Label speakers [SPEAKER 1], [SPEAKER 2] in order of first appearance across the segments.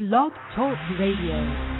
[SPEAKER 1] Blog Talk Radio.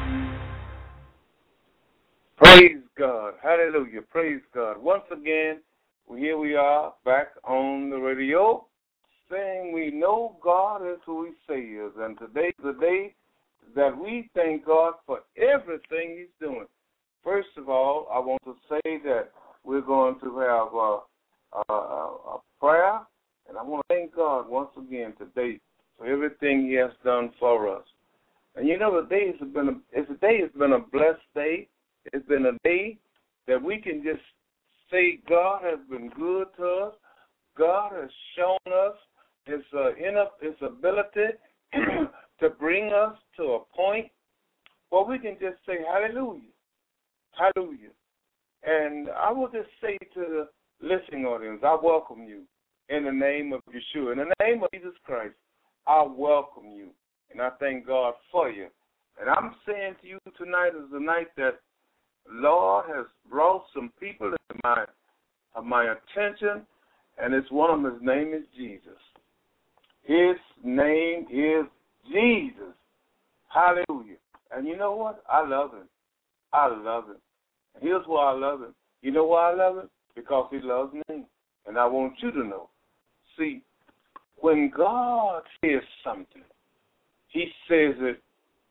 [SPEAKER 2] Praise God. Hallelujah. Praise God. Once again, here we are back on the radio saying we know God is who He say He is. And today's the day that we thank God for everything He's doing. First of all, I want to say that we're going to have a prayer. And I want to thank God once again today for everything He has done for us. And you know, today has been a blessed day. It's been a day that we can just say God has been good to us. God has shown us His ability to bring us to a point where we can just say hallelujah, hallelujah. And I will just say to the listening audience, I welcome you in the name of Yeshua. In the name of Jesus Christ, I welcome you. And I thank God for you. And I'm saying to you tonight is the night that Lord has brought some people to my attention, and it's one of them. His name is Jesus. His name is Jesus. Hallelujah. And you know what? I love Him. I love Him. And here's why I love Him. You know why I love Him? Because He loves me. And I want you to know. See, when God says something, He says it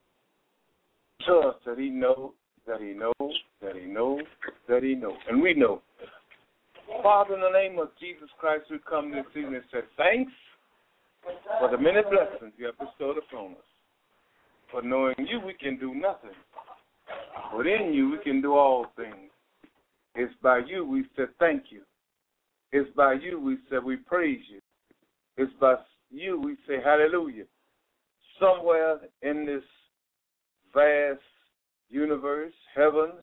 [SPEAKER 2] to us that He knows, that He knows, that He knows, that He knows. And we know. Father, in the name of Jesus Christ, we come this evening and say thanks for the many blessings You have bestowed upon us. For knowing You, we can do nothing. But in You, we can do all things. It's by You we say thank You. It's by You we say we praise You. It's by You we say hallelujah. Somewhere in this vast universe, heavens,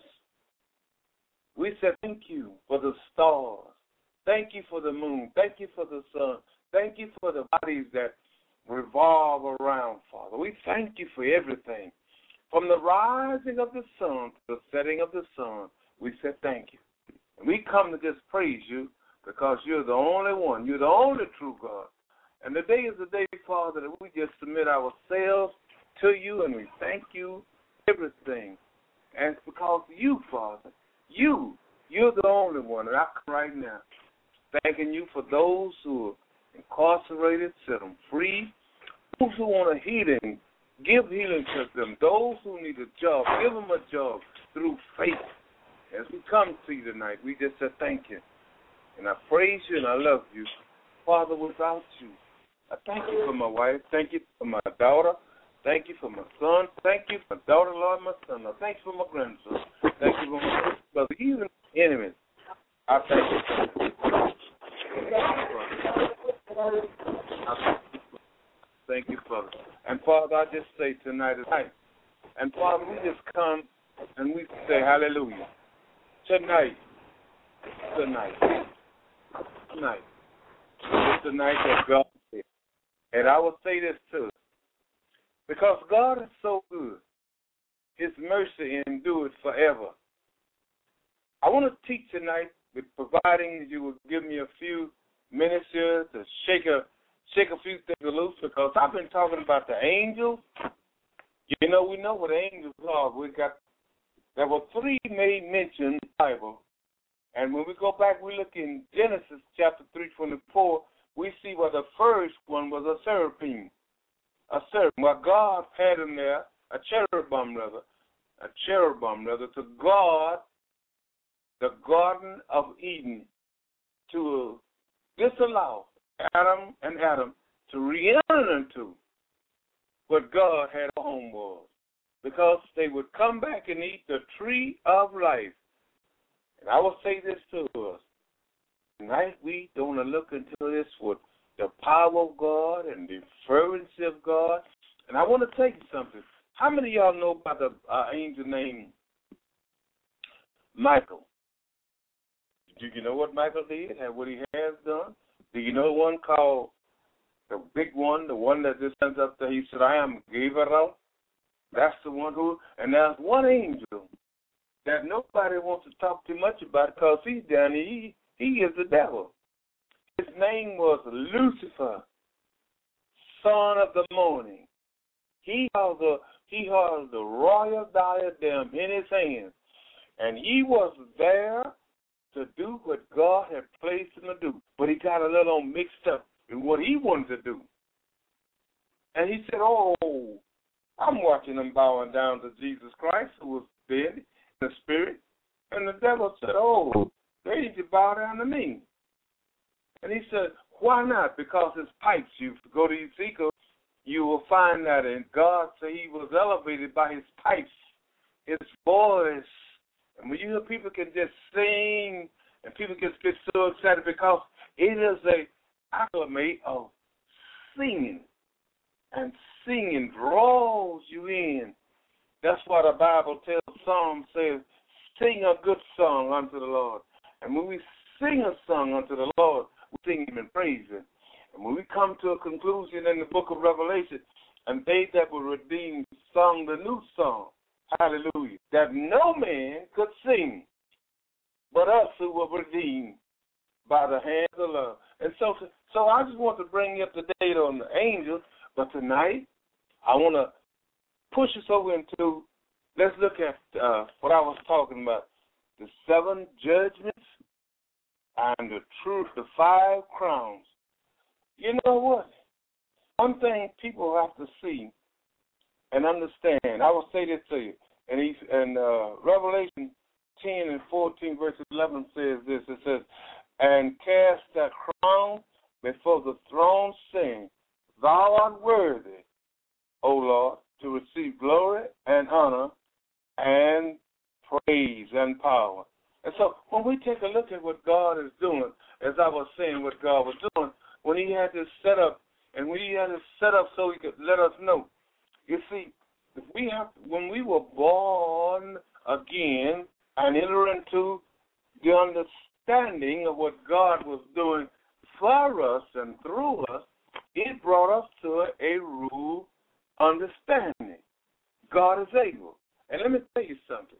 [SPEAKER 2] we say thank You for the stars. Thank You for the moon. Thank You for the sun. Thank You for the bodies that revolve around, Father. We thank You for everything. From the rising of the sun to the setting of the sun, we say thank You. And we come to just praise You because You're the only one. You're the only true God. And today is the day, Father, that we just submit ourselves to You, and we thank You for everything. And it's because of You, Father. You're the only one. And I come right now thanking You for those who are incarcerated, set them free. Those who want a healing, give healing to them. Those who need a job, give them a job through faith. As we come to You tonight, we just say thank You. And I praise You and I love You. Father, without You, I thank You for my wife. Thank You for my daughter. Thank You for my son. Thank You for my daughter-in-law and my son. Thank You for my grandson. Thank You for my brother, even enemies. I thank You. Thank You, Father. And Father, I just say tonight is night. And Father, we just come and we say hallelujah. Tonight. It's the night that God did. And I will say this too. Because God is so good. His mercy endures forever. I want to teach tonight with providing you will give me a few minutes here to shake a few things loose, because I've been talking about the angels. You know, we know what angels are. There were three made mention in the Bible. And when we go back, we look in Genesis chapter 3:24, we see where the first one was a seraphim. Where God had in there a cherubim to guard the Garden of Eden, to disallow Adam to re-enter into what God had a home was, because they would come back and eat the tree of life. And I will say this to us. Tonight we don't want to look into this with the power of God and the fervency of God. And I want to tell you something. How many of y'all know about the angel named Michael? Do you know what Michael did and what he has done? Do you know one called the big one, the one that just stands up there? He said, I am Gabriel. That's the one who, and there's one angel that nobody wants to talk too much about because he's down here. He is the devil. His name was Lucifer, son of the morning. he held the royal diadem in his hand, and he was there to do what God had placed him to do. But he got a little mixed up in what he wanted to do. And he said, oh, I'm watching them bowing down to Jesus Christ, who was dead in the spirit. And the devil said, oh, they need to bow down to me. And he said, why not? Because his pipes, you go to Ezekiel, you will find that in God said he was elevated by his pipes, his voice. And when you hear people can just sing and people get so excited because it is a acclimate of singing. And singing draws you in. That's why the Bible tells Psalm says, sing a good song unto the Lord. And when we sing a song unto the Lord, we sing him and praise him. And when we come to a conclusion in the book of Revelation, and they that were redeemed sung the new song, hallelujah, that no man could sing but us who were redeemed by the hands of love. And so I just want to bring you up to date on the angels, but tonight I want to push us over into, let's look at what I was talking about, the 7 judgments and the 5 crowns. You know what? One thing people have to see and understand, I will say this to you, and Revelation 10 and 14, verse 11 says this, it says, and cast that crown before the throne, saying, thou art worthy, O Lord, to receive glory and honor and praise and power. And so when we take a look at what God is doing, as I was saying what God was doing, when he had this set up, and when he had this set up so he could let us know, you see, when we were born again and enter into the understanding of what God was doing for us and through us, it brought us to a rule understanding. God is able. And let me tell you something.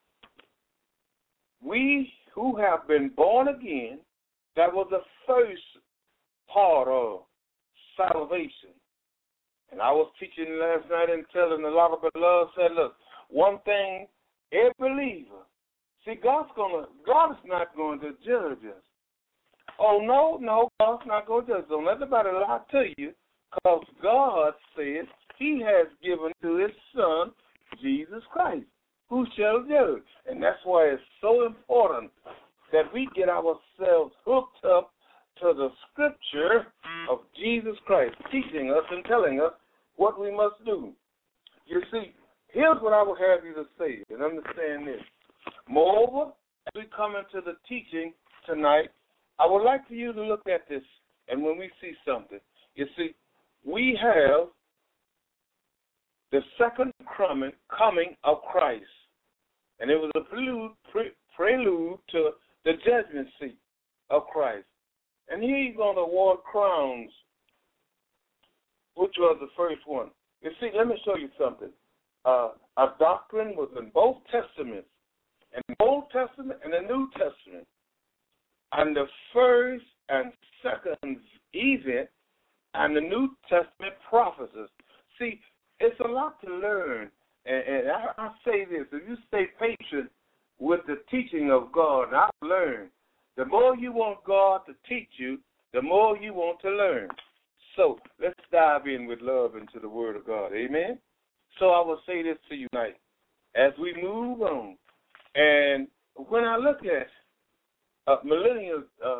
[SPEAKER 2] We who have been born again, that was the first part of salvation. And I was teaching last night and telling a lot of beloved, said, look, one thing, every believer, see, God is not going to judge us. Oh, no, God's not going to judge us. Don't let nobody lie to you, because God says he has given to his Son, Jesus Christ, who shall judge. And that's why it's so important that we get ourselves hooked up to the scripture of Jesus Christ, teaching us and telling us what we must do. You see, here's what I would have you to say, and understand this. Moreover, as we come into the teaching tonight, I would like for you to look at this, and when we see something, you see, we have the second coming of Christ, and it was a prelude to the judgment seat of Christ. And he's going to award crowns, which was the first one. You see, let me show you something. A doctrine was in both Testaments, in the Old Testament and the New Testament. And the first and second event and the New Testament prophecies. See, it's a lot to learn. And I say this, if you stay patient with the teaching of God, and I've learned, the more you want God to teach you, the more you want to learn. So let's dive in with love into the Word of God. Amen? So I will say this to you tonight as we move on. And when I look at millennial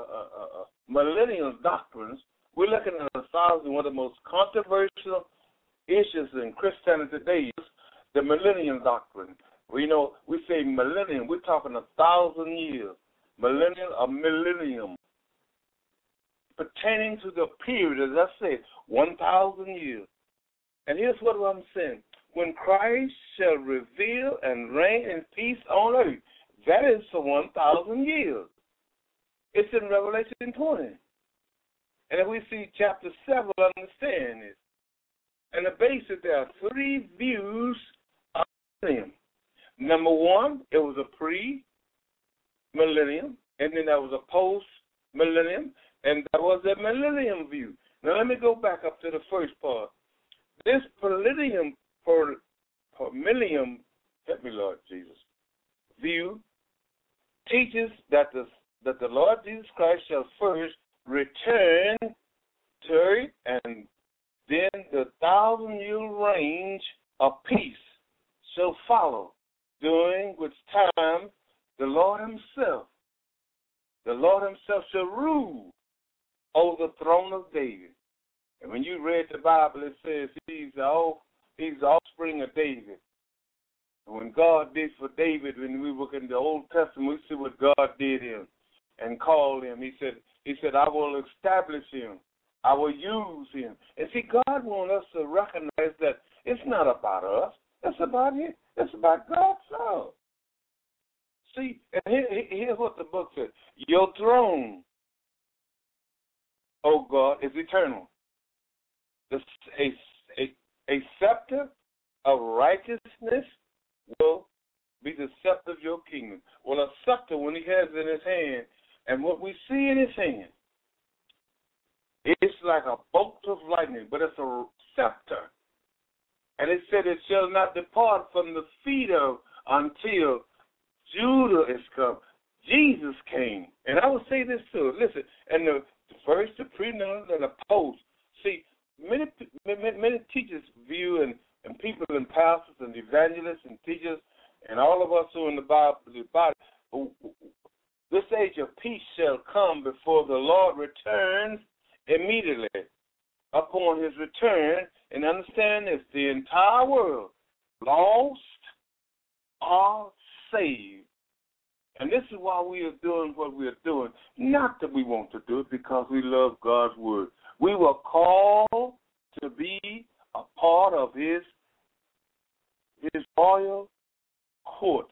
[SPEAKER 2] doctrines, we're looking at one of the most controversial issues in Christianity today is the millennium doctrine. We say millennium, we're talking 1,000 years. Millennium, pertaining to the period, as I said, 1,000 years. And here's what I'm saying. When Christ shall reveal and reign in peace on earth, that is for 1,000 years. It's in Revelation 20. And if we see chapter 7, we'll understand this. And the basic, there are 3 views of millennium. Number 1, it was a pre-millennium, and then there was a post-millennium, and there was a millennium view. Now let me go back up to the first part. This millennium Premillennium, help me, Lord Jesus, view teaches that the Lord Jesus Christ shall first return to earth, and then the 1,000-year reign of peace shall follow, during which time the Lord himself shall rule over the throne of David. And when you read the Bible, it says he's the offspring of David. And when God did for David, when we look in the Old Testament, we see what God did him and called him. He said, I will establish him. I will use him. And see, God wants us to recognize that it's not about us. It's about him. It's about God's Son. See, and here's what the book says. Your throne, O God, is eternal. A scepter of righteousness will be the scepter of your kingdom. Well, a scepter, when he has it in his hand, and what we see in his hand, it's like a bolt of lightning, but it's a scepter. And it said it shall not depart from the feet of until Judah is come. Jesus came. And I will say this too. Listen, and the first, the prenatal, and the post. See, many teachers view and people and pastors and evangelists and teachers and all of us who are in the body, this age of peace shall come before the Lord returns immediately. Upon his return, and understand this, the entire world, lost or saved. And this is why we are doing what we are doing. Not that we want to do it, because we love God's word. We were called to be a part of his royal court.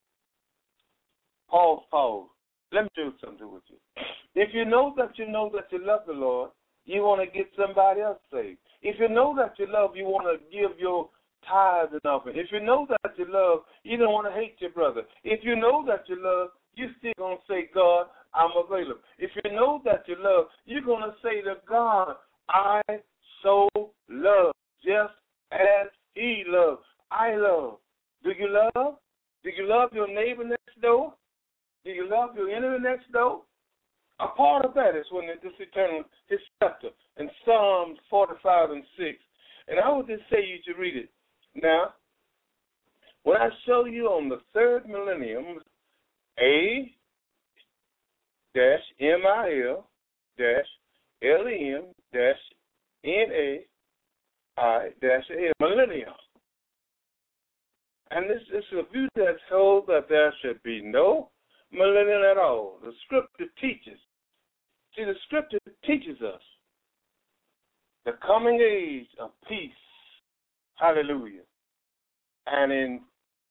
[SPEAKER 2] Pause. Let me do something with you. If you know that you love the Lord, you want to get somebody else saved. If you know that you love, you want to give your tithes and offering. If you know that you love, you don't want to hate your brother. If you know that you love, you're still going to say, God, I'm available. If you know that you love, you're going to say to God, I so love, just as he loves. I love. Do you love? Do you love your neighbor next door? Do you love your enemy next door? A part of that is when this eternal, his scepter, in Psalms 45 and 6. And I would just say you to read it. Now, when I show you on the third millennium, A-MIL-LEM-NAI-L, millennium. And this is a view that holds that there should be no millennium at all. The scripture teaches. See, the scripture teaches us the coming age of peace. Hallelujah. And in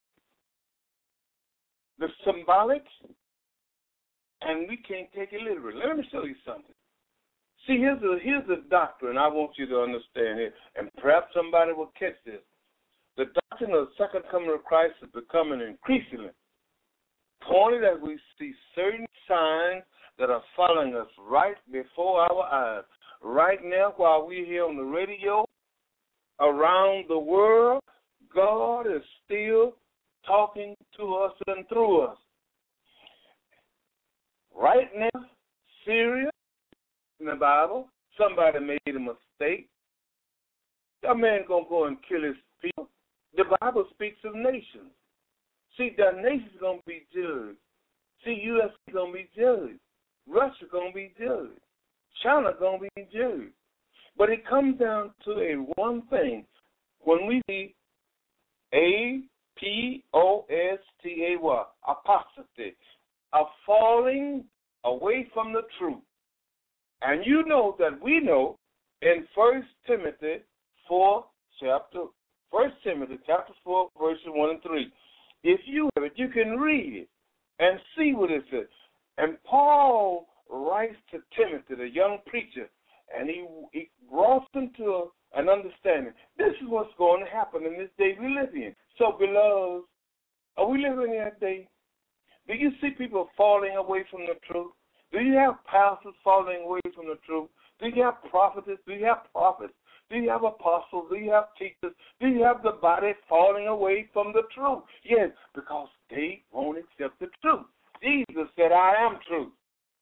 [SPEAKER 2] the symbolic, and we can't take it literally. Let me show you something. See, here's a doctrine I want you to understand here, and perhaps somebody will catch this. The doctrine of the second coming of Christ is becoming increasingly pointed as we see certain signs that are following us right before our eyes. Right now, while we're here on the radio, around the world, God is still talking to us and through us. Right now, Syria, in the Bible, somebody made a mistake. That man going to go and kill his people. The Bible speaks of nations. See, that nation's going to be judged. See, U.S. is going to be judged. Russia going to be judged. China going to be judged. But it comes down to a one thing. When we see apostasy, apostasy, a falling away from the truth. And you know that we know in 1 Timothy chapter 4, verses 1 and 3. If you have it, you can read it and see what it says. And Paul writes to Timothy, the young preacher, and he brought him to an understanding. This is what's going to happen in this day we live in. So, beloved, are we living in that day? Do you see people falling away from the truth? Do you have pastors falling away from the truth? Do you have prophets? Do you have prophets Do you have apostles? Do you have teachers? Do you have the body falling away from the truth? Yes, because they won't accept the truth. Jesus said, I am truth,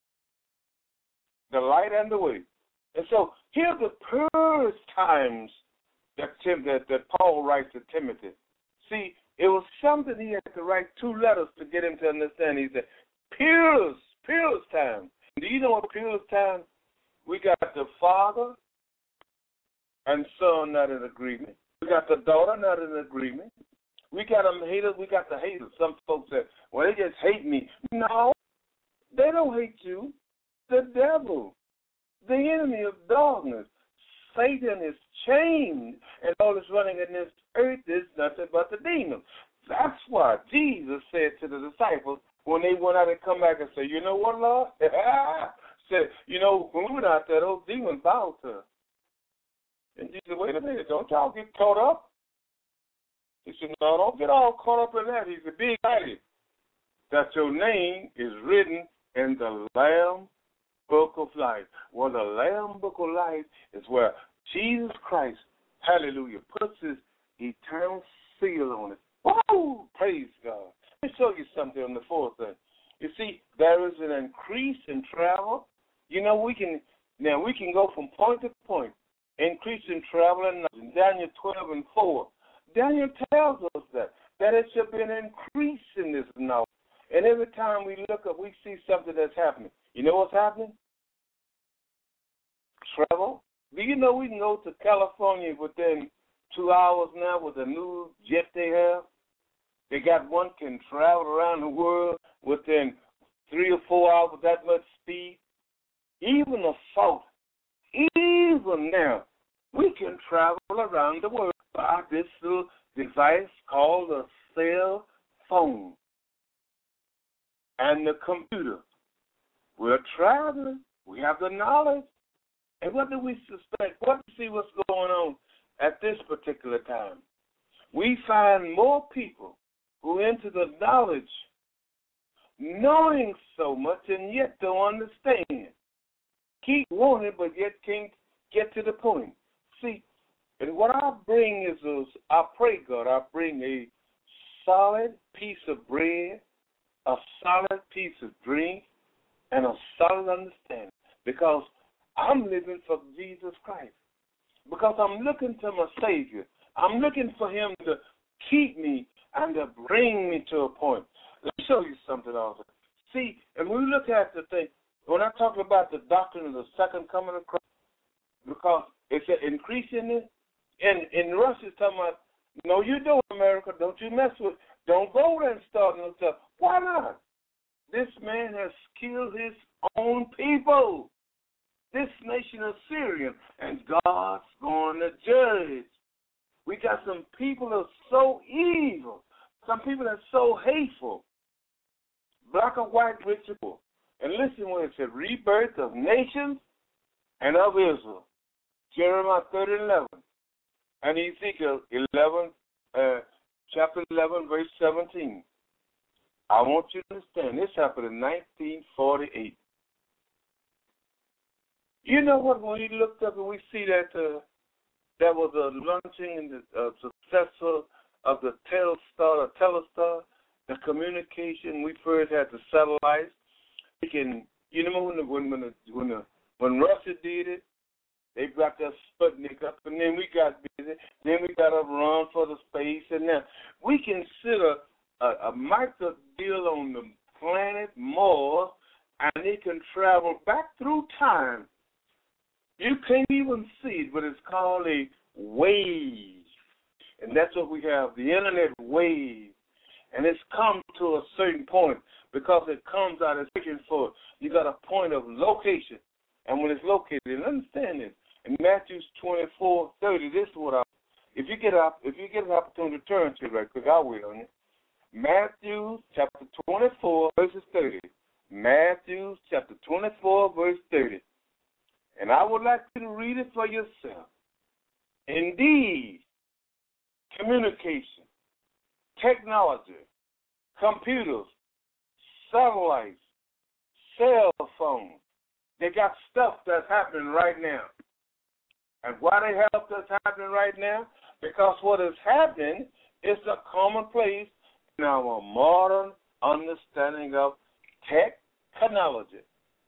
[SPEAKER 2] the light and the way. And so here's the first times that Paul writes to Timothy. See, it was something he had to write 2 letters to get him to understand. He said, peerless time. Do you know what peerless time? We got the father and son not in agreement. We got the daughter not in agreement. We got them haters. We got the haters. Some folks say, well, they just hate me. No, they don't hate you. The devil, the enemy of darkness, Satan is chained, and all that's running in this earth is nothing but the demons. That's why Jesus said to the disciples when they went out and come back and say, you know what, Lord? Said, you know, when we went out there, those demons bowed to us. And Jesus said, wait a minute, don't y'all get caught up. He said, no, don't get all caught up in that. He said, be excited that your name is written in the Lamb Book of Life. Well, the Lamb Book of Life is where Jesus Christ, hallelujah, puts his eternal seal on it. Woo! Praise God. Let me show you something on the 4th thing. You see, there is an increase in travel. You know, we can go from point to point, increase in travel. And Daniel 12:4. Daniel tells us that it should be an increase in this knowledge. And every time we look up, we see something that's happening. You know what's happening? Travel. Do you know we can go to California within 2 hours now with the new jet they have? They got one can travel around the world within 3 or 4 hours with that much speed. Even a thought, even now, we can travel around the world by this little device called a cell phone and the computer. We're traveling. We have the knowledge. And what do we suspect? What do we see what's going on at this particular time? We find more people who enter the knowledge, knowing so much and yet don't understand. Keep wanting, but yet can't get to the point. See, and what I bring is, I pray, God, I bring a solid piece of bread, a solid piece of drink, and a solid understanding. Because I'm living for Jesus Christ. Because I'm looking to my Savior. I'm looking for him to keep me and to bring me to a point. Let me show you something also. See, and when we look at the thing, when I talk about the doctrine of the second coming of Christ, because it's an increase in it, and in Russia it's talking about, no, you don't, America, don't you mess with, don't go there and start no stuff. Why not? This man has killed his own people. This nation of Syria, and God's going to judge. We got some people that are so evil, some people that are so hateful, black or white, rich or poor. And listen when it said rebirth of nations and of Israel. Jeremiah 30:11 and Ezekiel 11, chapter 11, verse 17. I want you to understand this happened in 1948. You know what? When we looked up and we see that there was a launching and the successor of the Telstar, the communication. We first had the satellites. We can, you know, when Russia did it, they brought that Sputnik up, and then we got busy. Then we got to run for the space, and now we consider a micro deal on the planet Mars, and it can travel back through time. You can't even see it, but it's called a wave. And that's what we have, the internet wave. And it's come to a certain point because it comes out as looking for, you got a point of location. And when it's located, and understand this, in Matthew 24:30, this is what if you get an opportunity to turn to it right quick, I will on it. Matthew chapter 24, verses 30. Matthew chapter 24, verse 30. And I would like you to read it for yourself. Indeed, communication, technology, computers, satellites, cell phones, they got stuff that's happening right now. And why they have this happening right now? Because what is happening is a commonplace in our modern understanding of technology.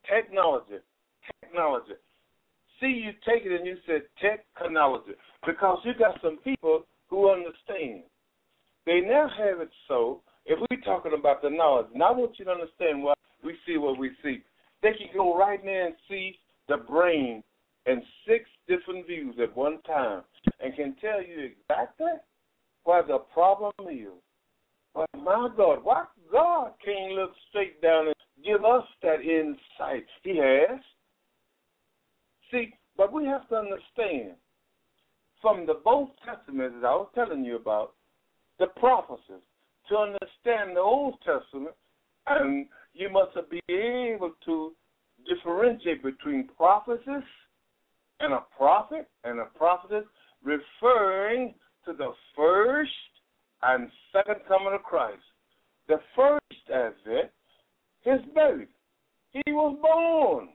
[SPEAKER 2] See, you take it and you said technology because you got some people who understand. They now have it so, if we're talking about the knowledge, and I want you to understand why we see what we see. They can go right now and see the brain in 6 different views at one time and can tell you exactly where the problem is. But my God, why God can't look straight down and give us that insight? He has. See, but we have to understand from the both testaments that I was telling you about, the prophecies, to understand the Old Testament, and you must be able to differentiate between prophecies and a prophet and a prophetess, referring to the first and second coming of Christ. The first advent, his birth. He was born.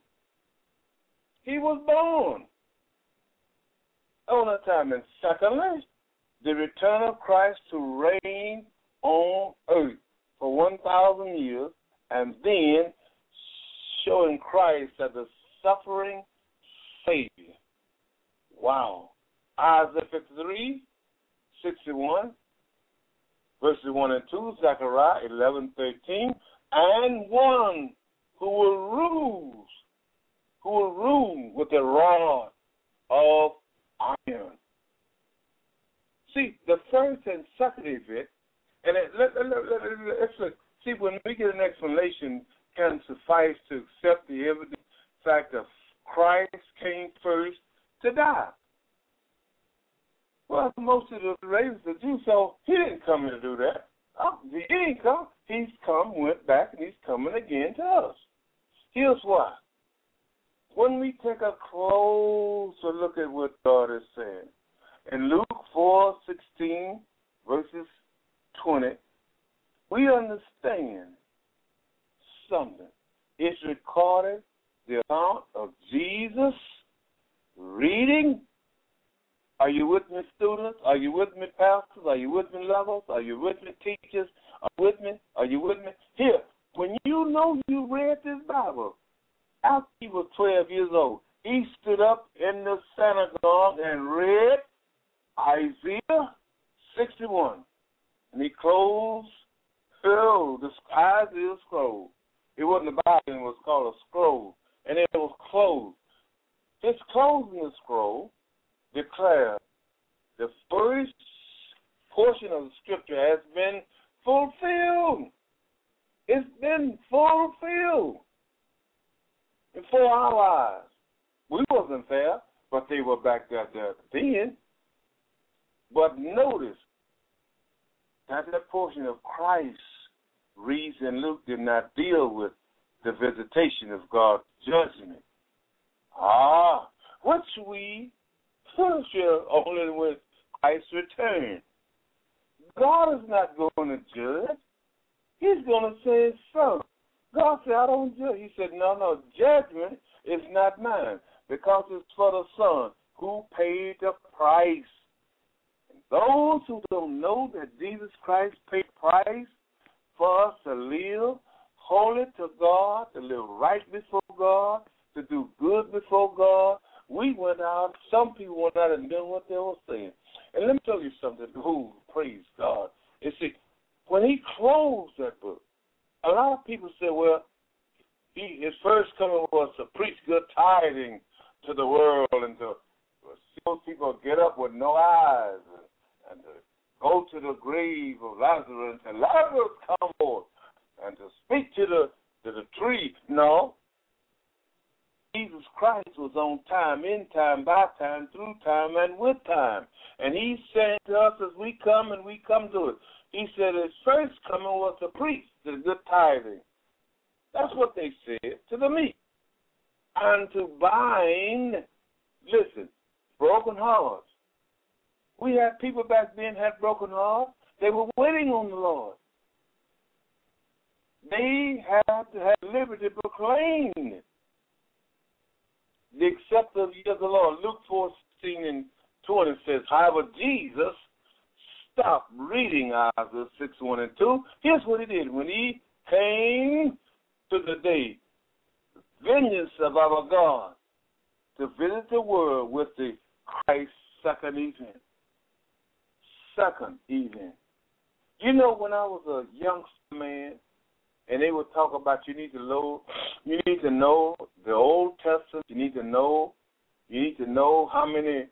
[SPEAKER 2] All the time. And secondly, the return of Christ to reign on earth for 1,000 years, and then showing Christ as the suffering Savior. Wow. Isaiah 53:61, verses 1 and 2, Zechariah 11:13, and one who will rule with a rod of iron. See, the first and second event, and let's look. See, when we get an explanation, can suffice to accept the evident fact that Christ came first to die. Well, most of the raised the Jews, so he didn't come here to do that. He didn't come. He's come, went back, and he's coming again to us. Here's why. When we take a closer look at what God is saying, in Luke 4:16, verses 20, we understand something. It's recorded the account of Jesus reading. Are you with me, students? Are you with me, pastors? Are you with me, lovers? Are you with me, teachers? Are you with me? Here, when you know you read this Bible, after he was 12 years old, he stood up in the synagogue and read Isaiah 61. And he closed the Isaiah scroll. It wasn't a Bible, it was called a scroll. And it was closed. His closing the scroll declared the first portion of the scripture has been fulfilled. It's been fulfilled before our eyes. We wasn't there, but they were back there then. But notice that portion of Christ reads in Luke did not deal with the visitation of God's judgment. Which we shall only with Christ's return. God is not going to judge. He's going to say his son. God said, I don't judge. He said, no, judgment is not mine because it's for the Son who paid the price. And those who don't know that Jesus Christ paid the price for us to live holy to God, to live right before God, to do good before God, we went out, some people went out and done what they were saying. And let me tell you something, praise God. You see, when he closed that book, a lot of people say, well, his first coming was to preach good tidings to the world and to see those people get up with no eyes and to go to the grave of Lazarus and Lazarus come forth and to speak to the tree. No. Jesus Christ was on time, in time, by time, through time, and with time. And he's saying to us as we come and we come to it, he said his first coming was to preach the good tidings. That's what they said to the meek. And to bind, broken hearts. We had people back then had broken hearts. They were waiting on the Lord. They had to have liberty proclaimed. The acceptance of the Lord, Luke 4:16. 16 and 20 says, however, Jesus stopped reading Isaiah 6, 1 and 2. Here's what he did. When he came to the day, vengeance of our God, to visit the world with the Christ's second event. Second event. You know, when I was a youngster man, and they would talk about you need to know the Old Testament, you need to know how many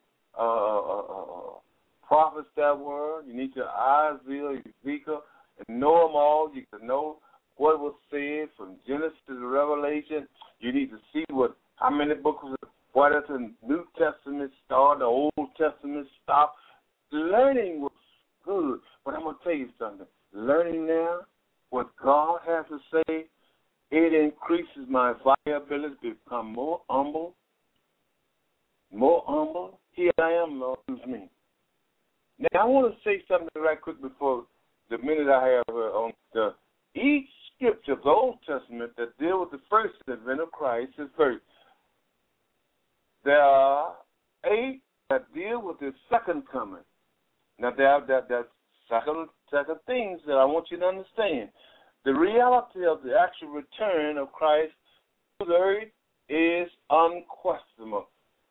[SPEAKER 2] prophets there were, you need to Isaiah, Ezekiel, and know them all. You can know what was said from Genesis to Revelation. You need to see how many books, what is the New Testament start, the Old Testament stop. Learning was good, but I'm going to tell you something. Learning now what God has to say, it increases my viability to become more humble. More humble. Here I am, Lord, use me. Now, I want to say something right quick before the minute I have on each scripture of the Old Testament that deal with the first advent of Christ is first. There are 8 that deal with the second coming. Now, there are that second things that I want you to understand. The reality of the actual return of Christ to the earth is unquestionable.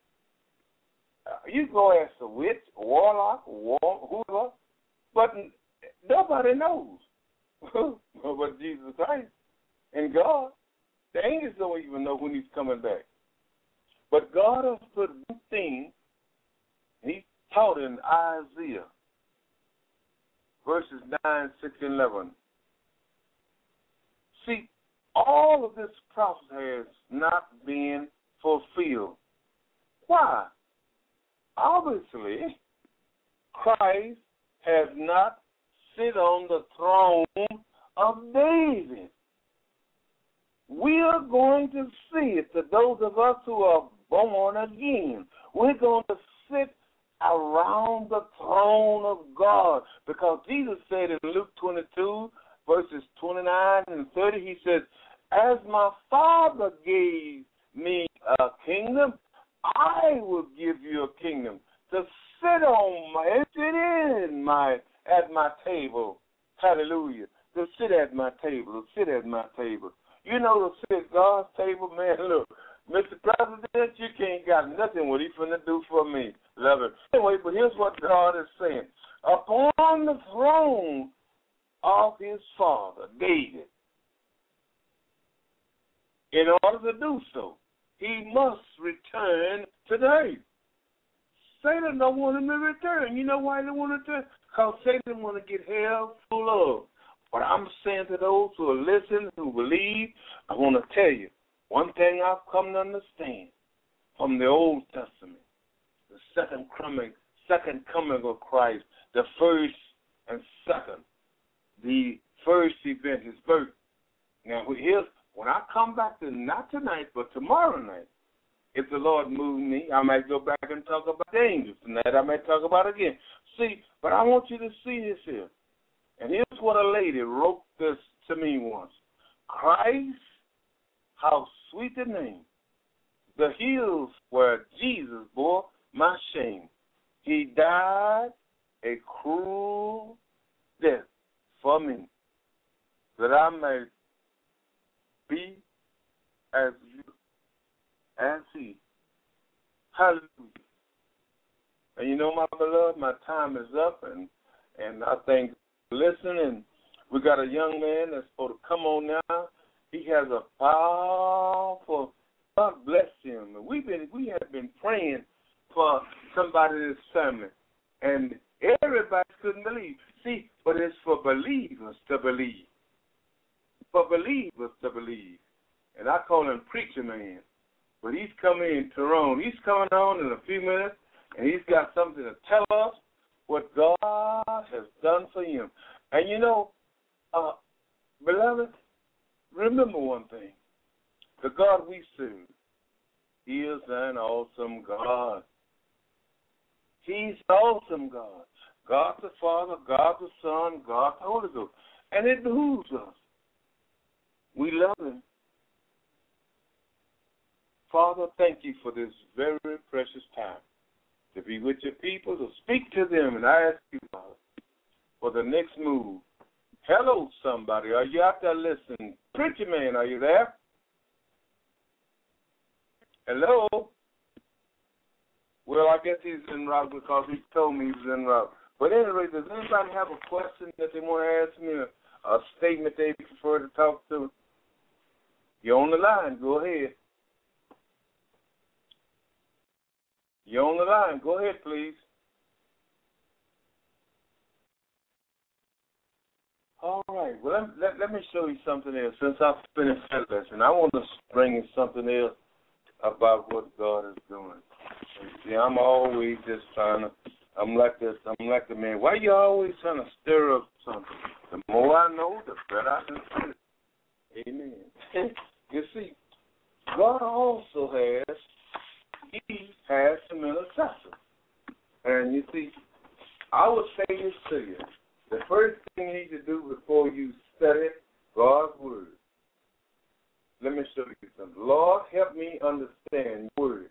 [SPEAKER 2] You go ask a witch, a warlock, whoever, but nobody knows but Jesus Christ and God. The angels don't even know when he's coming back. But God has put one thing, he taught in Isaiah, verses 9, 6, and 11. See, all of this prophecy has not been fulfilled. Why? Obviously, Christ has not sit on the throne of David. We are going to see it to those of us who are born again. We're going to sit around the throne of God, because Jesus said in Luke 22, verses 29 and 30, he says, as my Father gave me a kingdom, I will give you a kingdom to sit at my table. Hallelujah. To sit at my table. You know, to sit at God's table, man, look, Mr. President, you can't got nothing what he's finna do for me. Love it. Anyway, but here's what God is saying. Upon the throne of his father, David, in order to do so, he must return to the earth. Satan don't want him to return. You know why he don't want to return? Because Satan want to get hell full of. But I'm saying to those who are listening, who believe, I want to tell you, one thing I've come to understand from the Old Testament, the second coming of Christ, the first and second, the first event, his birth. Now, here's, when I come back to, not tonight, but tomorrow night, if the Lord moves me, I might go back and talk about the angels. Tonight I might talk about it again. See, but I want you to see this here. And here's what a lady wrote this to me once. Christ, how sweet the name. The hills where Jesus bore my shame. He died a cruel death for me, that I may be as you, as he. Hallelujah. And you know, my beloved, my time is up, and I think listen, and we got a young man that's supposed to come on now. He has a powerful, God bless him. And we have been praying for somebody in his family, and everybody couldn't believe. See, but it's for believers to believe. For believers to believe. And I call him Preacher Man. But he's coming in Tyrone. He's coming on in a few minutes, and he's got something to tell us what God has done for him. And you know, beloved, remember one thing. The God we serve, he is an awesome God. He's an awesome God. God the Father, God the Son, God the Holy Ghost. And it behooves us. We love him. Father, thank you for this very precious time. to be with your people, to speak to them, and I ask you, Father, for the next move. Hello, somebody. Are you out there listening? Preacher man, are you there? Hello? Well, I guess he's en route because he told me he was en route. But anyway, does anybody have a question that they want to ask me, a statement they prefer to talk to? You're on the line. Go ahead. You're on the line. Go ahead, please. All right. Well, let me show you something else. Since I've finished that lesson, I want to bring in something else about what God is doing. See, I'm always just trying to. I'm like this. I'm like the man. Why you always trying to stir up something? The more I know, the better I can see it. Amen. You see, God also has. He has some intercessors. And you see, I would say this to you. The first thing you need to do before you study God's Word, let me show you something. Lord, help me understand your Word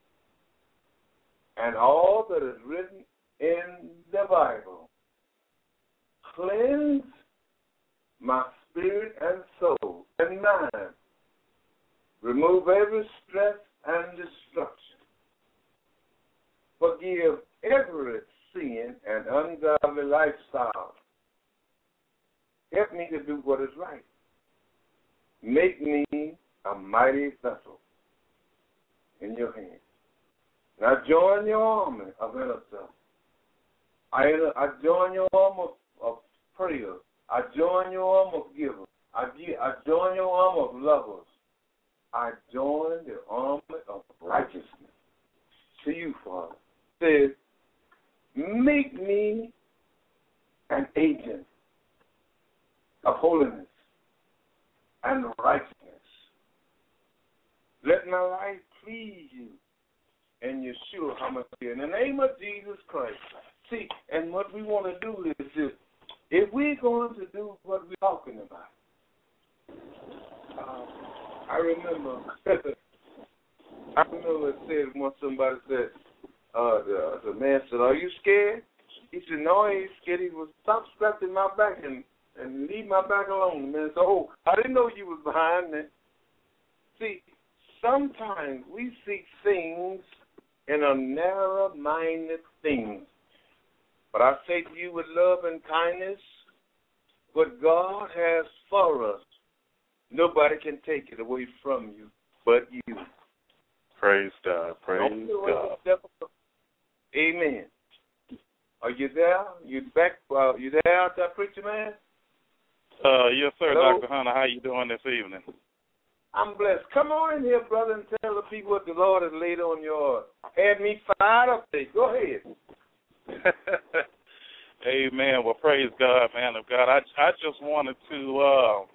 [SPEAKER 2] and all that is written in the Bible. Cleanse my spirit and soul and mind. Remove every stress and destruction. Forgive every sin and ungodly lifestyle. Help me to do what is right. Make me a mighty vessel in your hands. Now join your army of intercessors. I join your army of prayer. I join your army of givers. I join your army of lovers. I join the army of righteousness. To you, Father. Says, make me an agent of holiness and righteousness. Let my life please you and Yeshua HaMashiach. In the name of Jesus Christ. See, and what we want to do is this. If we're going to do what we're talking about, I remember it said once somebody said, the man said, are you scared? He said, no, I ain't scared. He was, stop scratching my back and leave my back alone. The man said, oh, I didn't know you was behind me. See, sometimes we seek things in a narrow-minded thing. But I say to you with love and kindness, what God has for us, nobody can take it away from you but you.
[SPEAKER 1] Praise God. Praise God.
[SPEAKER 2] Amen. Are you there? You back? You there out there, preacher man?
[SPEAKER 1] Yes, sir,
[SPEAKER 2] Hello?
[SPEAKER 1] Dr. Hunter. How you doing this evening?
[SPEAKER 2] I'm blessed. Come on in here, brother, and tell the people what the Lord has laid on your heart. Had me fired up there. Go ahead.
[SPEAKER 1] Amen. Well, praise God, man of God. I just wanted to,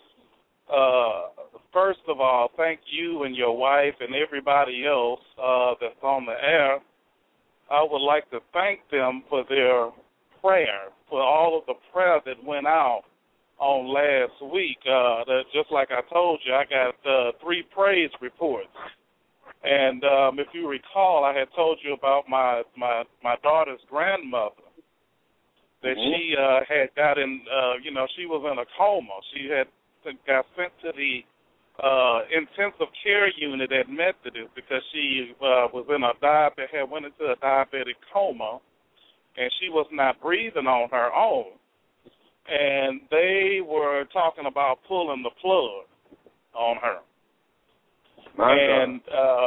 [SPEAKER 1] first of all, thank you and your wife and everybody else that's on the air. I would like to thank them for their prayer, for all of the prayer that went out on last week. Just like I told you, I got 3 praise reports. And if you recall, I had told you about my daughter's grandmother, that she had gotten, she was in a coma. She had got sent to the intensive care unit at Methodist because she was in went into a diabetic coma, and she was not breathing on her own. And they were talking about pulling the plug on her. And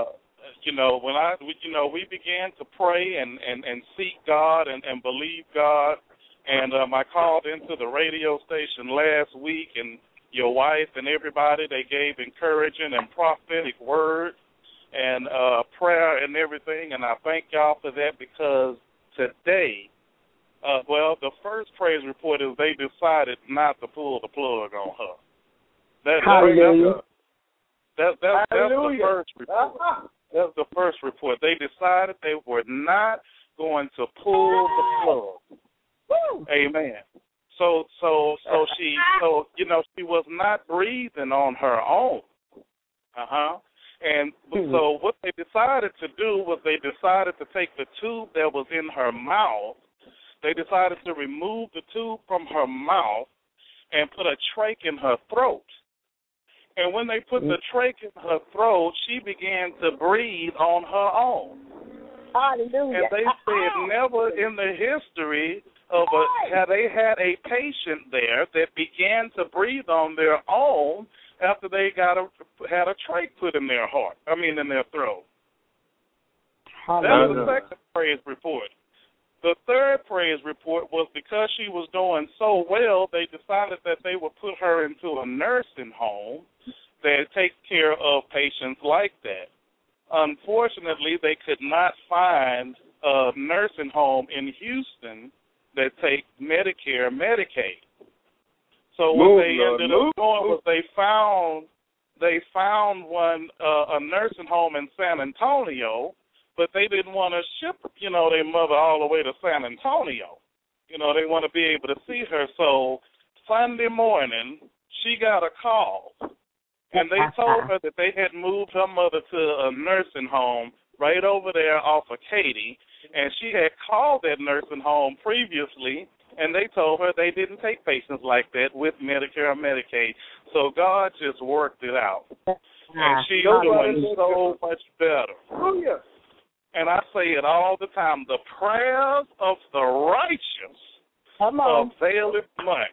[SPEAKER 1] we began to pray and seek God and believe God. And I called into the radio station last week, and your wife and everybody, they gave encouraging and prophetic words and prayer and everything. And I thank y'all for that, because today, the first praise report is they decided not to pull the plug on her. That's the first report. That's the first report. They decided they were not going to pull the plug. Woo! Amen. So she was not breathing on her own. And so what they decided to do was they decided to take the tube that was in her mouth. They decided to remove the tube from her mouth and put a trach in her throat. And when they put the trach in her throat, she began to breathe on her own.
[SPEAKER 3] Hallelujah.
[SPEAKER 1] And they said never in the history of had they had a patient there that began to breathe on their own after they had a trach put in their in their throat. That was the second praise report. The third praise report was because she was doing so well, they decided that they would put her into a nursing home that takes care of patients like that. Unfortunately, they could not find a nursing home in Houston that takes Medicare, Medicaid. So what they ended up doing was they found one a nursing home in San Antonio, but they didn't want to ship their mother all the way to San Antonio. They want to be able to see her. So Sunday morning, she got a call, and they told her that they had moved her mother to a nursing home right over there off of Katy, and she had called that nursing home previously, and they told her they didn't take patients like that with Medicare or Medicaid. So God just worked it out. And she's doing so much better.
[SPEAKER 2] Oh, yes.
[SPEAKER 1] And I say it all the time, the prayers of the righteous availeth much.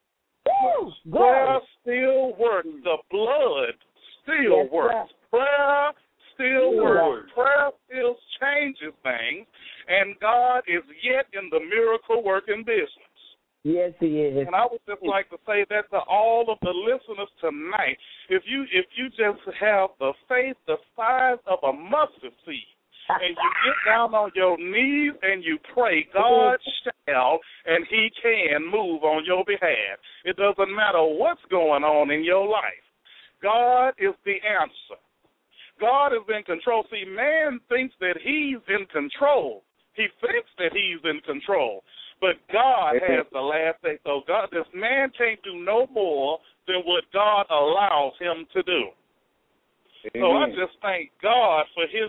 [SPEAKER 1] Prayer still works. The blood still works. Prayer still works. Prayer still changes things. And God is yet in the miracle-working business.
[SPEAKER 3] Yes, He is.
[SPEAKER 1] And I would just like to say that to all of the listeners tonight, if you just have the faith the size of a mustard seed, and you get down on your knees and you pray, God shall and He can move on your behalf. It doesn't matter what's going on in your life. God is the answer. God is in control. See, man thinks that he's in control. He thinks that he's in control. But God has the last say. So this man can't do no more than what God allows him to do. Amen. So I just thank God for He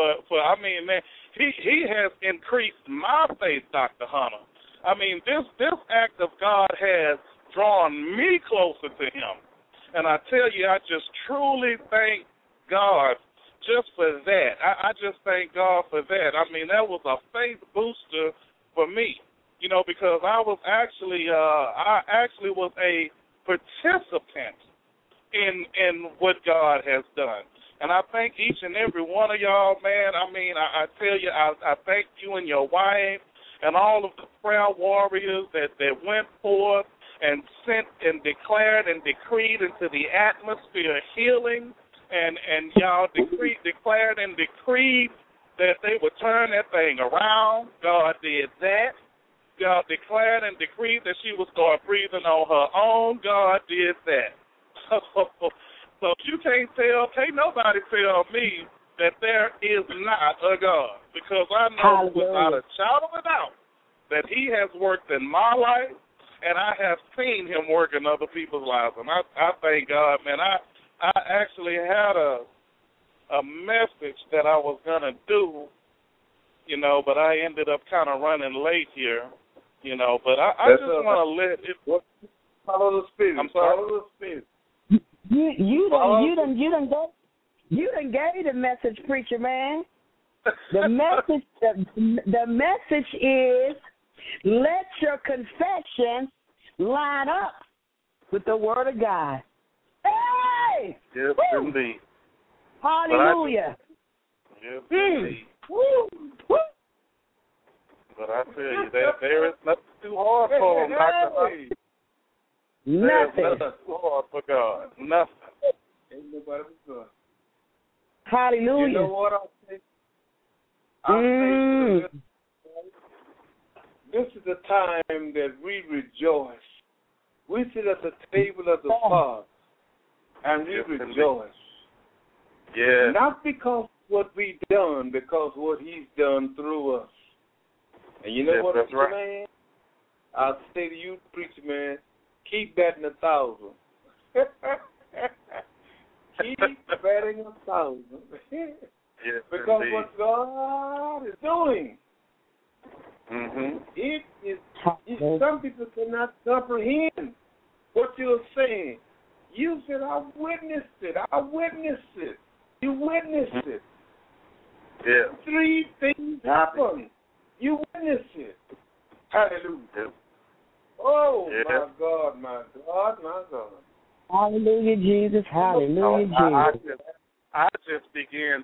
[SPEAKER 1] has increased my faith, Dr. Hunter. I mean, this act of God has drawn me closer to Him. And I tell you, I just truly thank God just for that. I just thank God for that. I mean, that was a faith booster for me, because I actually was a participant in what God has done. And I thank each and every one of y'all, man. I mean, I tell you, I thank you and your wife and all of the prayer warriors that went forth and sent and declared and decreed into the atmosphere healing, and y'all declared and decreed that they would turn that thing around. God did that. God declared and decreed that she would start breathing on her own. God did that. So you can't nobody tell me that there is not a God, because I know without a shadow of a doubt that He has worked in my life, and I have seen Him work in other people's lives. And I thank God, man. I actually had a message that I was going to do, but I ended up kind of running late here, but I just want to let it
[SPEAKER 2] follow the Spirit. Follow the Spirit.
[SPEAKER 3] You done gave the message, preacher man. The message is, let your confession line up with the Word of God. Hey!
[SPEAKER 1] Yes, indeed.
[SPEAKER 3] Hallelujah.
[SPEAKER 1] Yes, indeed. Woo! But I tell you, there is nothing too hard for Him, Dr. Hunter.
[SPEAKER 3] Nothing.
[SPEAKER 1] There's nothing too hard for God. Nothing.
[SPEAKER 2] Ain't nobody but God.
[SPEAKER 3] Hallelujah.
[SPEAKER 2] You know what I think? This is the time that we rejoice. We sit at the table of the Father, and we rejoice.
[SPEAKER 1] Yeah.
[SPEAKER 2] Not because what we done, because what He's done through us. And you know what,
[SPEAKER 1] that's right,
[SPEAKER 2] man? I'll say to you, preacher man, keep that in 1,000. Keep betting 1,000.
[SPEAKER 1] Yes,
[SPEAKER 2] because
[SPEAKER 1] indeed.
[SPEAKER 2] what God is doing, it is. Some people cannot comprehend what you're saying. You said, "I witnessed it. I witnessed it." You witnessed it.
[SPEAKER 1] Yeah.
[SPEAKER 2] 3 things happened. You witnessed it. Hallelujah.
[SPEAKER 1] Yeah.
[SPEAKER 2] Oh,
[SPEAKER 1] Yeah.
[SPEAKER 2] my God, my God, my God.
[SPEAKER 3] Hallelujah, Jesus. Hallelujah, Jesus.
[SPEAKER 1] I began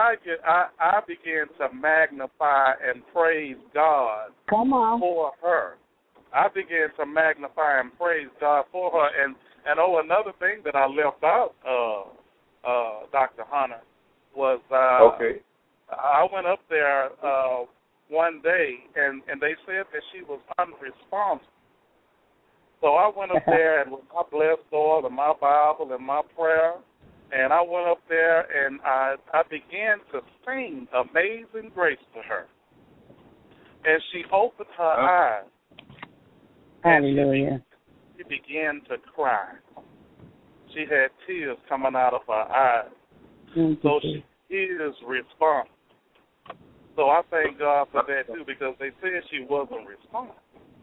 [SPEAKER 1] to magnify and praise God
[SPEAKER 3] Come on.
[SPEAKER 1] for her. I began to magnify and praise God for her. And another thing that I left out, Dr. Hunter, was
[SPEAKER 2] Okay.
[SPEAKER 1] I went up there one day, and they said that she was unresponsive. So I went up there and with my blessed oil and my Bible and my prayer, and I went up there and I began to sing Amazing Grace to her. And she opened her eyes.
[SPEAKER 3] Hallelujah.
[SPEAKER 1] She began to cry. She had tears coming out of her eyes. So she is responsive. So I thank God for that too, because they said she wasn't responsive.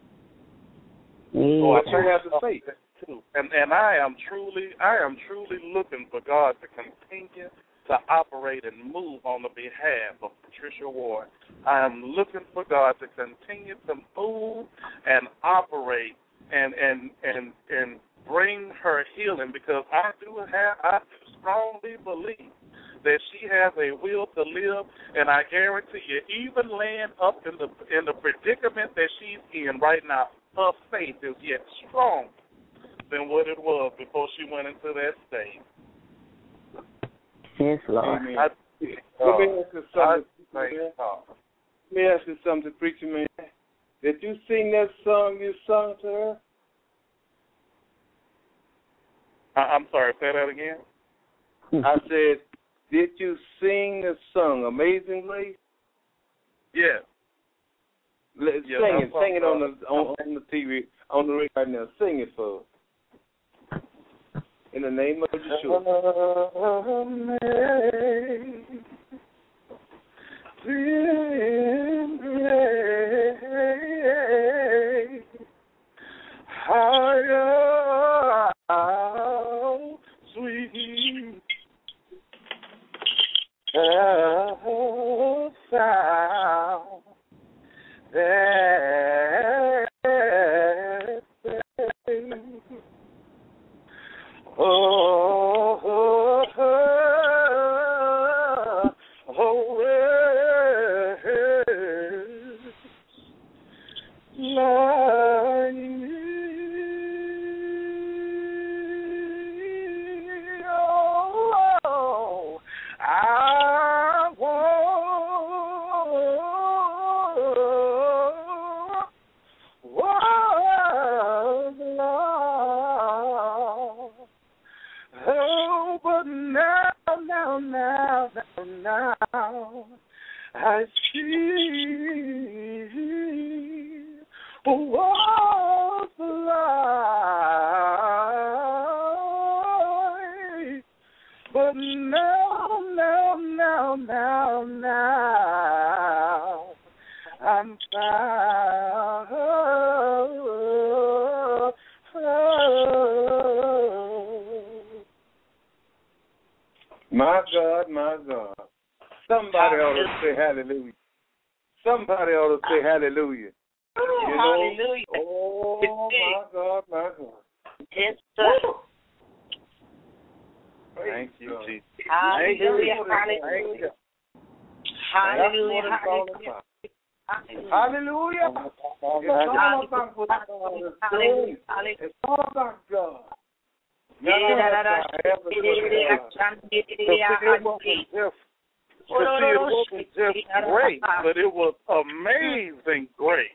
[SPEAKER 1] So I have to say that too. And I am truly looking for God to continue to operate and move on the behalf of Patricia Ward. I am looking for God to continue to move and operate and bring her healing, because I strongly believe that she has a will to live, and I guarantee you, even laying up in the predicament that she's in right now, her faith is yet stronger than what it was before she went into that state.
[SPEAKER 3] Yes, Lord.
[SPEAKER 2] Let me ask you something, preacher man. Did you sing that song you sung to her?
[SPEAKER 1] I'm sorry, say that again?
[SPEAKER 2] I said, did you sing the song Amazing Grace?
[SPEAKER 1] Yeah.
[SPEAKER 2] Sing it on the TV, on the radio right now. Sing it for us. In the name of Yeshua.
[SPEAKER 1] How sweet the sound that now I see what's life, but now I'm found.
[SPEAKER 2] My God, my God. Somebody ought to say hallelujah. Somebody ought to say hallelujah.
[SPEAKER 4] Hallelujah.
[SPEAKER 2] Oh, my God, my God.
[SPEAKER 4] Yes, sir.
[SPEAKER 1] Thank you, Jesus.
[SPEAKER 4] Hallelujah, hallelujah. Hallelujah, hallelujah.
[SPEAKER 2] Hallelujah. It's all about what God is doing. It's all about God.
[SPEAKER 1] It wasn't just great, but it was amazing grace.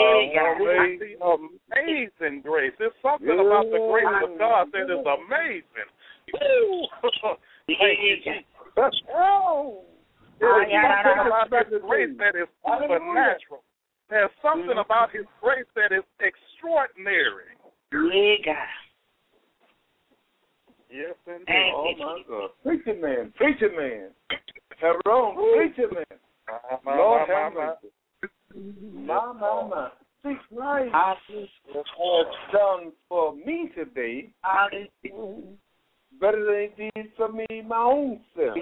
[SPEAKER 1] Amazing grace. There's something about the grace of God that is amazing. Thank you, Jesus. There's something about His grace that is supernatural. There's something about His grace that is extraordinary. Yes, indeed.
[SPEAKER 4] Thank you,
[SPEAKER 2] my
[SPEAKER 4] Jesus.
[SPEAKER 2] God. Preacher man. Tyrone, preacher man. Lord have mercy. My. See, Christ has done for me today better than he did for me my own self.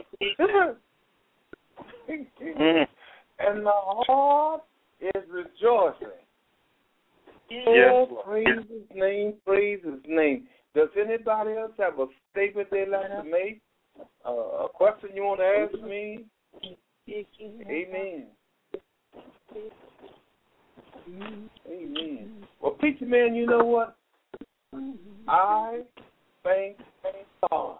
[SPEAKER 2] And my heart is rejoicing.
[SPEAKER 1] Yes,
[SPEAKER 2] praise his name. Does anybody else have a statement they'd like to make? A question you want to ask me? Amen. Amen. Well, preacher man, you know what? I thank God.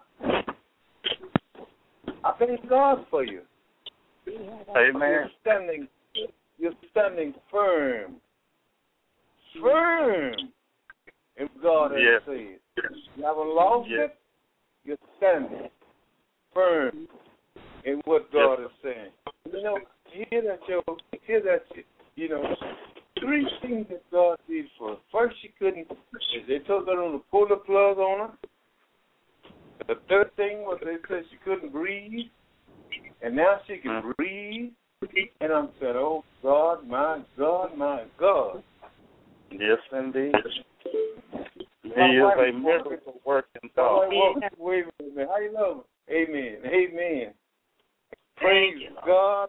[SPEAKER 2] I thank God for you.
[SPEAKER 1] Amen.
[SPEAKER 2] You're standing firm in God has said. You haven't lost it. You're standing firm in what God is saying. You know, you know, three things that God did for us. First, they told her to pull the plug on her. The third thing was they said she couldn't breathe, and now she can breathe. And I'm saying, oh, God, my God, my God.
[SPEAKER 1] Yes, indeed. He is a miracle working God.
[SPEAKER 2] Wait a minute. How you know? Amen. Praise God.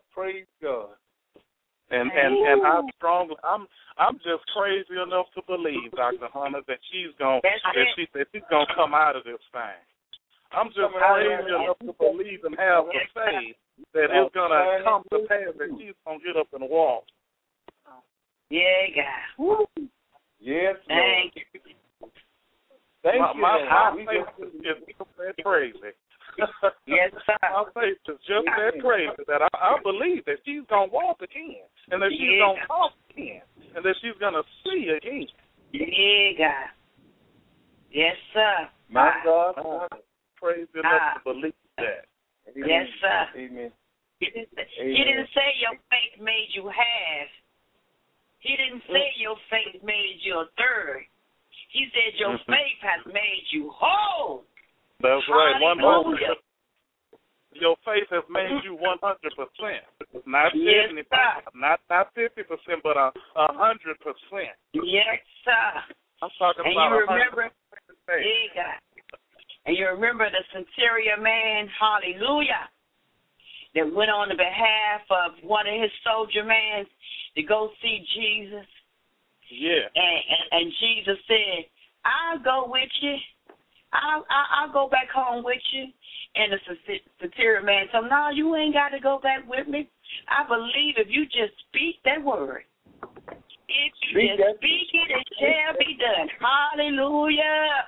[SPEAKER 2] And I'm just crazy enough to believe, Dr. Hunter, that she's gonna come out of this thing. I'm just crazy enough to believe and have the faith that it's gonna come to pass that she's gonna get up and walk.
[SPEAKER 4] Yeah, God.
[SPEAKER 2] Yes,
[SPEAKER 4] thank you.
[SPEAKER 2] Thank you.
[SPEAKER 1] My faith is just that crazy.
[SPEAKER 4] Yes, sir.
[SPEAKER 1] My faith is just that crazy that I believe that she's going to walk again, and that she's going to talk again, and that she's going to see again.
[SPEAKER 4] Yeah, God. Yes, sir.
[SPEAKER 2] My God.
[SPEAKER 1] Praise enough to believe that.
[SPEAKER 2] Amen.
[SPEAKER 4] Yes, sir.
[SPEAKER 2] Amen.
[SPEAKER 4] He didn't say your faith made you half. He didn't say your faith made you a third. He said your faith has made you whole.
[SPEAKER 1] That's right. 100%.
[SPEAKER 4] Hallelujah.
[SPEAKER 1] Your faith has made you 100%. Not 75, not 50%, but 100%.
[SPEAKER 4] Yes, sir.
[SPEAKER 1] I'm talking
[SPEAKER 4] and
[SPEAKER 1] about
[SPEAKER 4] you remember,
[SPEAKER 1] 100%.
[SPEAKER 4] And you remember the centurion man, hallelujah, that went on the behalf of one of his soldier men to go see Jesus.
[SPEAKER 1] Yeah.
[SPEAKER 4] And Jesus said, I'll go with you. I'll go back home with you. And the centurion man told him, no, you ain't got to go back with me. I believe if you just speak that word, if you just speak it, it shall be done. Hallelujah.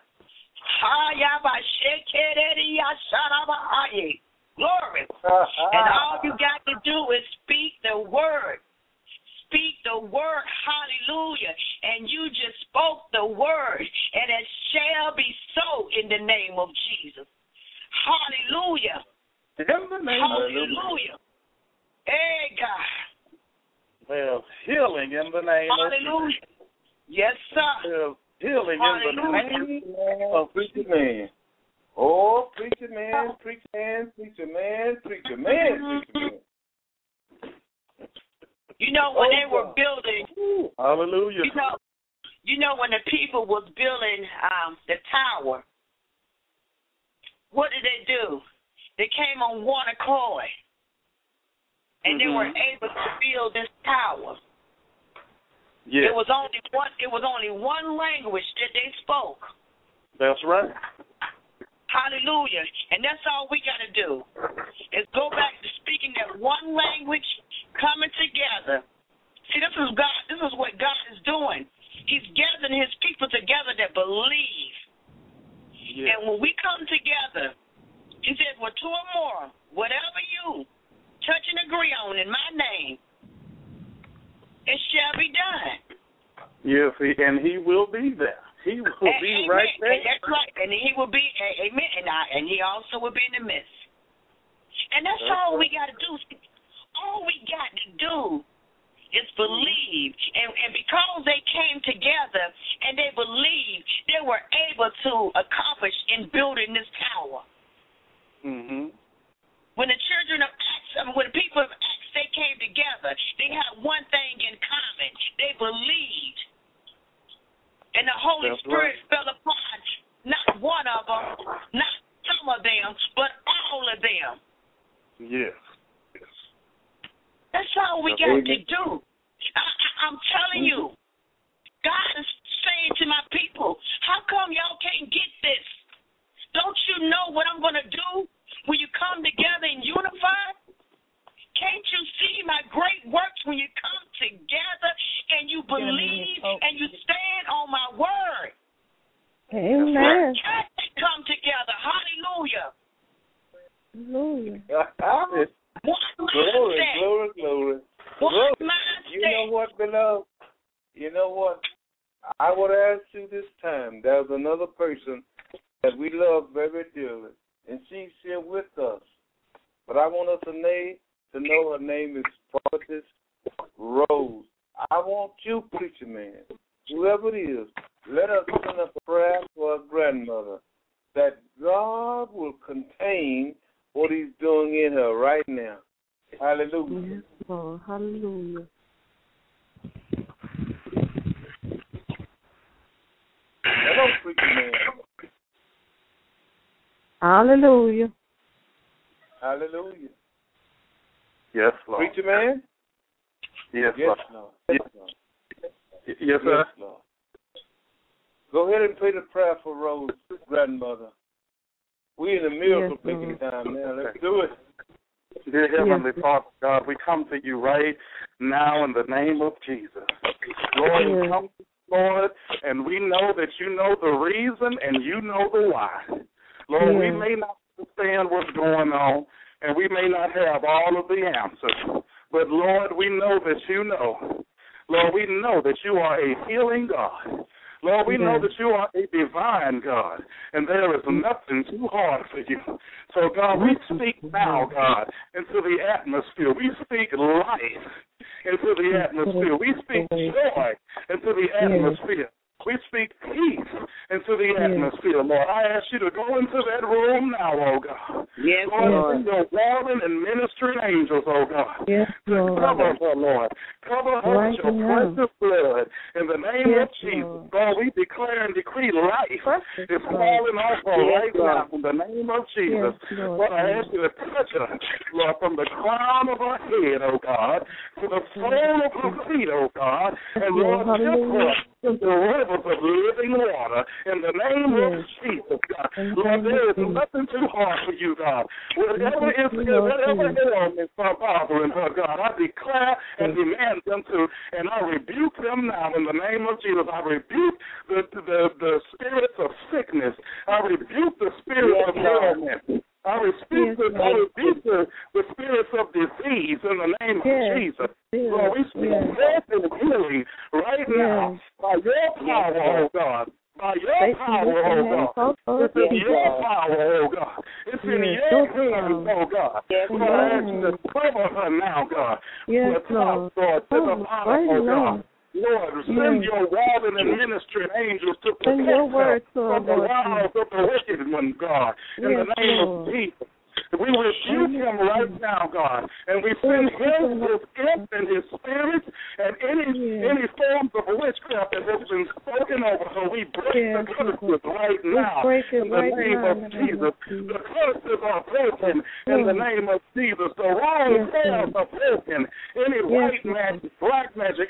[SPEAKER 4] Glory. And all you got to do is speak the word. Speak the word, hallelujah, and you just spoke the word, and it shall be so in the name of Jesus. Hallelujah. Hallelujah. Hey, God.
[SPEAKER 1] Well, healing in the name of Jesus.
[SPEAKER 4] Hallelujah. Yes, sir.
[SPEAKER 1] Well, healing in the name of
[SPEAKER 2] preacher man. Oh, preacher man.
[SPEAKER 4] You know, when they were building,
[SPEAKER 1] hallelujah.
[SPEAKER 4] You know when the people was building the tower, what did they do? They came on one accord, and they were able to build this tower.
[SPEAKER 1] Yeah.
[SPEAKER 4] It was only one language that they spoke.
[SPEAKER 1] That's right.
[SPEAKER 4] Hallelujah. And that's all we got to do is go back to speaking that one language, coming together. See, this is God. This is what God is doing. He's gathering his people together that believe. Yeah. And when we come together, he said, well, two or more, whatever you touch and agree on in my name, it shall be done.
[SPEAKER 1] Yes, and he will be there. He will be right there.
[SPEAKER 4] And that's right. And he will be, amen. And he also will be in the midst. And that's all we got to do. All we got to do is believe. And because they came together and they believed, they were able to accomplish in building this tower.
[SPEAKER 1] Mm-hmm.
[SPEAKER 4] When the children of Acts, when the people of Acts, they came together, they had one thing in common. They believed. And the Holy Spirit fell upon not one of them, not some of them, but all of them.
[SPEAKER 1] Yes.
[SPEAKER 4] That's all we got to do. I'm telling you, God is saying to my people, how come y'all can't get this? Don't you know what I'm going to do when you come together and unify? Can't you see my great works when you come together and you believe and you stand on my word?
[SPEAKER 5] Amen.
[SPEAKER 4] Come together. Hallelujah.
[SPEAKER 5] Hallelujah.
[SPEAKER 2] Glory. You know what, beloved? You know what? I would ask you this time. There's another person that we love very dearly, and she's here with us. But I want us to know her name is Prophetess Rose. I want you, preacher man, whoever it is, let us send up a prayer for our grandmother that God will contain what he's doing in her right now. Hallelujah.
[SPEAKER 5] Yes, Lord. Hallelujah.
[SPEAKER 2] Hello, preacher man.
[SPEAKER 5] Hallelujah.
[SPEAKER 2] Hallelujah.
[SPEAKER 1] Yes, Lord.
[SPEAKER 2] Preacher man?
[SPEAKER 1] Yes,
[SPEAKER 2] Yes,
[SPEAKER 1] Lord.
[SPEAKER 2] Lord.
[SPEAKER 1] Yes, sir.
[SPEAKER 2] Yes, Lord. Go ahead and pray the prayer for Rose, grandmother. We're in a miracle making time now. Let's do it.
[SPEAKER 1] Dear Heavenly Father, God, we come to you right now in the name of Jesus. Lord, we come to you, Lord, and we know that you know the reason and you know the why. Lord, we may not understand what's going on, and we may not have all of the answers, but, Lord, we know that you know. Lord, we know that you are a healing God. Lord, we know that you are a divine God, and there is nothing too hard for you. So, God, we speak now, God, into the atmosphere. We speak life into the atmosphere. We speak joy into the atmosphere. We speak peace into the atmosphere, Lord. I ask you to go into that room now, oh God.
[SPEAKER 4] Yes,
[SPEAKER 1] Lord. Send your warring and ministering angels, oh God.
[SPEAKER 5] Yes, Lord.
[SPEAKER 1] Cover her, Lord. Cover her with your precious blood. In the name of Jesus, Lord, we declare and decree life is falling off her right now in the name of Jesus. Lord, I ask you to touch her, Lord, from the crown of her head, oh God, to the sole of her feet, oh God. And Lord, lift her to the rivers of living water in the name of Jesus, God. Lord, there is nothing too hard for you, God. Whatever ailment from bothering her, God, I declare and demand them to, and I rebuke them now in the name of Jesus. I rebuke the spirits of sickness. I rebuke the spirits of ailment. I rebuke the spirits of disease in the name of Jesus. Lord, we speak health and healing right now by your power, oh God. By your power, oh God. It's in your power, oh God. It's in your hands, oh God. Lord, I ask you to cover her now, God. Lord, to the power, oh God. Lord, send your warring and ministering angels to protect her from the wiles of the wicked one, God. In the name of Jesus. We rebuke him right now, God, and we send him, his imp, and his spirits, and any forms of witchcraft that has been spoken over her. We break the curses right now in the name of Jesus. The curses are broken in the name of Jesus. The wrong prayers are broken. Any white magic, black magic,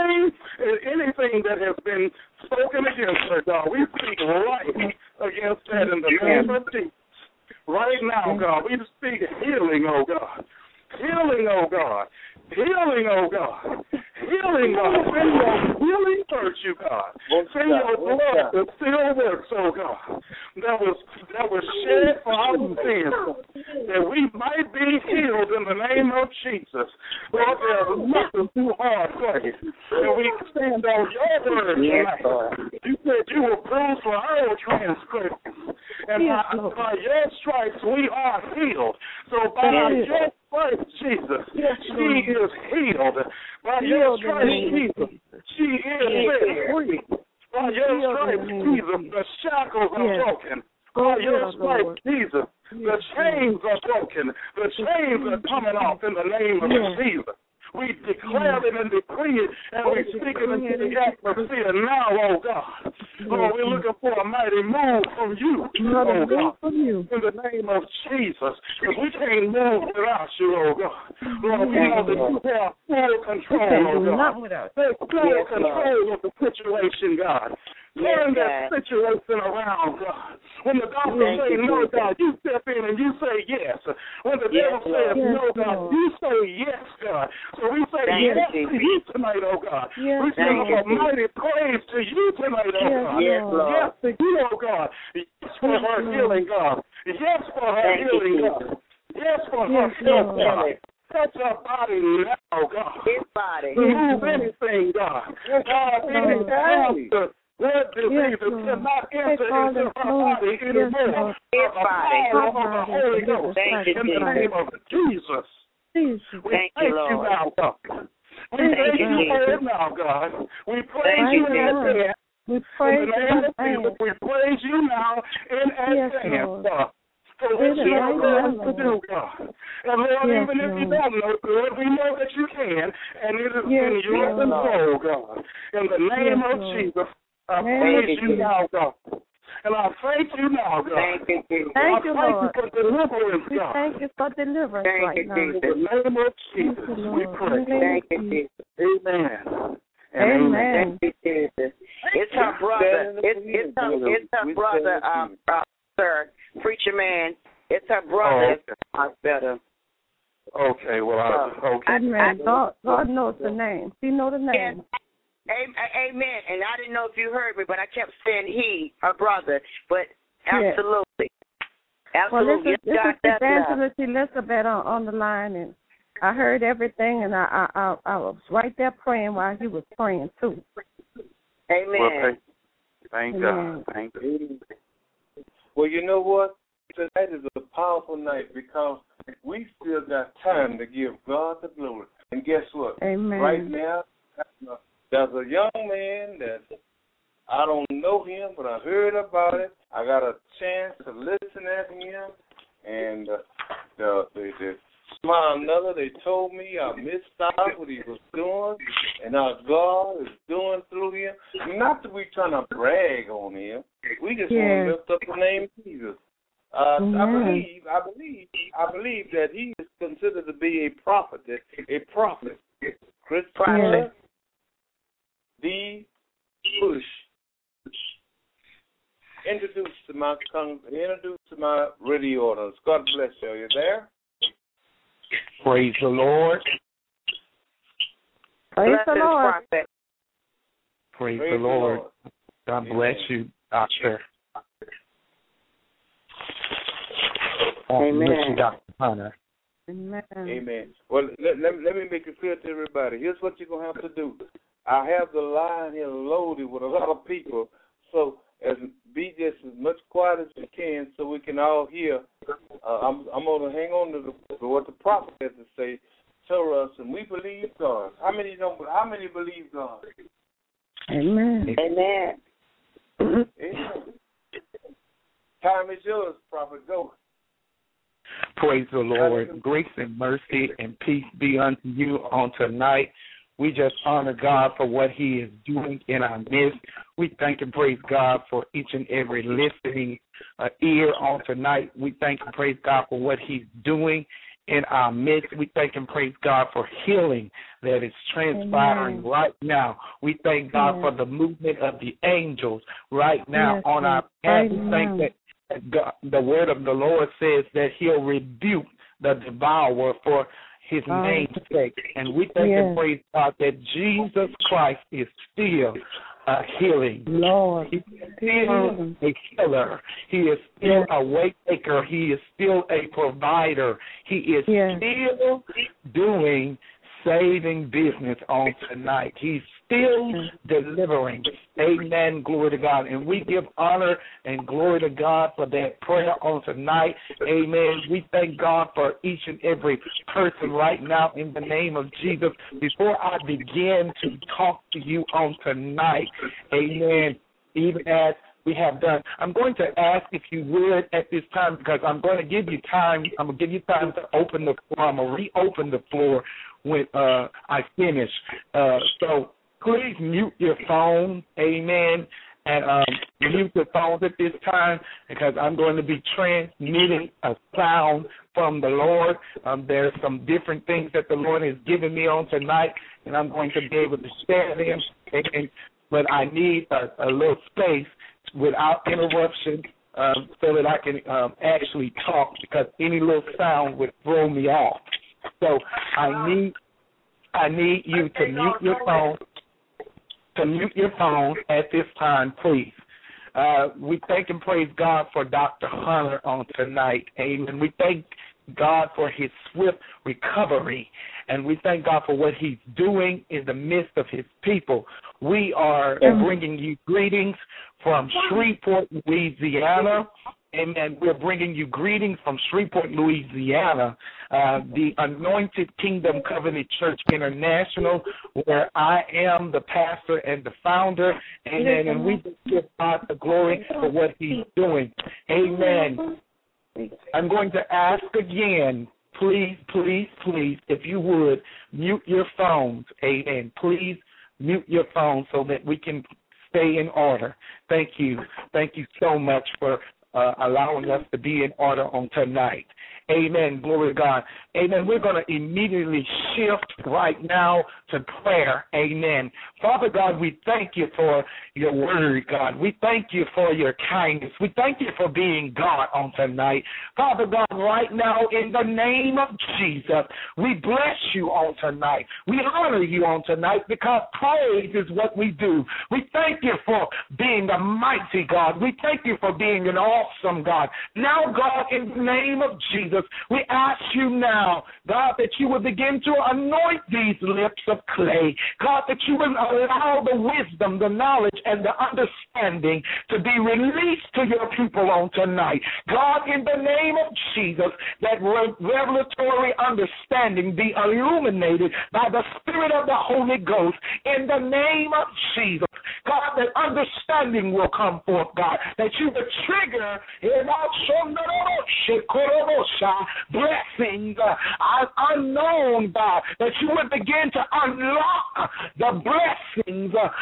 [SPEAKER 1] anything that has been spoken against her, God, we speak right against that in the name of Jesus. Right now, God, we speak healing, oh God. Healing, oh God. Healing, oh God. Healing, God. Send your healing virtue, God. Send your blood that still works, oh God. That was shed for our sins, that we might be healed in the name of Jesus. Lord, there's nothing too hard for you. And we stand on your word tonight. You said you were bruised for our transgressions. And by your stripes we are healed. So by your stripes, Jesus, she is healed. By your stripes, Jesus, she is set free. By By your stripes, Jesus, the shackles are broken. By your stripes, Jesus, the chains are broken. The chains are coming off in the name of Jesus. We declare it and decree it, and we speak it into the atmosphere now, oh God. Lord, we're looking for a mighty move from you, oh God, in the name of Jesus. Because we can't move without you, oh God. Lord, we know that you have full control, oh God. Take full control of the situation, God. Turn that situation around, God. When the doctor says no, God, you step in and you say yes. When the devil says no, God, you say yes, God. So we say yes to you tonight, oh God. We sing up a mighty praise to you tonight, oh God. Yes to you, oh God. Yes for her healing, God. Yes for her healing, God. Yes for her health, God. Touch her body now, God.
[SPEAKER 4] His body.
[SPEAKER 1] Remove anything, God. God, any cancer, blood diseases cannot enter into her body anymore.
[SPEAKER 4] His body.
[SPEAKER 1] Of the Holy Ghost. In the name of Jesus. We thank you now, God. We thank you for it now, God. We praise you in advance.
[SPEAKER 5] We praise
[SPEAKER 1] you. We praise you now in advance, God. For what you are going to do, God. And Lord, even if you don't know, Lord, we know that you can, and it is in your control, God. In the name of Jesus, I praise you now, God. And I thank you now, God.
[SPEAKER 4] Thank you, Jesus.
[SPEAKER 5] Thank you, Lord.
[SPEAKER 1] For deliverance,
[SPEAKER 5] We
[SPEAKER 1] God.
[SPEAKER 5] thank you for deliverance right now.
[SPEAKER 1] In the name of Jesus, we pray.
[SPEAKER 4] Thank you, Jesus.
[SPEAKER 1] Amen.
[SPEAKER 5] Amen.
[SPEAKER 4] Thank you, Jesus. It's her brother. It's her brother, sir. Preacher man. It's her brother. That's better.
[SPEAKER 1] Okay, well, okay.
[SPEAKER 5] Amen. God knows the name. He knows the name.
[SPEAKER 4] Amen. And I didn't know if you heard me, but I kept saying he, her brother. But absolutely.
[SPEAKER 5] Well,
[SPEAKER 4] Absolutely.
[SPEAKER 5] this is Evangelist Elizabeth on the line, and I heard everything, and I was right there praying while he was praying, too.
[SPEAKER 4] Amen.
[SPEAKER 1] Well, thank God. Thank you.
[SPEAKER 2] Well, you know what? Tonight is a powerful night because we still got time to give God the glory. And guess what?
[SPEAKER 5] Amen.
[SPEAKER 2] Right now, there's a young man that I don't know him, but I heard about it. I got a chance to listen at him, and somehow or another they told me I missed out what he was doing, and our God is doing through him. Not that we trying to brag on him. We just want to lift up the name of Jesus. I believe that he is considered to be a prophet. Christopher D. Bush. Introduced to my radio audience. God bless you. Are you there?
[SPEAKER 6] Praise the Lord.
[SPEAKER 5] Praise the Lord.
[SPEAKER 6] Praise the Lord. God bless you, Doctor.
[SPEAKER 4] Amen.
[SPEAKER 6] Bless you, Dr. Hunter.
[SPEAKER 5] Amen.
[SPEAKER 2] Amen. Well, let me make it clear to everybody. Here's what you're going to have to do. I have the line here loaded with a lot of people, so be just as much quiet as you can so we can all hear. I'm going to hang on to what the prophet has to say to us, and we believe God. How many believe God?
[SPEAKER 5] Amen.
[SPEAKER 4] Amen.
[SPEAKER 2] Amen. Time is yours, prophet. Go.
[SPEAKER 6] Praise the Lord. Grace and mercy and peace be unto you on tonight. We just honor God for what he is doing in our midst. We thank and praise God for each and every listening ear on tonight. We thank and praise God for what he's doing in our midst. We thank and praise God for healing that is transpiring right now. We thank God for the movement of the angels right now on our path. We thank that God, the word of the Lord says that he'll rebuke the devourer for his name's sake. And we thank and praise God that Jesus Christ is still healing.
[SPEAKER 5] Lord.
[SPEAKER 6] He is still a healer. He is still a way maker. He is still a provider. He is still doing saving business on tonight. He's still delivering. Amen. Glory to God. And we give honor and glory to God for that prayer on tonight. Amen. We thank God for each and every person right now in the name of Jesus. Before I begin to talk to you on tonight, amen, even as we have done. I'm going to ask if you would at this time, because I'm going to give you time. I'm going to give you time to open the floor. I'm going to reopen the floor when I finish. So please mute your phone, amen, and mute your phones at this time, because I'm going to be transmitting a sound from the Lord. There's some different things that the Lord has given me on tonight, and I'm going to be able to share them, but I need a little space without interruption so that I can actually talk, because any little sound would throw me off. So I need you to mute your phone. To mute your phone at this time, please. We thank and praise God for Dr. Hunter on tonight. Amen. We thank God for his swift recovery, and we thank God for what he's doing in the midst of his people. We are bringing you greetings from Shreveport, Louisiana. Amen. We're bringing you greetings from Shreveport, Louisiana, the Anointed Kingdom Covenant Church International, where I am the pastor and the founder. Amen. And we give God the glory for what he's doing. Amen. I'm going to ask again, please, if you would, mute your phones. Amen. Please mute your phones so that we can stay in order. Thank you. Thank you so much for allowing us to be in order on tonight. Amen. Glory to God. Amen. We're going to immediately shift right now to prayer. Amen. Father God, we thank you for your word, God. We thank you for your kindness. We thank you for being God on tonight. Father God, right now, in the name of Jesus, we bless you on tonight. We honor you on tonight, because praise is what we do. We thank you for being a mighty God. We thank you for being an awesome God. Now, God, in the name of Jesus, we ask you now, God, that you would begin to anoint these lips of clay. God, that you would allow the wisdom, the knowledge, and the understanding to be released to your people on tonight. God, in the name of Jesus, that revelatory understanding be illuminated by the Spirit of the Holy Ghost. In the name of Jesus, God, that understanding will come forth, God, that you would trigger blessings unknown, God, that you would begin to unlock the blessings that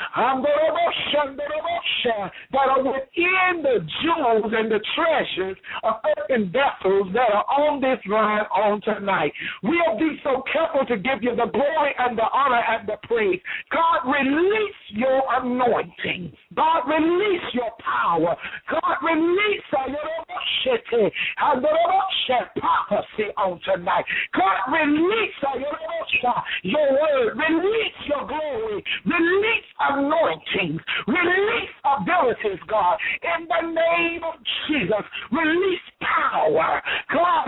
[SPEAKER 6] are within the jewels and the treasures of earthen vessels that are on this line on tonight. We'll be so careful to give you the glory and the honor and the praise. God, release your anointing. God, release your power. God, release prophecy on tonight. God, release your word. Release your glory. Release anointings. Release abilities, God. In the name of Jesus, release power. God,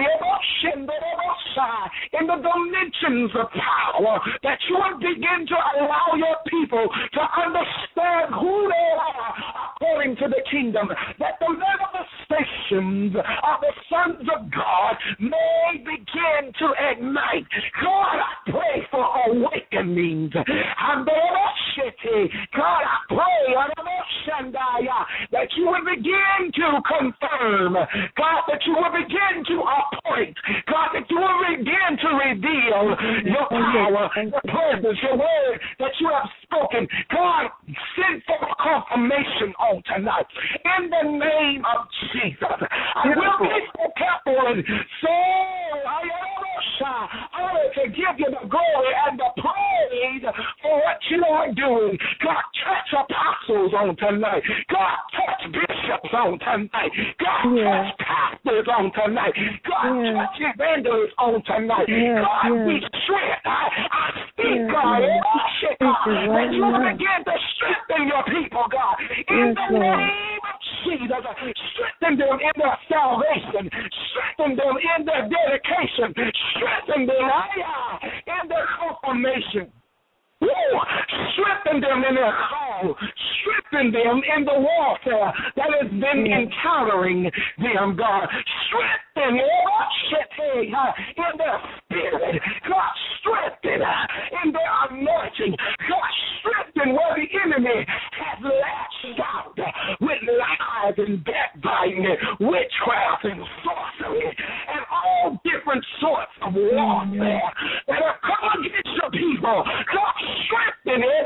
[SPEAKER 6] in the dimensions of power, that you will begin to allow your people to understand who they are according to the kingdom, that the manifestations of the sons of God may begin to ignite. God, I pray for awakenings. God, I pray that you will begin to confirm, God, that you will begin to appoint, God, that you will begin to reveal your power, your presence, your word that you have spoken. God, send forth confirmation on tonight. In the name of Jesus, I will be so careful and so honored to give you the glory and the praise for what you are doing. God, touch apostles on tonight. God, touch bishops on tonight. God, touch pastors on tonight. God, touch evangelists on tonight. God, we strength. I speak, God, that you begin to strengthen your people, God. In the name of Jesus, strengthen them in their salvation. Strengthen them in their dedication. Strengthen them in their confirmation. Strengthen them in their call. Strengthen them in the warfare that has been encountering them, God. Strengthen in their spirit. God, strengthen in their anointing. God, strengthen where the enemy has lashed out. lies and backbiting and witchcraft and sorcery and all different sorts of warfare that have come against your people. God, strengthen it.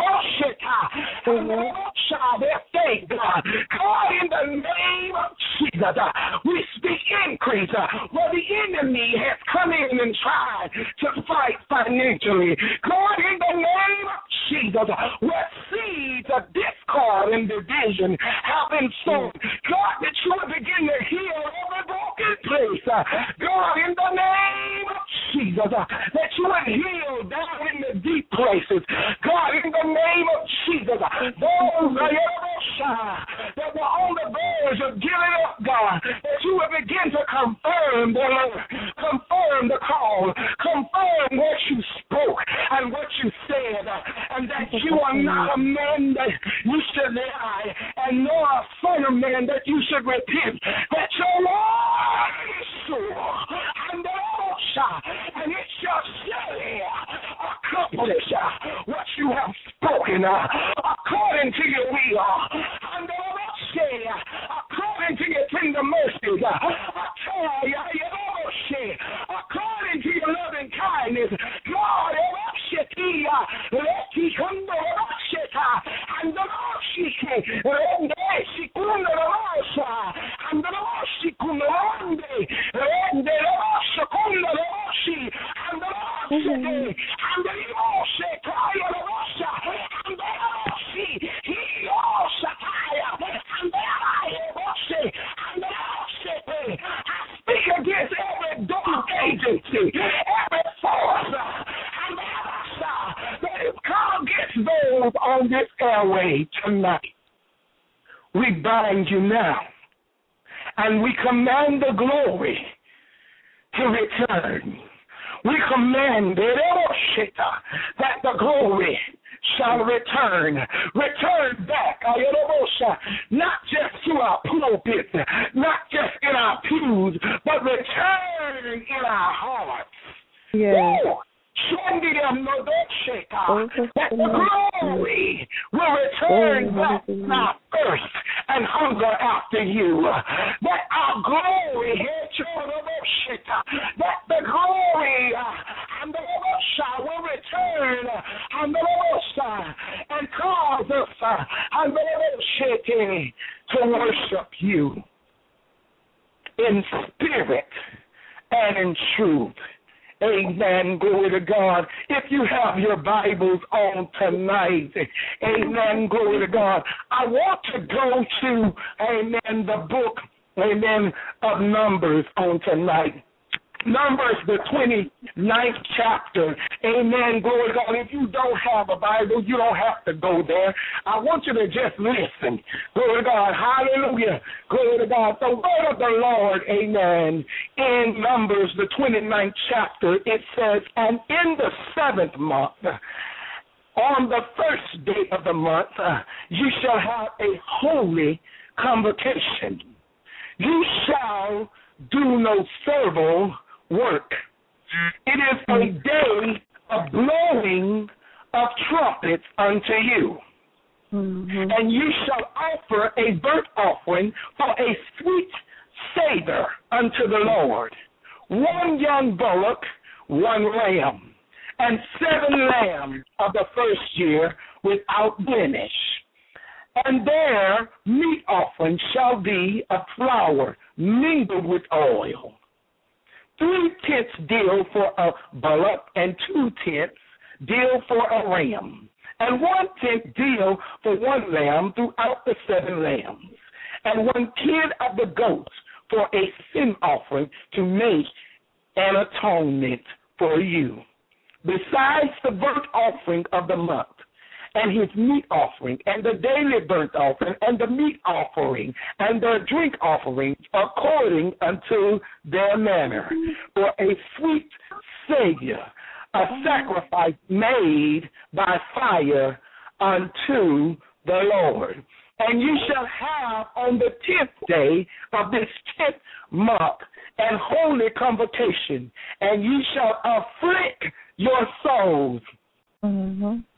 [SPEAKER 6] Their faith, God. God, in the name of Jesus, we speak increase where the enemy has come in and tried to fight financially. God, in the name of Jesus, where seeds of discord and division have been sown, God, that you will begin to heal every broken place. God, in the name of Jesus, that you will heal down in the deep places. God, in the name of Jesus, those that were on the verge of giving up, God, that you will begin to confirm the Lord, confirm the call, confirm what you spoke and what you said, and that you are not a man that you should lie, and nor a son of man that you should repent, that your word is sure, and it shall surely accomplish what you have spoken according to your will, and according to your tender mercies, according to your loving kindness. God, I speak against every dark agency, every force, that is come against those on this airway tonight. We bind you now, and we command the glory to return. We command that the glory shall return back, not just to our pulpits, not just in our pews, but return in our hearts.
[SPEAKER 5] Yes.
[SPEAKER 6] That the glory will return back to our thirst and hunger after you. That our glory, that the glory will return and cause us to worship you in spirit and in truth. Amen. Glory to God. If you have your Bibles on tonight, amen. Glory to God. I want to go to, amen, the book, amen, of Numbers on tonight. Numbers, the 29th chapter. Amen. Glory to God. If you don't have a Bible, you don't have to go there. I want you to just listen. Glory to God. Hallelujah. Glory to God. The word of the Lord, amen, in Numbers, the 29th chapter, it says, and in the 7th month, on the first day of the month, you shall have a holy convocation. You shall do no servile work. It is a day of blowing of trumpets unto you. Mm-hmm. And you shall offer a burnt offering for a sweet savor unto the Lord. 1 young bullock, 1 lamb, and 7 lambs of the first year without blemish. And their meat offering shall be of flour mingled with oil. 3/10 deal for a bullock, and 2/10 deal for a ram, and 1/10 deal for 1 lamb throughout the 7 lambs, and 1/10 of the goats for a sin offering to make an atonement for you. Besides the burnt offering of the month, and his meat offering, and the daily burnt offering, and the meat offering, and the drink offering, according unto their manner, for a sweet Savior, a sacrifice made by fire unto the Lord. And you shall have on the 10th day of this 10th month an holy convocation, and you shall afflict your souls. Mm-hmm.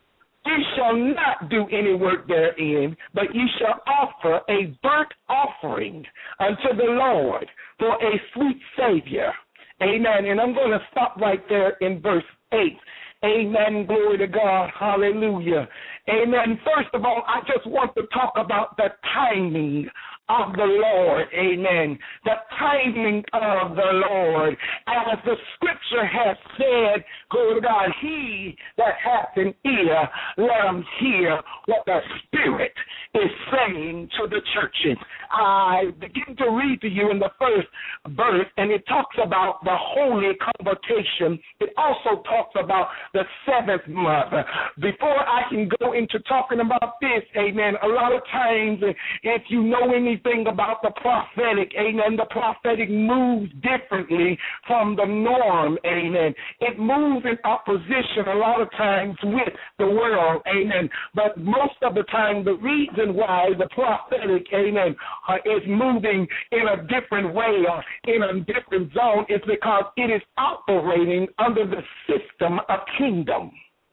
[SPEAKER 6] Ye shall not do any work therein, but ye shall offer a burnt offering unto the Lord for a sweet Savior. Amen. And I'm going to stop right there in verse 8. Amen. Glory to God. Hallelujah. Amen. First of all, I just want to talk about the timing of the Lord. Amen. The timing of the Lord. As the scripture has said, glory to God, he that hath an ear, let him hear what the Spirit is saying to the churches. I begin to read to you in the first verse, and it talks about the holy convocation. It also talks about the seventh month. Before I can go into talking about this, amen, a lot of times, if you know anything about the prophetic, amen, the prophetic moves differently from the norm, amen. It moves in opposition a lot of times with the world, amen. But most of the time, the reason why the prophetic, amen, is moving in a different way or in a different zone is because it is operating under the system of kingdom.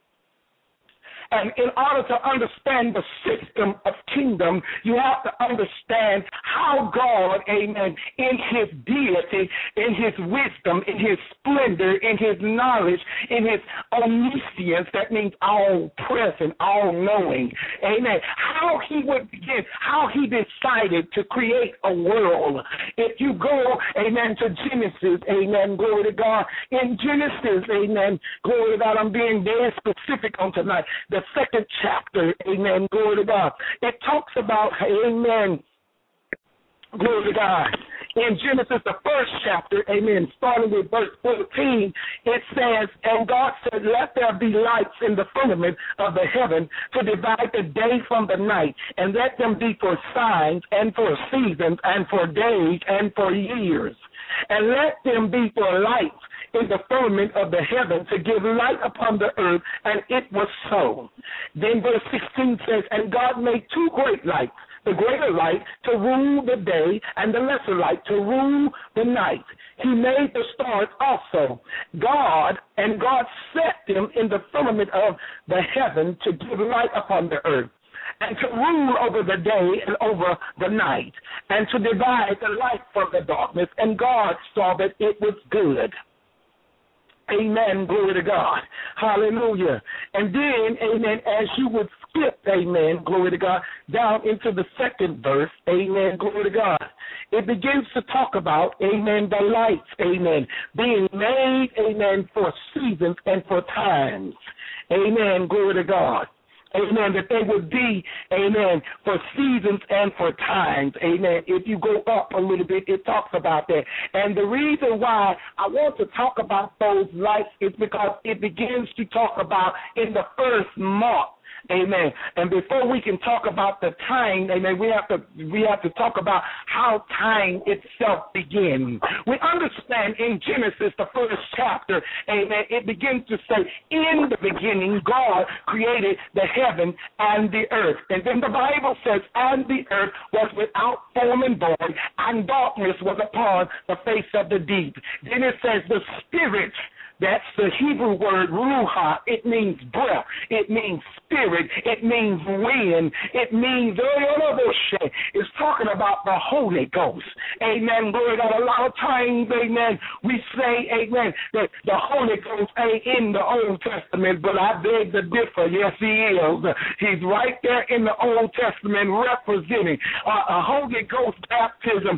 [SPEAKER 6] And in order to understand the system of kingdom, you have to understand how God, amen, in his deity, in his wisdom, in his splendor, in his knowledge, in his omniscience, that means all present, all knowing, amen, how he would begin, how he decided to create a world. If you go, amen, to Genesis, amen, glory to God, in Genesis, amen, glory to God, I'm being very specific on tonight, the second chapter, amen, glory to God. It talks about, amen, glory to God. In Genesis, the first chapter, amen, starting with verse 14, it says, and God said, let there be lights in the firmament of the heaven to divide the day from the night, and let them be for signs and for seasons and for days and for years. And let them be for lights in the firmament of the heaven to give light upon the earth, and it was so. Then verse 16 says, and God made two great lights, the greater light to rule the day, and the lesser light to rule the night. He made the stars also. God set them in the firmament of the heaven to give light upon the earth, and to rule over the day and over the night, and to divide the light from the darkness. And God saw that it was good. Amen, glory to God. Hallelujah. And then, amen, as you would skip, amen, glory to God, down into the second verse, amen, glory to God, it begins to talk about, amen, the lights, amen, being made, amen, for seasons and for times. Amen, glory to God. Amen, that they would be, amen, for seasons and for times. Amen. If you go up a little bit, it talks about that. And the reason why I want to talk about those lights is because it begins to talk about in the first month. Amen. And before we can talk about the time, amen, we have to talk about how time itself begins. We understand in Genesis, the first chapter, amen, it begins to say, in the beginning, God created the heaven and the earth. And then the Bible says, and the earth was without form and void, and darkness was upon the face of the deep. Then it says, the Spirit, that's the Hebrew word ruha. It means breath. It means spirit. It means wind. It means, it's talking about the Holy Ghost. Amen. Glory to God. A lot of times, amen, we say, amen, that the Holy Ghost ain't in the Old Testament, but I beg to differ. Yes, he is. He's right there in the Old Testament representing a Holy Ghost baptism.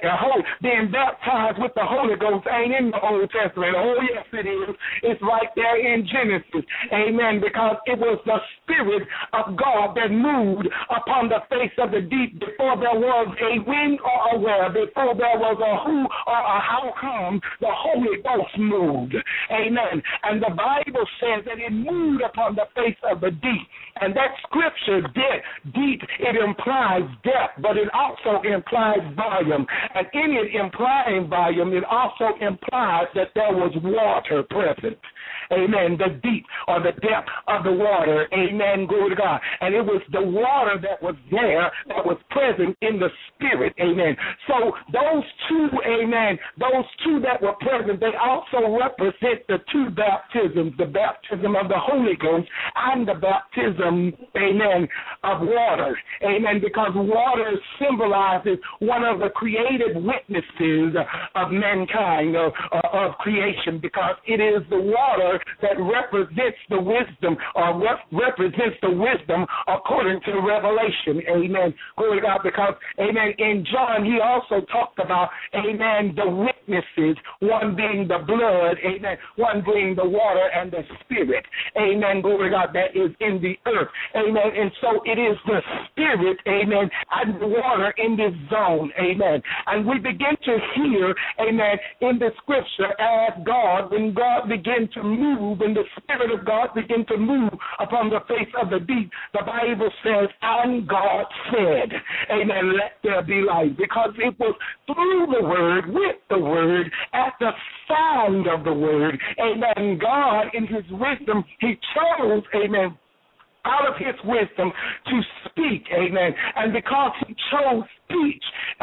[SPEAKER 6] Being baptized with the Holy Ghost ain't in the Old Testament. Oh, yes, it is. It's right there in Genesis. Amen. Because it was the Spirit of God that moved upon the face of the deep before there was a wind or a where, before there was a who or a how come, the Holy Ghost moved. Amen. And the Bible says that it moved upon the face of the deep. And that scripture, deep, it implies depth, but it also implies volume. And in it implying volume, it also implies that there was water present. amen, the deep or the depth of the water, amen, glory to God. And it was the water that was there that was present in the Spirit, amen. So those two, amen, those two that were present, they also represent the two baptisms, the baptism of the Holy Ghost and the baptism, amen, of water, amen, because water symbolizes one of the creative witnesses of mankind, of creation, because it is the water that represents the wisdom, or represents the wisdom according to Revelation, amen, glory to God, because, amen, in John, he also talked about, amen, the witnesses, one being the blood, amen, one being the water and the Spirit, amen, glory to God, that is in the earth, amen, and so it is the Spirit, amen, and the water in this zone, amen, and we begin to hear, amen, in the scripture as God, when God began to move, when the Spirit of God began to move upon the face of the deep, the Bible says, and God said, amen, let there be light, because it was through the word, with the word, at the sound of the word, amen, God in his wisdom, he chose, amen, out of his wisdom to speak, amen, and because he chose speech,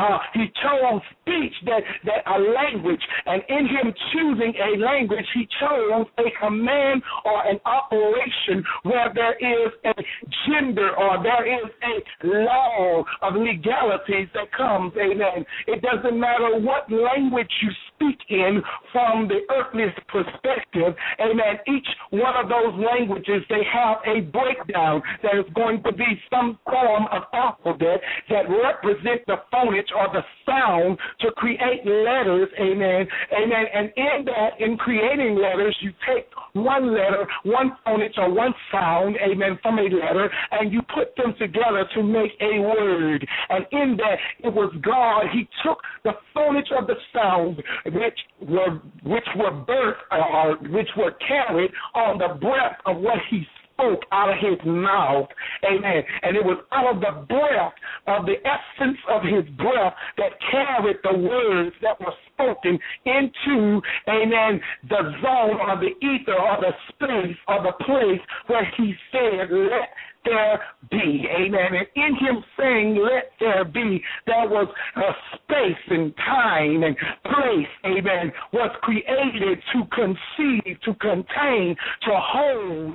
[SPEAKER 6] that a language, and in him choosing a language, he chose a command or an operation where there is a gender or there is a law of legalities that comes, amen. It doesn't matter what language you speak in from the earthly perspective, amen. Each one of those languages, they have a breakdown. There is going to be some form of alphabet that represents the phonage or the sound to create letters, amen, amen, and in creating letters, you take one letter, one phonage or one sound, amen, from a letter, and you put them together to make a word, and in that, it was God, he took the phonage of the sound, which were birthed, or which were carried on the breath of what he spoke out of his mouth, amen, and it was out of the breath, of the essence of his breath that carried the words that were spoken into, amen, the zone or the ether or the space or the place where he said, let there be, amen, and in him saying, let there be, there was a space and time and place, amen, was created to conceive, to contain, to hold,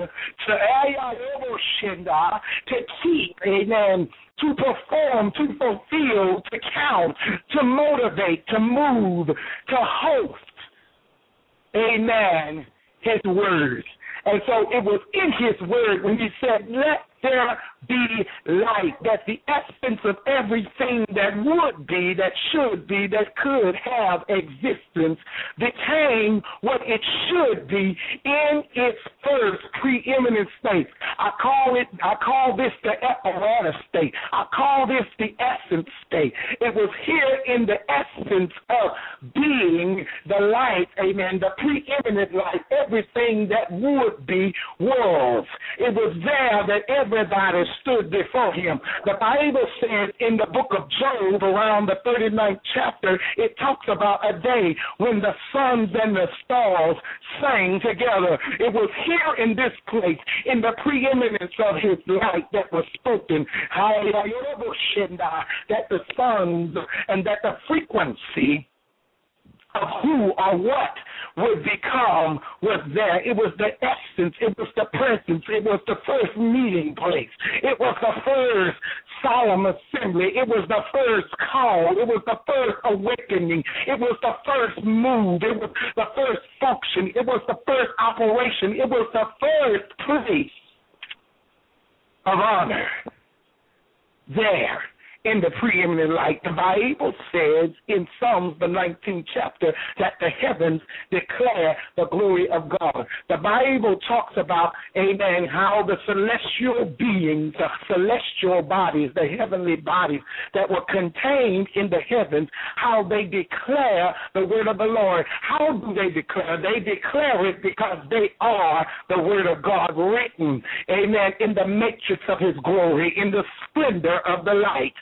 [SPEAKER 6] to keep, amen, to perform, to fulfill, to count, to motivate, to move, to host, amen, his words. And so it was in his word when he said, let there be light, that the essence of everything that would be, that should be, that could have existence became what it should be in its first preeminent state. I call this the apparatus state. I call this the essence state. It was here in the essence of being the light, amen, the preeminent light, everything that would be was. It was there that everybody stood before him. The Bible says in the book of Job, around the 39th chapter, it talks about a day when the suns and the stars sang together. It was here in this place, in the preeminence of his light that was spoken, that the suns and that the frequency of who or what would become was there. It was the essence. It was the presence. It was the first meeting place. It was the first solemn assembly. It was the first call. It was the first awakening. It was the first move. It was the first function. It was the first operation. It was the first place of honor there. In the preeminent light, the Bible says in Psalms, the 19th chapter, that the heavens declare the glory of God. The Bible talks about, amen, how the celestial beings, the celestial bodies, the heavenly bodies that were contained in the heavens, how they declare the word of the Lord. How do they declare? They declare it because they are the word of God written, amen, in the matrix of his glory, in the splendor of the light.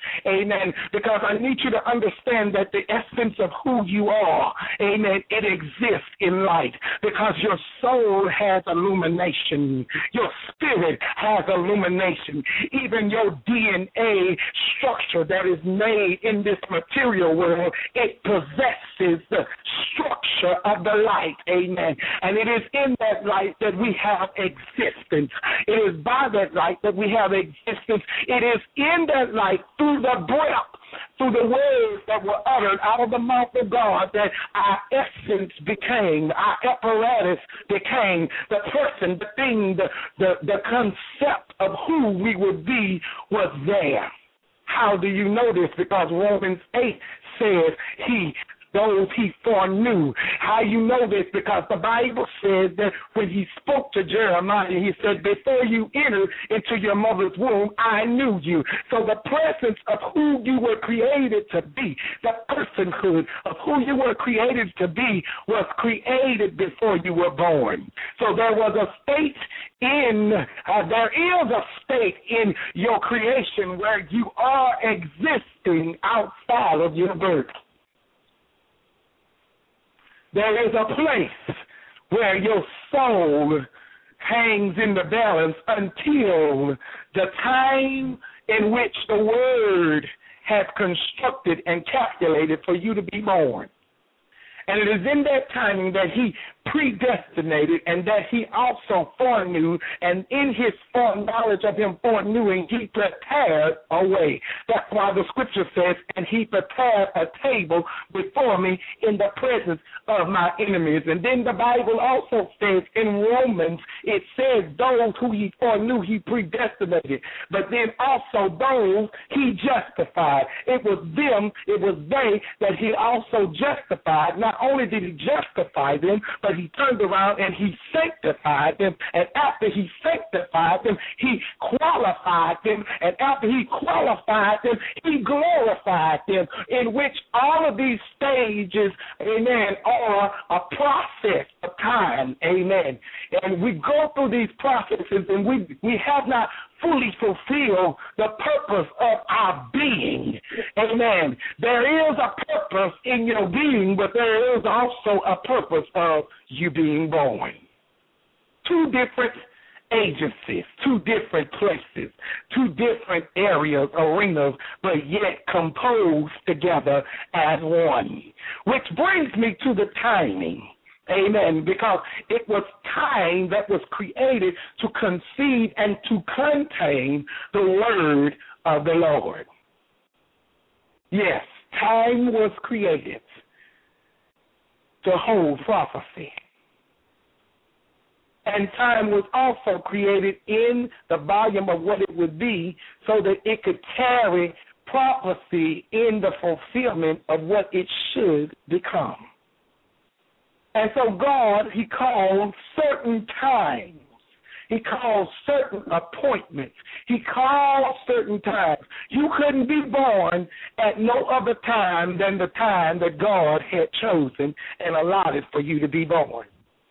[SPEAKER 6] Amen. Because I need you to understand that the essence of who you are, amen, it exists in light. Because your soul has illumination. Your spirit has illumination. Even your DNA structure that is made in this material world, it possesses the structure of the light. Amen. And it is in that light that we have existence. It is by that light that we have existence. It is in that light, through the breath, through the words that were uttered out of the mouth of God, that our essence became, our apparatus became, the person, the thing, the concept of who we would be was there. How do you know this? Because Romans 8 says those he foreknew. How you know this? Because the Bible says that when he spoke to Jeremiah, he said, before you entered into your mother's womb, I knew you. So the presence of who you were created to be, the personhood of who you were created to be was created before you were born. So there was a state there is a state in your creation where you are existing outside of your birth. There is a place where your soul hangs in the balance until the time in which the Word has constructed and calculated for you to be born. And it is in that timing that he predestinated and that he also foreknew, and in his foreknowledge of him foreknowing, he prepared a way. That's why the scripture says, and he prepared a table before me in the presence of my enemies. And then the Bible also says in Romans, it says those who he foreknew he predestinated, but then also those he justified. It was they that he also justified. Not only did he justify them, but he turned around and he sanctified them. And after he sanctified them, he qualified them. And after he qualified them, he glorified them, in which all of these stages, amen, are a process of time, amen. And we go through these processes and we have not fully fulfill the purpose of our being. Amen. There is a purpose in your being, but there is also a purpose of you being born. Two different agencies, two different places, two different areas, arenas, but yet composed together as one. Which brings me to the timing. Amen. Because it was time that was created to conceive and to contain the word of the Lord. Yes, time was created to hold prophecy. And time was also created in the volume of what it would be so that it could carry prophecy in the fulfillment of what it should become. And so God, he called certain times. He called certain appointments. He called certain times. You couldn't be born at no other time than the time that God had chosen and allotted for you to be born.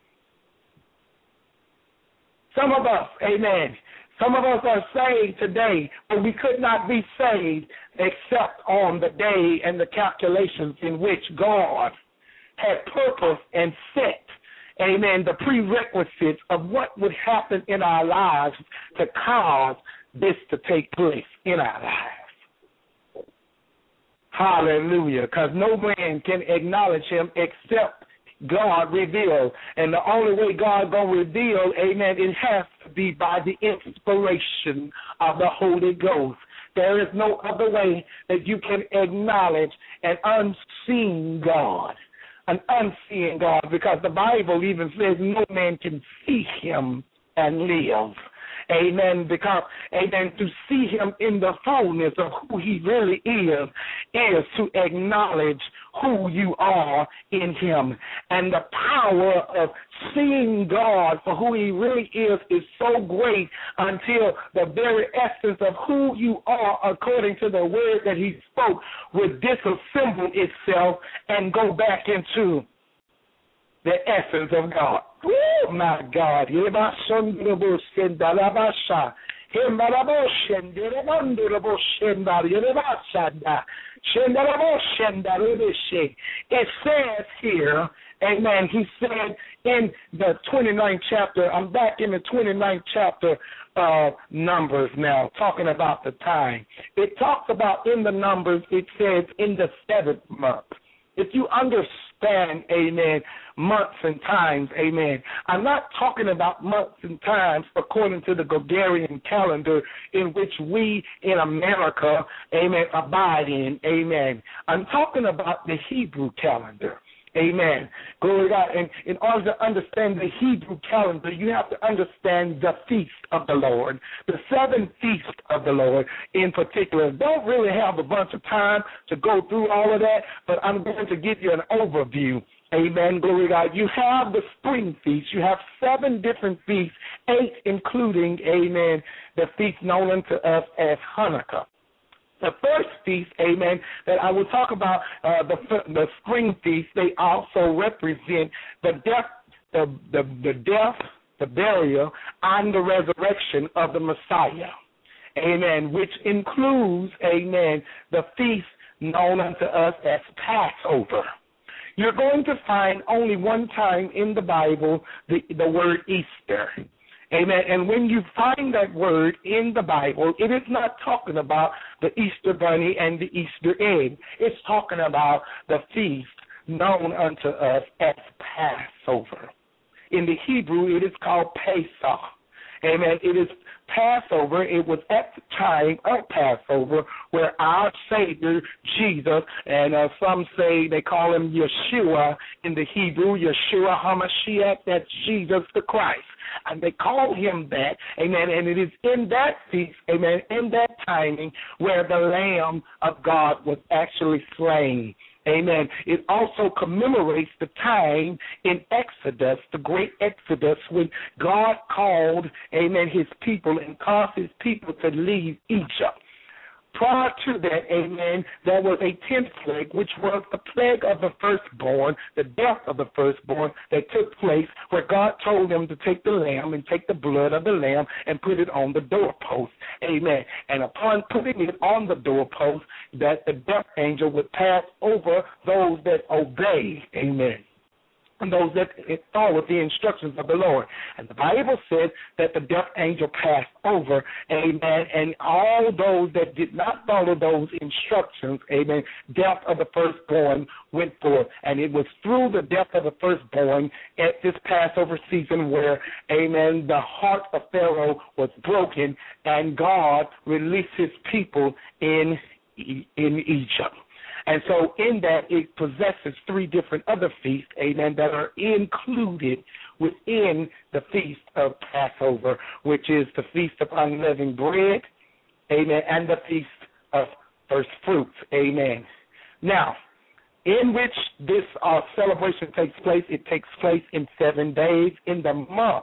[SPEAKER 6] Some of us, amen, some of us are saved today, but we could not be saved except on the day and the calculations in which God had purpose and set, amen, the prerequisites of what would happen in our lives to cause this to take place in our lives. Hallelujah. Because no man can acknowledge him except God revealed. And the only way God going to reveal, amen, it has to be by the inspiration of the Holy Ghost. There is no other way that you can acknowledge an unseen God. An unseen God, because the Bible even says no man can see him and live. Amen. Because, amen, to see him in the fullness of who he really is to acknowledge who you are in him. And the power of seeing God for who he really is so great until the very essence of who you are according to the word that he spoke would disassemble itself and go back into the essence of God. Oh, my God. It says here, amen, he said in the 29th chapter, I'm back in the 29th chapter of Numbers now, talking about the time. It talks about in the Numbers, it says in the 7th month. If you understand, amen, months and times, amen, I'm not talking about months and times according to the Gregorian calendar in which we in America, amen, abide in, amen. I'm talking about the Hebrew calendar. Amen. Glory to God. And in order to understand the Hebrew calendar, you have to understand the feast of the Lord, the 7 feasts of the Lord in particular. Don't really have a bunch of time to go through all of that, but I'm going to give you an overview. Amen. Glory to God. You have the spring feast. You have 7 different feasts, 8 including, amen, the feast known unto us as Hanukkah. The first feast, amen, that I will talk about, the spring feast, they also represent the death, the burial, and the resurrection of the Messiah, amen, which includes, amen, the feast known unto us as Passover. You're going to find only one time in the Bible the word Easter. Amen. And when you find that word in the Bible, it is not talking about the Easter bunny and the Easter egg. It's talking about the feast known unto us as Passover. In the Hebrew, it is called Pesach. Amen. It is Passover. It was at the time of Passover where our Savior, Jesus, and some say they call him Yeshua in the Hebrew, Yeshua HaMashiach, that's Jesus the Christ. And they call him that, amen, and it is in that feast, amen, in that timing where the Lamb of God was actually slain. Amen. It also commemorates the time in Exodus, the great Exodus, when God called, amen, his people and caused his people to leave Egypt. Prior to that, amen, there was a 10th plague, which was the plague of the firstborn, the death of the firstborn that took place where God told them to take the lamb and take the blood of the lamb and put it on the doorpost. Amen. And upon putting it on the doorpost, that the death angel would pass over those that obey. Amen. And those that follow the instructions of the Lord. And the Bible said that the death angel passed over, amen, and all those that did not follow those instructions, amen, death of the firstborn went forth. And it was through the death of the firstborn at this Passover season where, amen, the heart of Pharaoh was broken and God released his people in Egypt. And so in that, it possesses 3 different other feasts, amen, that are included within the Feast of Passover, which is the Feast of Unleavened Bread, amen, and the Feast of First Fruits, amen. Now, in which this celebration takes place, it takes place in 7 days in the month,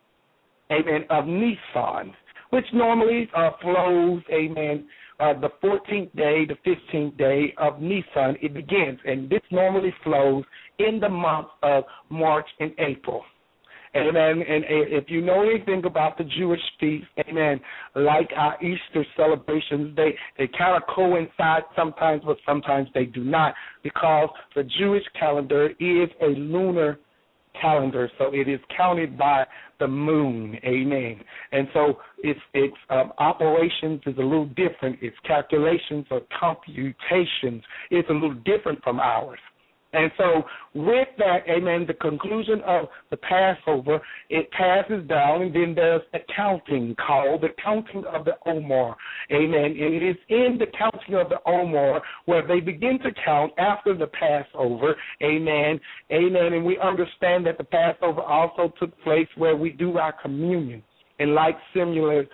[SPEAKER 6] amen, of Nisan, which normally flows, amen, the 14th day, the 15th day of Nisan, it begins, and this normally flows in the month of March and April. Amen. And if you know anything about the Jewish feast, amen, like our Easter celebrations, they kind of coincide sometimes, but sometimes they do not, because the Jewish calendar is a lunar calendar, so it is counted by the moon, amen. And so its operations is a little different. Its calculations or computations is a little different from ours. And so with that, amen, the conclusion of the Passover, it passes down, and then there's a counting called the counting of the Omer, amen. And it is in the counting of the Omer where they begin to count after the Passover, amen, amen. And we understand that the Passover also took place where we do our communion. And like similarities,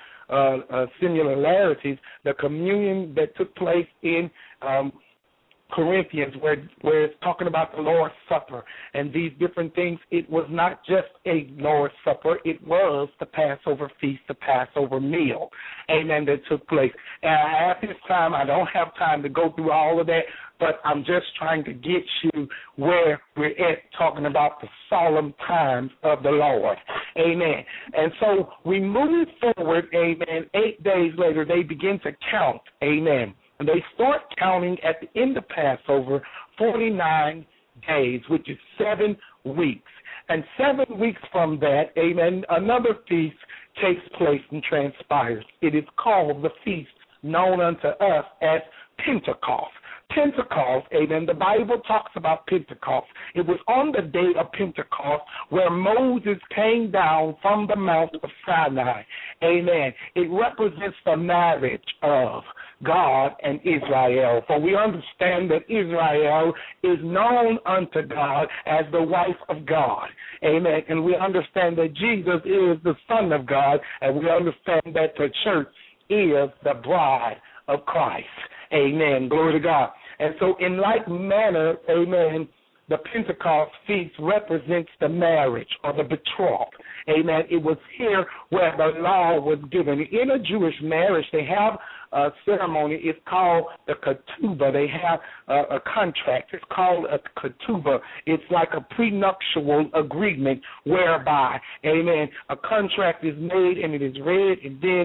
[SPEAKER 6] the communion that took place in Corinthians, where it's talking about the Lord's Supper and these different things, it was not just a Lord's Supper, it was the Passover feast, the Passover meal, amen, that took place. And at this time, I don't have time to go through all of that, but I'm just trying to get you where we're at, talking about the solemn times of the Lord. Amen. And so we move forward, amen. 8 days later, they begin to count, amen. And they start counting at the end of Passover, 49 days, which is 7 weeks. And 7 weeks from that, amen, another feast takes place and transpires. It is called the feast known unto us as Pentecost. Pentecost, amen, the Bible talks about Pentecost. It was on the day of Pentecost where Moses came down from the Mount of Sinai, amen. It represents the marriage of God and Israel. For we understand that Israel is known unto God as the wife of God. Amen. And we understand that Jesus is the Son of God, and we understand that the church is the bride of Christ. Amen. Glory to God. And so in like manner, amen, the Pentecost feast represents the marriage or the betrothal. Amen. It was here where the law was given. In a Jewish marriage, they have a ceremony. It's called the ketubah. They have a contract. It's called a ketubah. It's like a prenuptial agreement whereby, amen, a contract is made and it is read, and then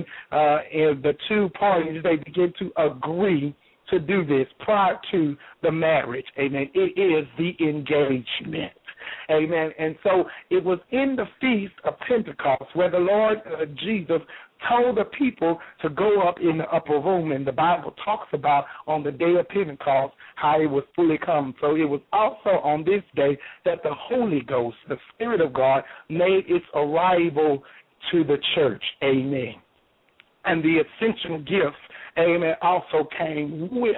[SPEAKER 6] the two parties, they begin to agree to do this prior to the marriage. Amen. It is the engagement. Amen. And so it was in the Feast of Pentecost where the Lord Jesus told the people to go up in the upper room, and the Bible talks about on the day of Pentecost how it was fully come. So it was also on this day that the Holy Ghost, the Spirit of God, made its arrival to the church. Amen. And the essential gifts, amen, also came with,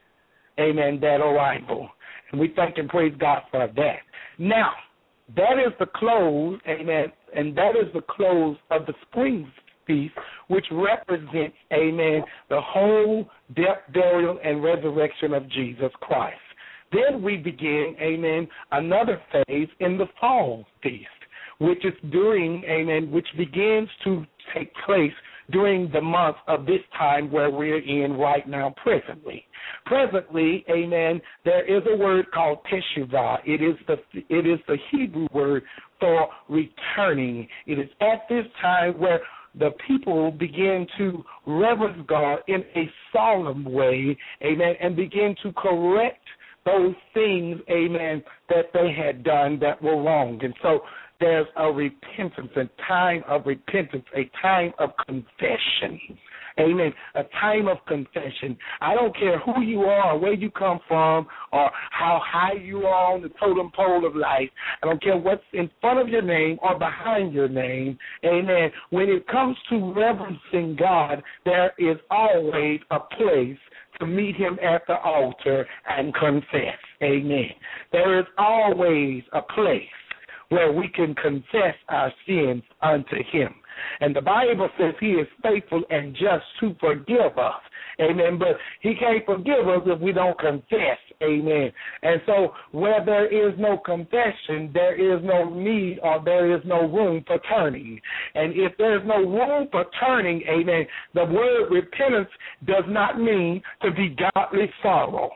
[SPEAKER 6] amen, that arrival. And we thank and praise God for that. Now, that is the close, amen, and that is the close of the spring feast, which represents, amen, the whole death, burial, and resurrection of Jesus Christ. Then we begin, amen, another phase in the fall feast, which is during, amen, which begins to take place during the month of this time where we're in right now presently. Presently, amen, there is a word called teshuvah. It is the Hebrew word for returning. It is at this time where the people begin to reverence God in a solemn way, amen, and begin to correct those things, amen, that they had done that were wrong. And so there's a repentance, a time of repentance, a time of confession. Amen. A time of confession. I don't care who you are or where you come from or how high you are on the totem pole of life. I don't care what's in front of your name or behind your name. Amen. When it comes to reverencing God, there is always a place to meet him at the altar and confess. Amen. There is always a place where we can confess our sins unto him. And the Bible says he is faithful and just to forgive us. Amen. But he can't forgive us if we don't confess. Amen. And so where there is no confession, there is no need or there is no room for turning. And if there's no room for turning, amen, the word repentance does not mean to be godly sorrow.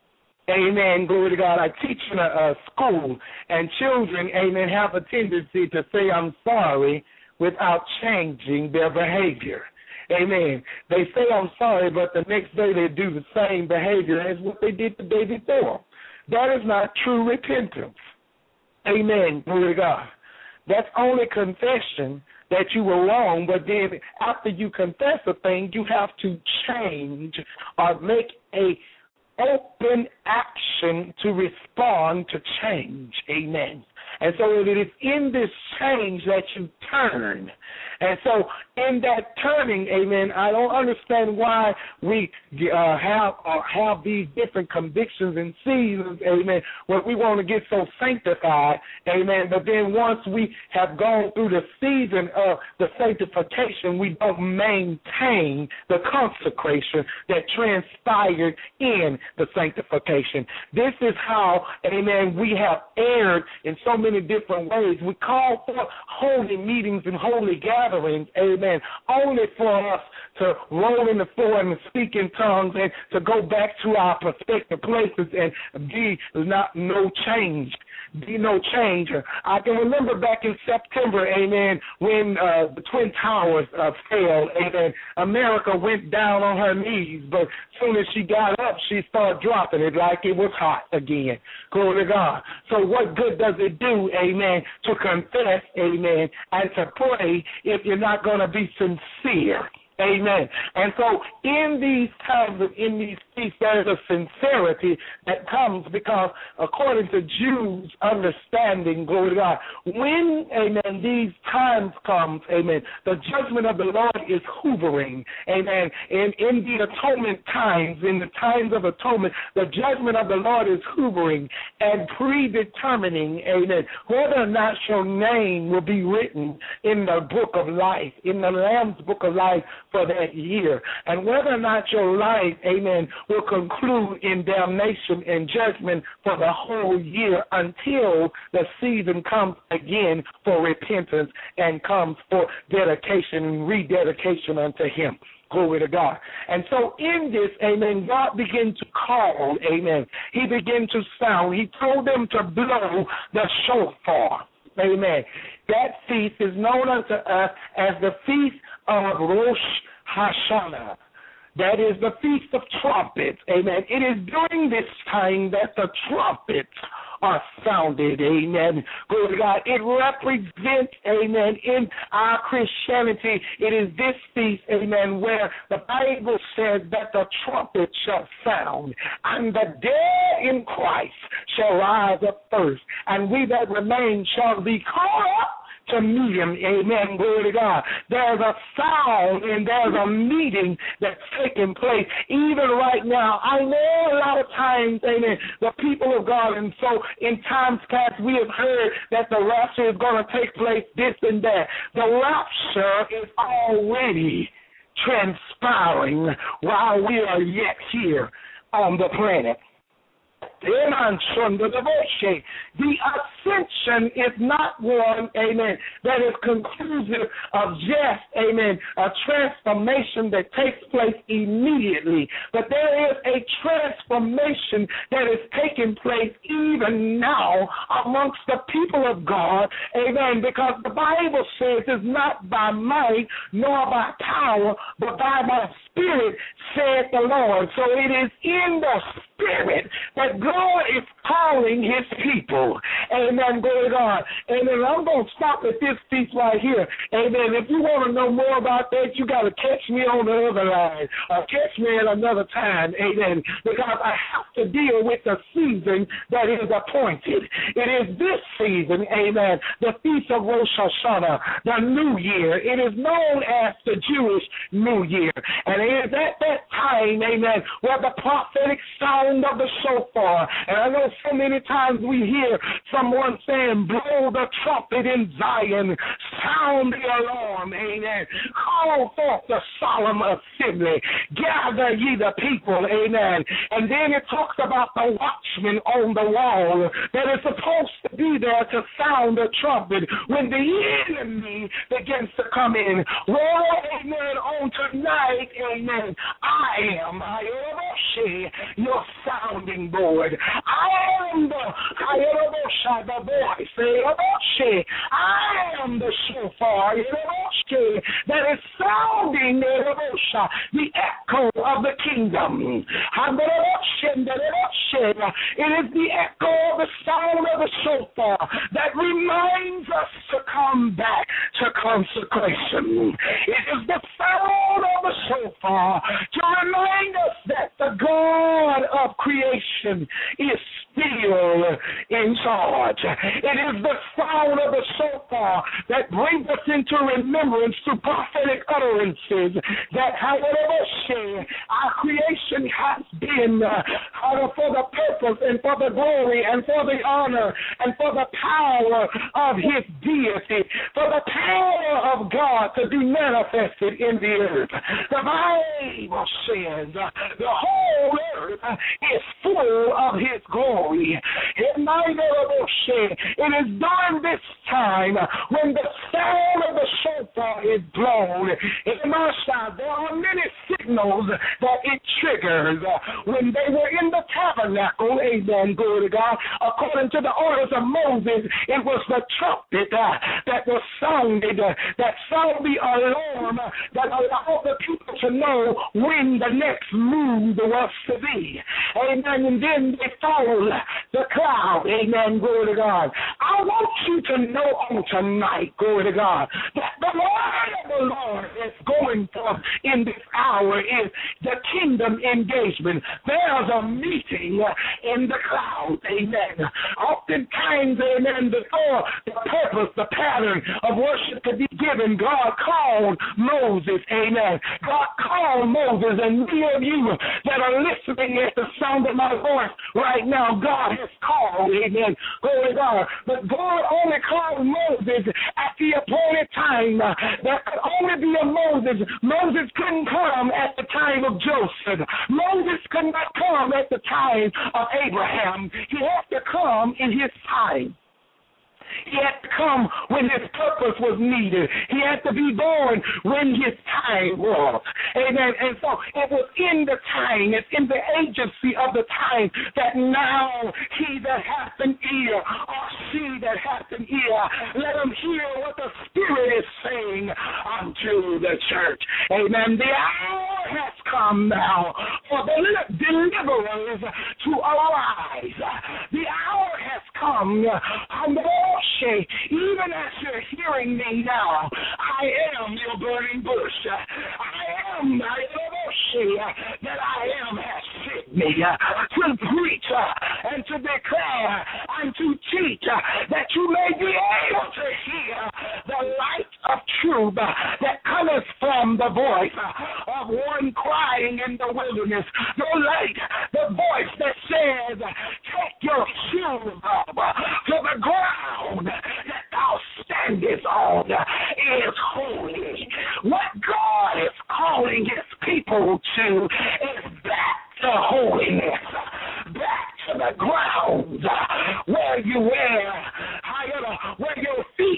[SPEAKER 6] Amen. Glory to God. I teach in a school, and children, amen, have a tendency to say, I'm sorry, without changing their behavior. Amen. They say, I'm sorry, but the next day they do the same behavior as what they did the day before. That is not true repentance. Amen. Glory to God. That's only confession that you were wrong, but then after you confess a thing, you have to change or make a open action to respond to change. Amen. And so it is in this change that you turn. And so in that turning, amen, I don't understand why we have these different convictions and seasons, amen, where we want to get so sanctified, amen, but then once we have gone through the season of the sanctification, we don't maintain the consecration that transpired in the sanctification. This is how, amen, we have erred in so many different ways. We call for holy meetings and holy gatherings, amen, only for us to roll in the floor and speak in tongues and to go back to our prospective places and be no changed. be no change. I can remember back in September, amen, when the Twin Towers fell, amen, America went down on her knees, but as soon as she got up, she started dropping it like it was hot again. Glory to God. So what good does it do, amen, to confess, amen, and to pray if you're not going to be sincere? Amen. And so in these times, in these feasts, there is a sincerity that comes because according to Jews' understanding, glory to God, when, amen, these times come, amen, the judgment of the Lord is hovering, amen. And in the atonement times, in the times of atonement, the judgment of the Lord is hovering and predetermining, amen, whether or not your name will be written in the book of life, in the Lamb's book of life, for that year, and whether or not your life, amen, will conclude in damnation and judgment for the whole year until the season comes again for repentance and comes for dedication and rededication unto Him. Glory to God. And so in this, amen, God began to call, amen. He began to sound. He told them to blow the shofar. Amen. That feast is known unto us as the Feast of Rosh Hashanah. That is the Feast of Trumpets. Amen. It is during this time that the trumpets are sounded. Amen. Glory to God. It represents, amen, in our Christianity, it is this feast, amen, where the Bible says that the trumpet shall sound, and the dead in Christ shall rise up first, and we that remain shall be caught up to meet Him. Amen. Glory to God. There's a sound and there's a meeting that's taking place even right now. I know a lot of times, amen, the people of God, and so in times past we have heard that the rapture is going to take place, this and that. The rapture is already transpiring while we are yet here on the planet. The ascension is not one, amen, that is conclusive of just, amen, a transformation that takes place immediately. But there is a transformation that is taking place even now amongst the people of God, amen, because the Bible says it's not by might nor by power, but by my Spirit, saith the Lord. So it is in the Spirit that God is calling His people. Amen. Glory to God. Amen. I'm going to stop at this piece right here. Amen. If you want to know more about that, you got to catch me on the other line or catch me at another time. Amen. Because I have to deal with the season that is appointed. It is this season, amen, the Feast of Rosh Hashanah, the New Year. It is known as the Jewish New Year. And it is at that time, amen, where the prophetic sound of the shofar, and I know so many times we hear someone saying, blow the trumpet in Zion, sound the alarm, amen, call forth the solemn assembly, gather ye the people, amen. And then it talks about the watchman on the wall that is supposed to be there to sound the trumpet when the enemy begins to come in. Well, amen, on tonight, amen, I am your sounding board. I am the voice. I am the shofar that is sounding the echo of the kingdom. It is the echo of the sound of the shofar that reminds us to come back to consecration. It is the sound of the shofar to remind us that the God of creation is still in charge. It is the sound of the shofar that brings us into remembrance through prophetic utterances that, however, our creation has been for the purpose and for the glory and for the honor and for the power of His deity, for the power of God to be manifested in the earth. The Bible says the whole earth is full of His glory. It is during this time when the sound of the shofar is blown. In Moshe, there are many signals that it triggers. When they were in the tabernacle, amen, glory to God, according to the orders of Moses, it was the trumpet that was sounded, that sounded the alarm that allowed the people to know when the next move was to be. Amen. And then they followed the cloud. Amen. Glory to God. I want you to know on tonight, glory to God, that the word of the Lord is going forth in this hour is the kingdom engagement. There's a meeting in the clouds. Amen. Oftentimes, amen, before the purpose, the pattern of worship to be given, God called Moses. Amen. God called Moses, and many of you that are listening at the sound of my voice right now, God has called. Amen. Glory to God. But God only called Moses at the appointed time. There could only be a Moses. Moses couldn't come at the time of Joseph. Moses could not come at the time of Abraham. He had to come in his time. He had to come when his purpose was needed. He had to be born when his time was. Amen. And so it was in the time, it's in the agency of the time that now he that hath an ear, or she that hath an ear, let him hear what the Spirit is saying unto the church. Amen. The hour has come now for the deliverers to arise. The hour has come. Even as you're hearing me now, I am your burning bush. I am that I am has sent me to preach and to declare and to teach that you may be able to hear the light of truth that cometh from the voice of one crying in the wilderness. The light, the voice that says, take your shoes off, for the ground that thou standest on is holy. What God is calling his people to is back to holiness, back to the ground where you were, where your feet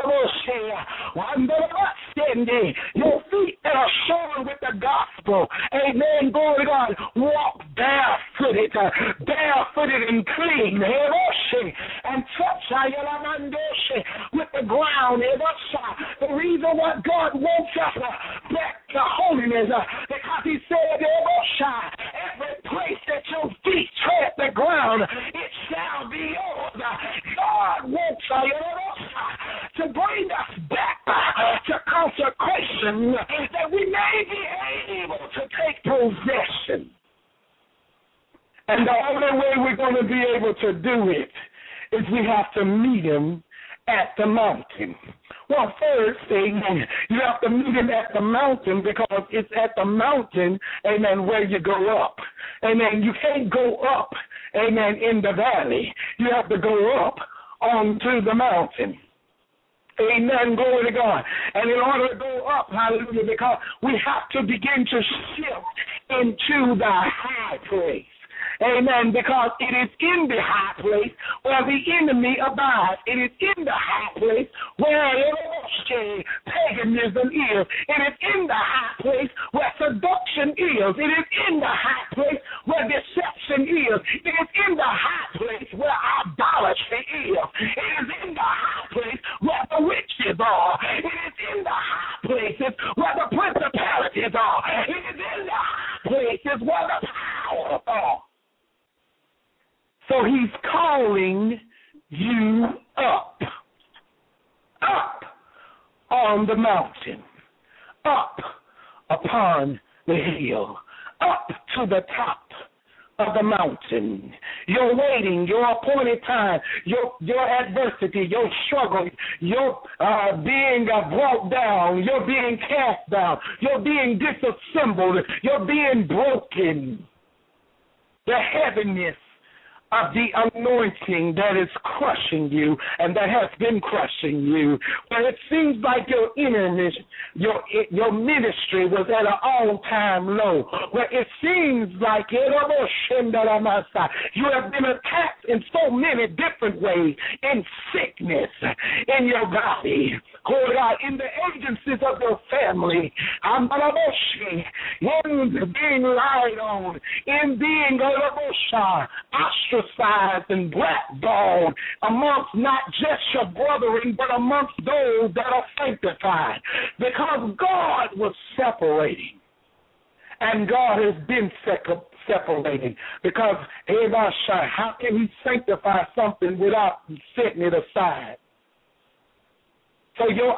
[SPEAKER 6] your feet that are shorn with the gospel. Amen. Glory to God. Walk barefooted and clean, and touch with the ground. The reason why God wants us back to holiness, because he said, every place that your feet tread the ground, it shall be yours. God wants to bring us back to consecration, that we may be able to take possession. And the only way we're going to be able to do it is we have to meet him at the mountain. Well, first, amen, you have to meet him at the mountain, because it's at the mountain, amen, where you go up. Amen. You can't go up, amen, in the valley. You have to go up onto the mountain. Amen. Glory to God. And in order to go up, hallelujah, because we have to begin to shift into the high place. Amen. Because it is in the high place where the enemy abides. It is in the high place where paganism is. It is in the high place where seduction is. It is in the high place where deception is. It is in the high place where idolatry is. It is in the high place where the witches are. It is in the high places where the principalities are. It is in the high places where the powers are. So he's calling you up on the mountain, up upon the hill, up to the top of the mountain. You're waiting, your appointed time, your adversity, your struggle, your being brought down, you're being cast down, you're being disassembled, you're being broken. The heaviness of the anointing that is crushing you and that has been crushing you, where it seems like your your ministry was at an all-time low, where it seems like you have been attacked in so many different ways, in sickness, in your body, in the agencies of your family, in being lied on, in being ostracized and blackballed amongst not just your brethren, but amongst those that are sanctified, because God was separating. And God has been separating, because how can he sanctify something without setting it aside? So your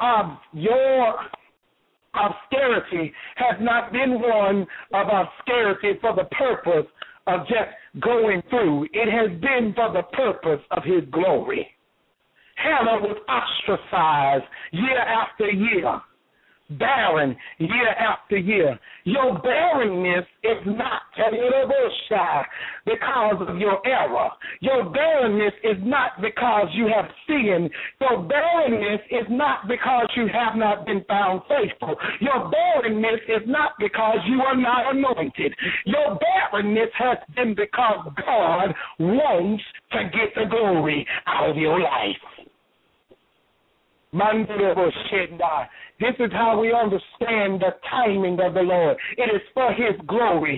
[SPEAKER 6] austerity has not been one of austerity for the purpose of just going through. It has been for the purpose of his glory. Hannah was ostracized year after year, barren year after year. Your barrenness is not because of your error. Your barrenness is not because you have sinned. Your barrenness is not because you have not been found faithful. Your barrenness is not because you are not anointed. Your barrenness has been because God wants to get the glory out of your life. This is how we understand the timing of the Lord. It is for his glory.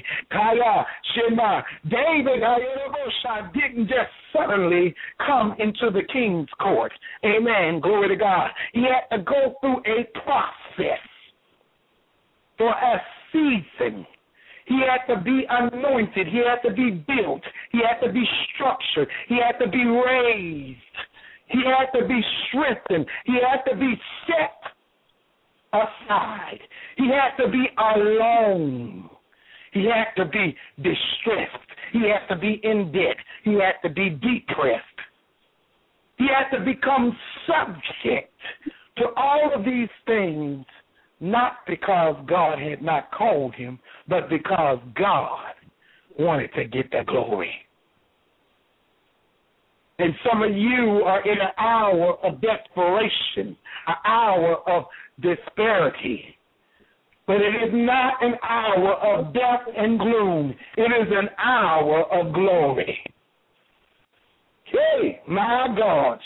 [SPEAKER 6] David didn't just suddenly come into the king's court. Amen. Glory to God. He had to go through a process for a season. He had to be anointed. He had to be built. He had to be structured. He had to be raised. He had to be strengthened. He had to be set aside. He had to be alone. He had to be distressed. He had to be in debt. He had to be depressed. He had to become subject to all of these things, not because God had not called him, but because God wanted to get the glory. And some of you are in an hour of desperation, an hour of disparity. But it is not an hour of death and gloom. It is an hour of glory. Hey, my God,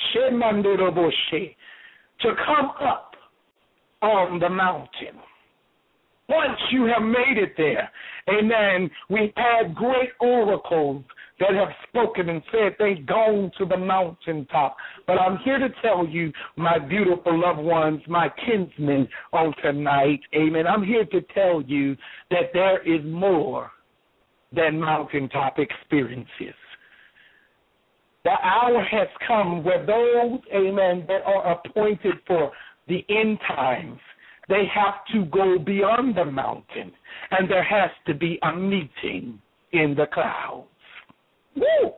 [SPEAKER 6] to come up on the mountain. Once you have made it there, amen, we've had great oracles that have spoken and said they've gone to the mountaintop. But I'm here to tell you, my beautiful loved ones, my kinsmen on tonight, amen, I'm here to tell you that there is more than mountaintop experiences. The hour has come where those, amen, that are appointed for the end times, they have to go beyond the mountain, and there has to be a meeting in the clouds. Woo!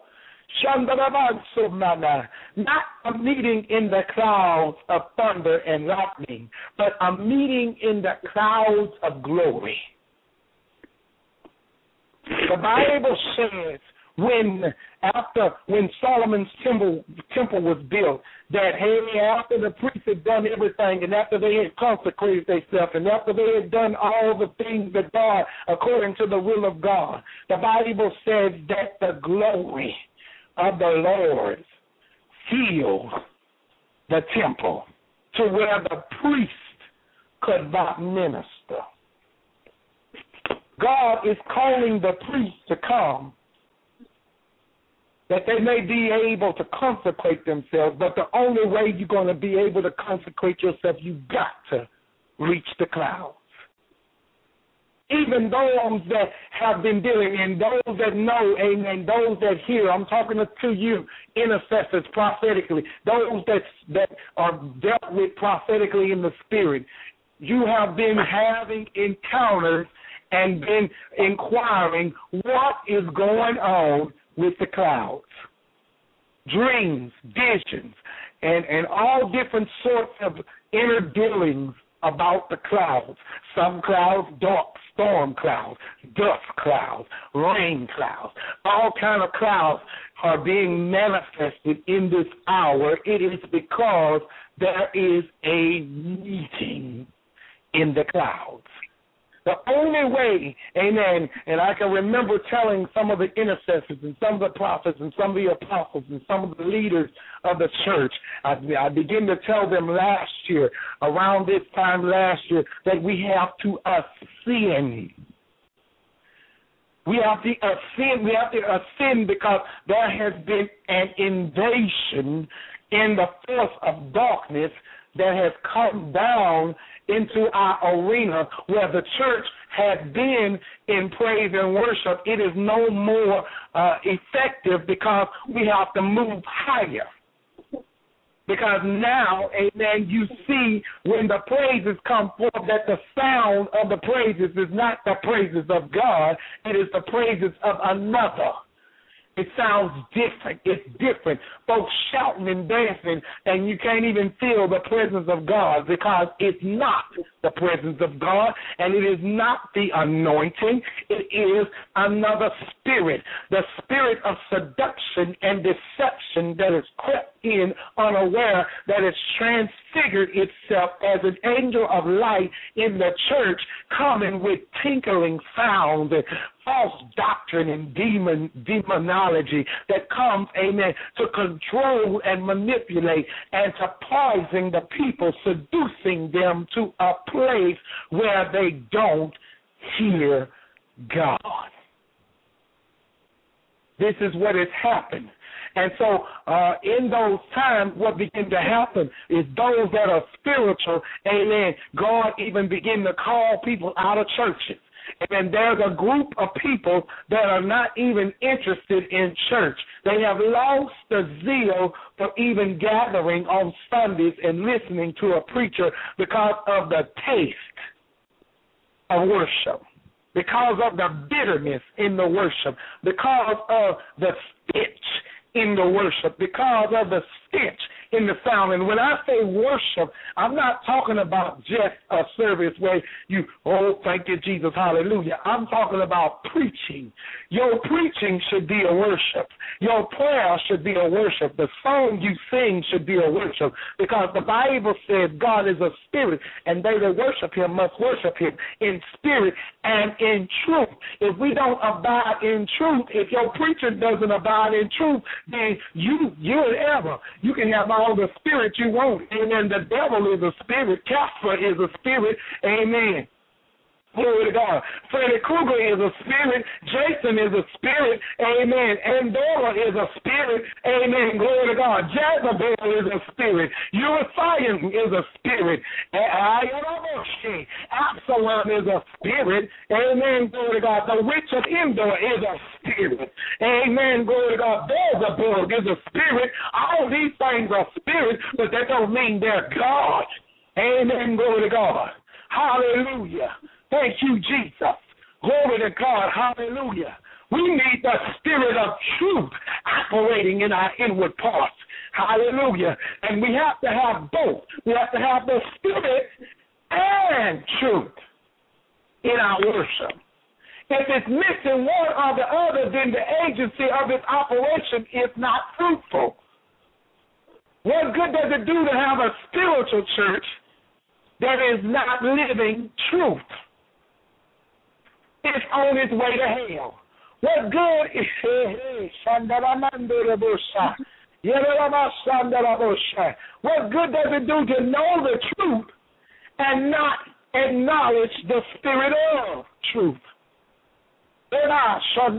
[SPEAKER 6] Not a meeting in the clouds of thunder and lightning, but a meeting in the clouds of glory. The Bible says when Solomon's temple was built, that after the priests had done everything, and after they had consecrated themselves, and after they had done all the things that God, according to the will of God, the Bible says that the glory of the Lord filled the temple to where the priest could not minister. God is calling the priests to come, that they may be able to consecrate themselves. But the only way you're going to be able to consecrate yourself, you've got to reach the clouds. Even those that have been dealing, and those that know, amen, those that hear, I'm talking to you, intercessors prophetically, those that are dealt with prophetically in the spirit. You have been having encounters and been inquiring what is going on with the clouds. Dreams, visions, and all different sorts of inner dealings about the clouds. Some clouds, dark storm clouds, dust clouds, rain clouds, all kind of clouds are being manifested in this hour. It is because there is a meeting in the clouds. The only way, amen, and I can remember telling some of the intercessors and some of the prophets and some of the apostles and some of the leaders of the church, I began to tell them last year, around this time last year, that we have to ascend. We have to ascend because there has been an invasion in the force of darkness that has come down into our arena where the church had been in praise and worship. It is no more effective because we have to move higher. Because now, amen, you see when the praises come forth that the sound of the praises is not the praises of God, it is the praises of another. It sounds different. It's different. Folks shouting and dancing, and you can't even feel the presence of God because it's not the presence of God, and it is not the anointing. It is another spirit, the spirit of seduction and deception that has crept in unaware, that has transfigured itself as an angel of light in the church, coming with tinkling sounds and false doctrine and demonology that comes, amen, to control and manipulate and to poison the people, seducing them to a place where they don't hear God. This is what has happened. And so in those times, what began to happen is those that are spiritual, amen, God even begin to call people out of churches. And there's a group of people that are not even interested in church. They have lost the zeal for even gathering on Sundays and listening to a preacher because of the taste of worship, because of the bitterness in the worship, because of the stench in the worship, because of the stench in the sound. And when I say worship, I'm not talking about just a service where you, oh, thank you, Jesus, hallelujah. I'm talking about preaching. Your preaching should be a worship. Your prayer should be a worship. The song you sing should be a worship, because the Bible says God is a spirit, and they that worship him must worship him in spirit and in truth. If we don't abide in truth, if your preacher doesn't abide in truth, then you and ever, you can have all the spirit you want. Amen. The devil is a spirit. Casper is a spirit. Amen. Glory to God. Freddy Krueger is a spirit. Jason is a spirit. Amen. Andorra is a spirit. Amen. Glory to God. Jezebel is a spirit. Uriah is a spirit. Absalom is a spirit. Amen. Glory to God. The witch of Endor is a spirit. Amen. Glory to God. Beelzebub is a spirit. All these things are spirits, but that don't mean they're God. Amen. Glory to God. Hallelujah. Thank you, Jesus. Glory to God. Hallelujah. We need the spirit of truth operating in our inward parts. Hallelujah. And we have to have both. We have to have the spirit and truth in our worship. If it's missing one or the other, then the agency of its operation is not fruitful. What good does it do to have a spiritual church that is not living truth? It's on its way to hell. What good is what good does it do to know the truth and not acknowledge the spirit of truth? What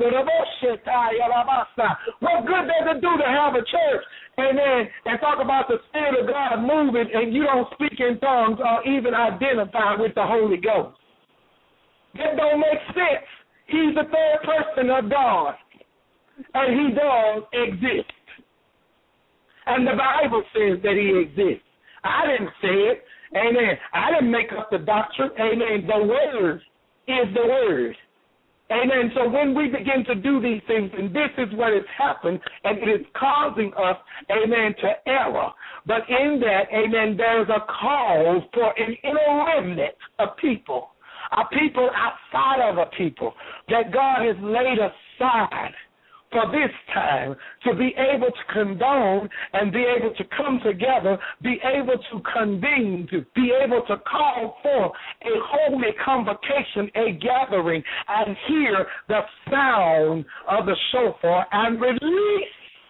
[SPEAKER 6] good does it do to have a church and talk about the Spirit of God moving and you don't speak in tongues or even identify with the Holy Ghost? That don't make sense. He's the third person of God, and he does exist. And the Bible says that he exists. I didn't say it. Amen. I didn't make up the doctrine. Amen. The word is the word. Amen. So when we begin to do these things, and this is what has happened, and it is causing us, amen, to error. But in that, amen, there's a call for an inner remnant of people, a people outside of a people that God has laid aside for this time to be able to condone and be able to come together, be able to convene, to be able to call forth a holy convocation, a gathering, and hear the sound of the shofar and release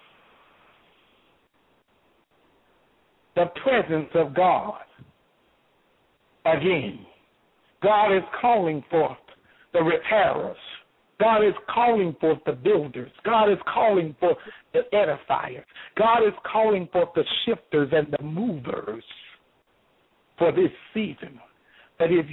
[SPEAKER 6] the presence of God again. God is calling forth the repairers. God is calling forth the builders. God is calling forth the edifiers. God is calling forth the shifters and the movers for this season. But if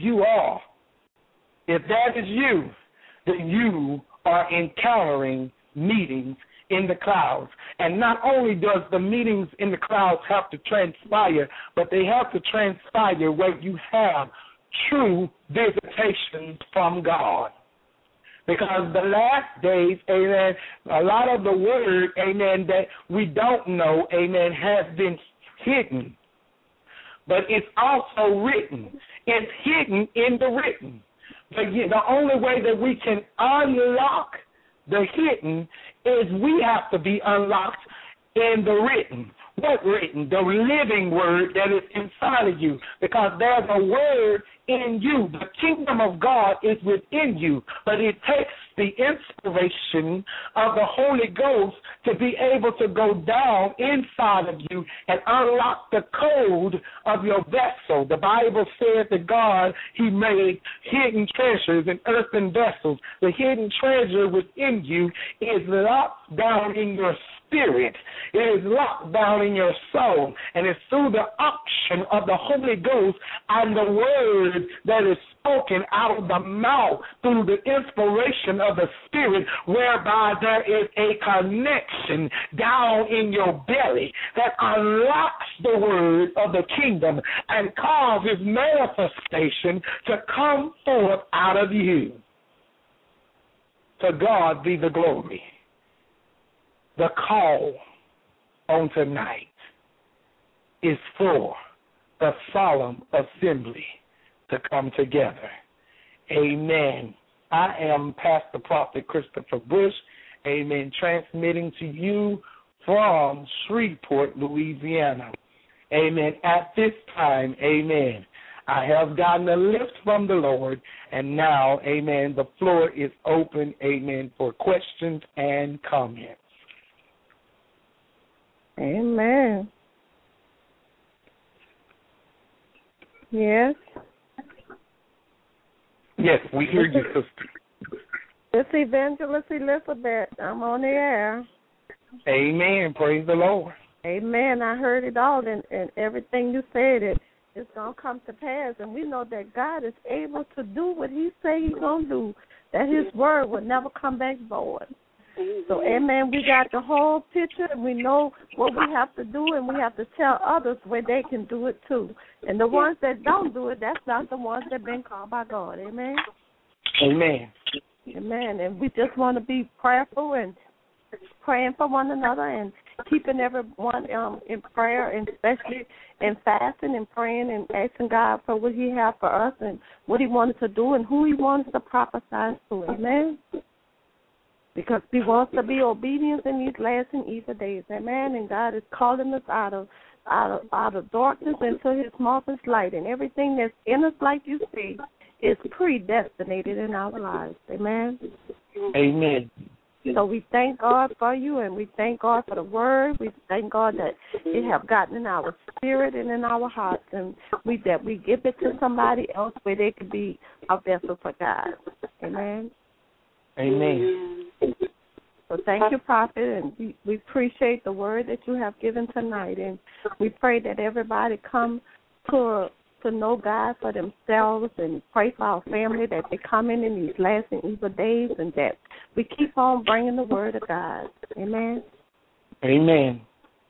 [SPEAKER 6] that is you, then you are encountering meetings in the clouds. And not only does the meetings in the clouds have to transpire, but they have to transpire where you have true visitations from God. Because the last days, amen, a lot of the word, amen, that we don't know, amen, has been hidden. But it's also written. It's hidden in the written. But the only way that we can unlock the hidden is we have to be unlocked in the written. What written? The living word that is inside of you. Because there's a word in you. The kingdom of God is within you, but it takes the inspiration of the Holy Ghost to be able to go down inside of you and unlock the code of your vessel. The Bible says that God, He made hidden treasures in earthen vessels. The hidden treasure within you is locked down in your spirit. It is locked down in your soul, and it's through the unction of the Holy Ghost and the word that is spoken out of the mouth through the inspiration of the Spirit, whereby there is a connection down in your belly that unlocks the word of the kingdom and causes manifestation to come forth out of you. To God be the glory. The call on tonight is for the solemn assembly to come together. Amen. I am Pastor Prophet Christopher Bush, amen, transmitting to you from Shreveport, Louisiana. Amen. At this time, amen, I have gotten a lift from the Lord, and now, amen, the floor is open, amen, for questions and comments.
[SPEAKER 5] Amen. Yes.
[SPEAKER 6] Yes, we hear you, sister.
[SPEAKER 5] This Evangelist Elizabeth. I'm on the air.
[SPEAKER 6] Amen. Praise the Lord.
[SPEAKER 5] Amen. I heard it all, and everything you said, it's going to come to pass. And we know that God is able to do what He say He's going to do, that His word will never come back void. So, amen, we got the whole picture, and we know what we have to do, and we have to tell others where they can do it too. And the ones that don't do it, that's not the ones that have been called by God. Amen?
[SPEAKER 6] Amen.
[SPEAKER 5] Amen. And we just want to be prayerful and praying for one another and keeping everyone in prayer, and especially in fasting and praying and asking God for what He has for us and what He wants to do and who He wants to prophesy to. Amen? Because He wants to be obedient in these last and evil days. Amen. And God is calling us out of darkness into His marvelous light. And everything that's in us, like you see, is predestinated in our lives. Amen.
[SPEAKER 6] Amen.
[SPEAKER 5] So we thank God for you, and we thank God for the word. We thank God that it have gotten in our spirit and in our hearts, and that we give it to somebody else where they could be a vessel for God. Amen.
[SPEAKER 6] Amen.
[SPEAKER 5] So thank you, Prophet, and we appreciate the word that you have given tonight, and we pray that everybody come to know God for themselves and pray for our family, that they come in these last and evil days, and that we keep on bringing the word of God. Amen.
[SPEAKER 6] Amen.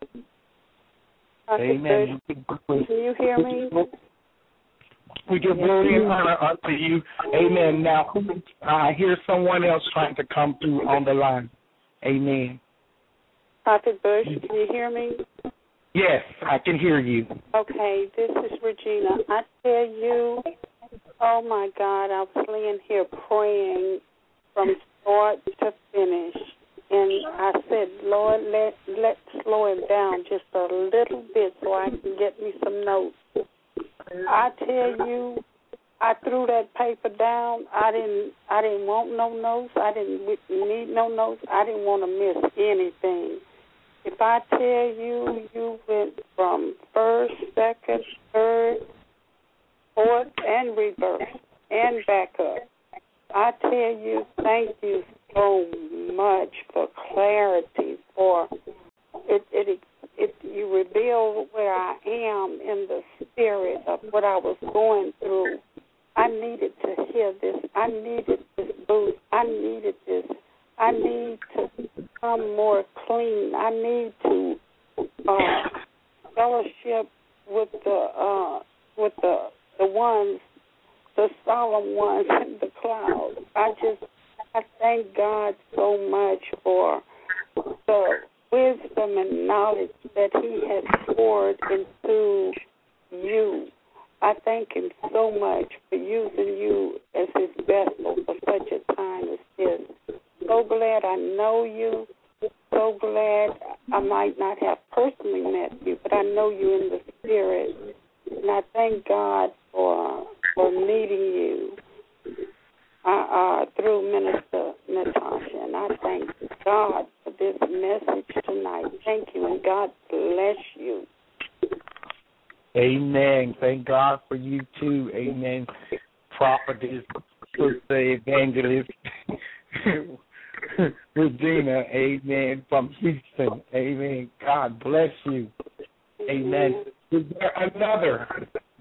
[SPEAKER 7] Amen. Can you hear me?
[SPEAKER 6] We give glory and honor unto you. Amen. Now, I hear someone else trying to come through on the line. Amen.
[SPEAKER 7] Prophet Bush, can you hear me?
[SPEAKER 6] Yes, I can hear you.
[SPEAKER 7] Okay, this is Regina. I tell you, oh my God, I was laying here praying from start to finish. And I said, Lord, let's slow it down just a little bit so I can get me some notes. I tell you, I threw that paper down. I didn't want no notes. I didn't need no notes. I didn't want to miss anything. If I tell you, you went from first, second, third, fourth, and reverse, and back up. I tell you, thank you so much for clarity, for it you reveal where I am in the spirit of what I was going through. I needed to hear this. I needed this boost. I needed this. I need to become more clean. I need to fellowship with the ones, the solemn ones in the clouds. I thank God so much for the wisdom and knowledge that He has poured into you. I thank Him so much for using you as His vessel for such a time as this. So glad I know you. So glad I might not have personally met you, but I know you in the spirit. And I thank God for meeting you through Minister Natasha. And I thank God for this message tonight. Thank you, and God bless you.
[SPEAKER 6] Amen. Thank God for you too. Amen. Prophetess, sister, evangelist, Regina. Amen. From Houston. Amen. God bless you. Amen. Is there another?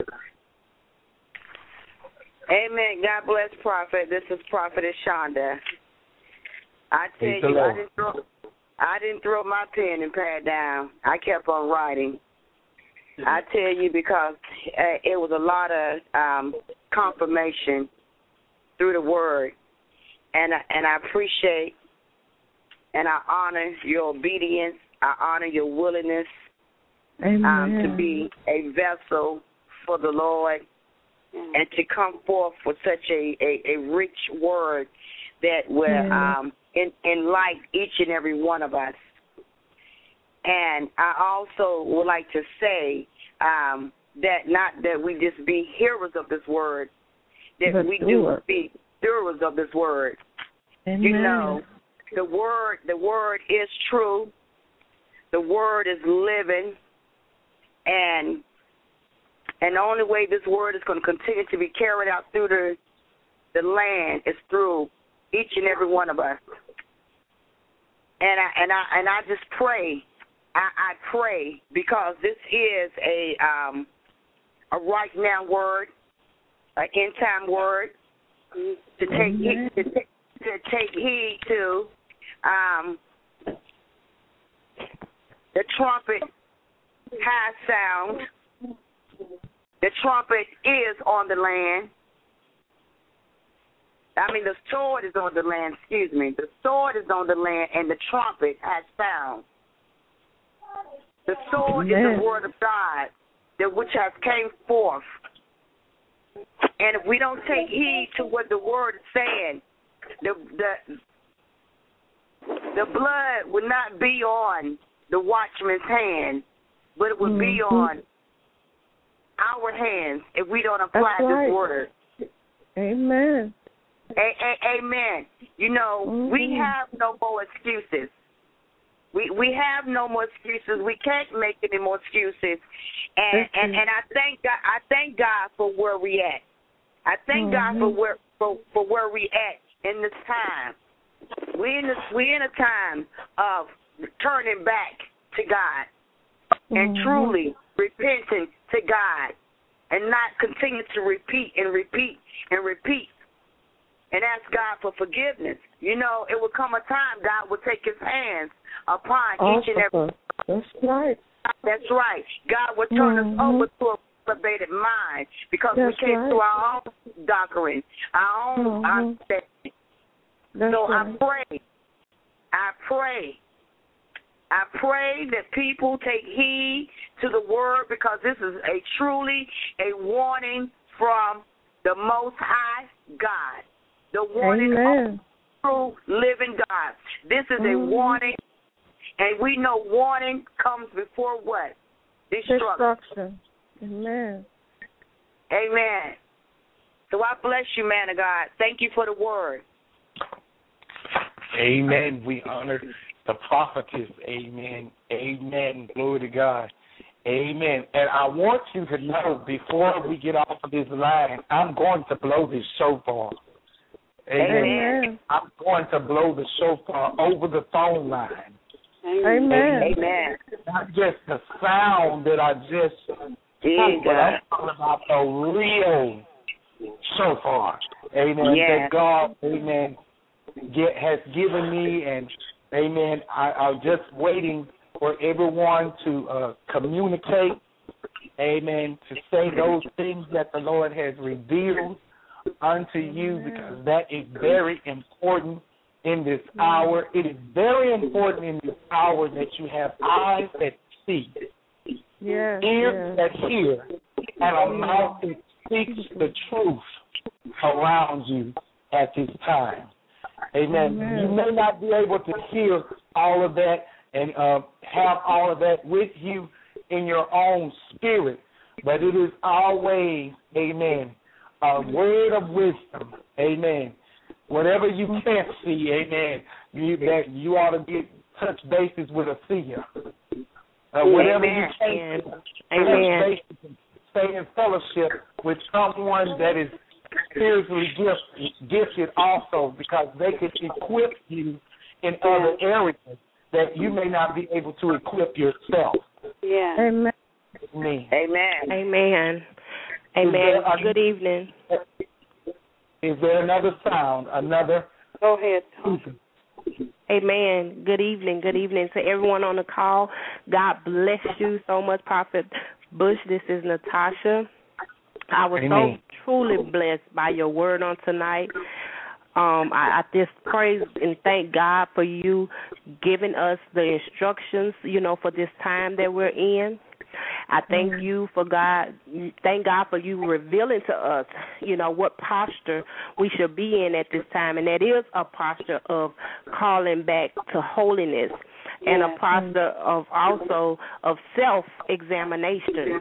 [SPEAKER 4] Amen. God bless, Prophet. This is Prophetess Shonda. I tell you, I didn't throw my pen and pad down. I kept on writing. I tell you, because it was a lot of confirmation through the Word, and I appreciate and I honor your obedience. I honor your willingness to be a vessel for the Lord and to come forth with such a rich word that will enlighten each and every one of us. And I also would like to say that not that we just be hearers of this word, that we do be doers of this word.
[SPEAKER 5] Amen.
[SPEAKER 4] You know, the word is true. The word is living, and the only way this word is going to continue to be carried out through the land is through each and every one of us. And I just pray. I pray, because this is a right now word, an end time word, to take heed to. The trumpet has sound. The trumpet is on the land. I mean, the sword is on the land. Excuse me. The sword is on the land, and the trumpet has sound. The sword is the word of God, that which has came forth. And if we don't take heed to what the word is saying, the blood would not be on the watchman's hand, but it would be on our hands if we don't apply this word.
[SPEAKER 5] Amen.
[SPEAKER 4] Amen. You know, we have no more excuses. We have no more excuses. We can't make any more excuses. And I thank God for where we at. I thank God for where we at in this time. We're in a time of turning back to God and truly repenting to God, and not continue to repeat and repeat and repeat and ask God for forgiveness. You know, it will come a time God will take His hands upon each and every.
[SPEAKER 5] That's right.
[SPEAKER 4] That's right. God will turn us over to a elevated mind, because we came through our own doctrine, our own understanding. So I pray I pray that people take heed to the word, because this is truly a warning from the Most High God, the warning of the true living God. This is a warning, and we know warning comes before what? Destruction.
[SPEAKER 5] Amen.
[SPEAKER 4] Amen. So I bless you, man of God. Thank you for the word.
[SPEAKER 6] Amen. We honor the prophetess. Amen. Amen. Glory to God. Amen. And I want you to know, before we get off of this line, I'm going to blow this shofar. Amen. I'm going to blow the shofar over the phone line.
[SPEAKER 5] Amen.
[SPEAKER 4] Amen.
[SPEAKER 6] Not just the sound that I just spoke, but I'm talking about the real shofar. Amen. That God, amen, has given me, and amen, I'm just waiting for everyone to communicate, amen, to say those things that the Lord has revealed unto you, because that is very important in this hour. It is very important in this hour that you have eyes that see, ears that hear, and a mouth that speaks the truth around you at this time. Amen. You may not be able to hear all of that and have all of that with you in your own spirit, but it is always, amen, a word of wisdom. Amen. Whatever you can't see, amen, you ought to get touch bases with a seer. Whatever you can't touch bases and stay in fellowship with someone that is spiritually gifted also, because they can equip you in other areas that you may not be able to equip yourself.
[SPEAKER 7] Yeah.
[SPEAKER 5] Amen.
[SPEAKER 4] Amen.
[SPEAKER 8] Amen. Amen. Good evening.
[SPEAKER 6] Is there another sound?
[SPEAKER 7] Go ahead, Tom.
[SPEAKER 8] Amen. Good evening. Good evening to everyone on the call. God bless you so much, Prophet Bush. This is Natasha. I was so truly blessed by your word on tonight. I just praise and thank God for you giving us the instructions, for this time that we're in. I thank you for God. Thank God for you revealing to us, what posture we should be in at this time, and that is a posture of calling back to holiness, and a posture of also of self-examination.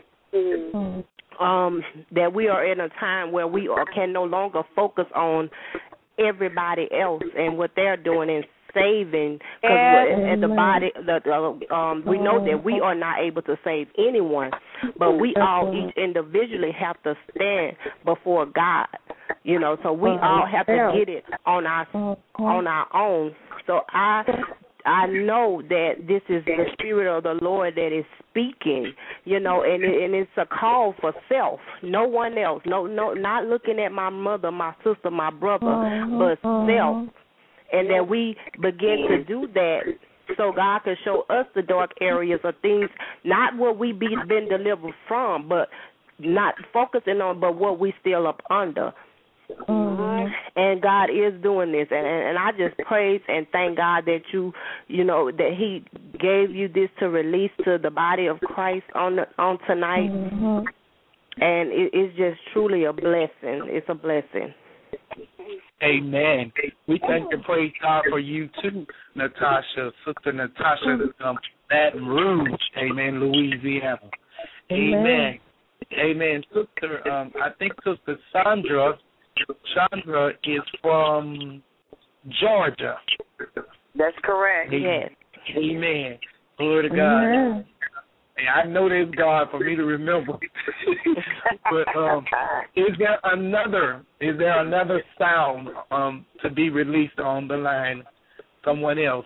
[SPEAKER 8] That we are in a time where we can no longer focus on everybody else and what they're doing and saving, because the body, we know that we are not able to save anyone, but we all each individually have to stand before God, so we all have to get it on our own. So I know that this is the Spirit of the Lord that is speaking, and it's a call for self. No one else. No, not looking at my mother, my sister, my brother, but self. And that we begin to do that so God can show us the dark areas of things, not what we've been delivered from, but not focusing on, but what we still up under. And God is doing this, and I just praise and thank God that that He gave you this to release to the body of Christ on tonight, and it's just truly a blessing. It's a blessing.
[SPEAKER 6] Amen. We thank and praise God for you too, Natasha, Sister Natasha, Baton Rouge, amen, Louisiana. Amen. Amen. Sister, I think Sister Chandra is from Georgia.
[SPEAKER 4] That's correct.
[SPEAKER 6] Yes. Amen. Glory to God.
[SPEAKER 5] Amen.
[SPEAKER 6] I know there's God for me to remember. But is there another sound to be released on the line? Someone else?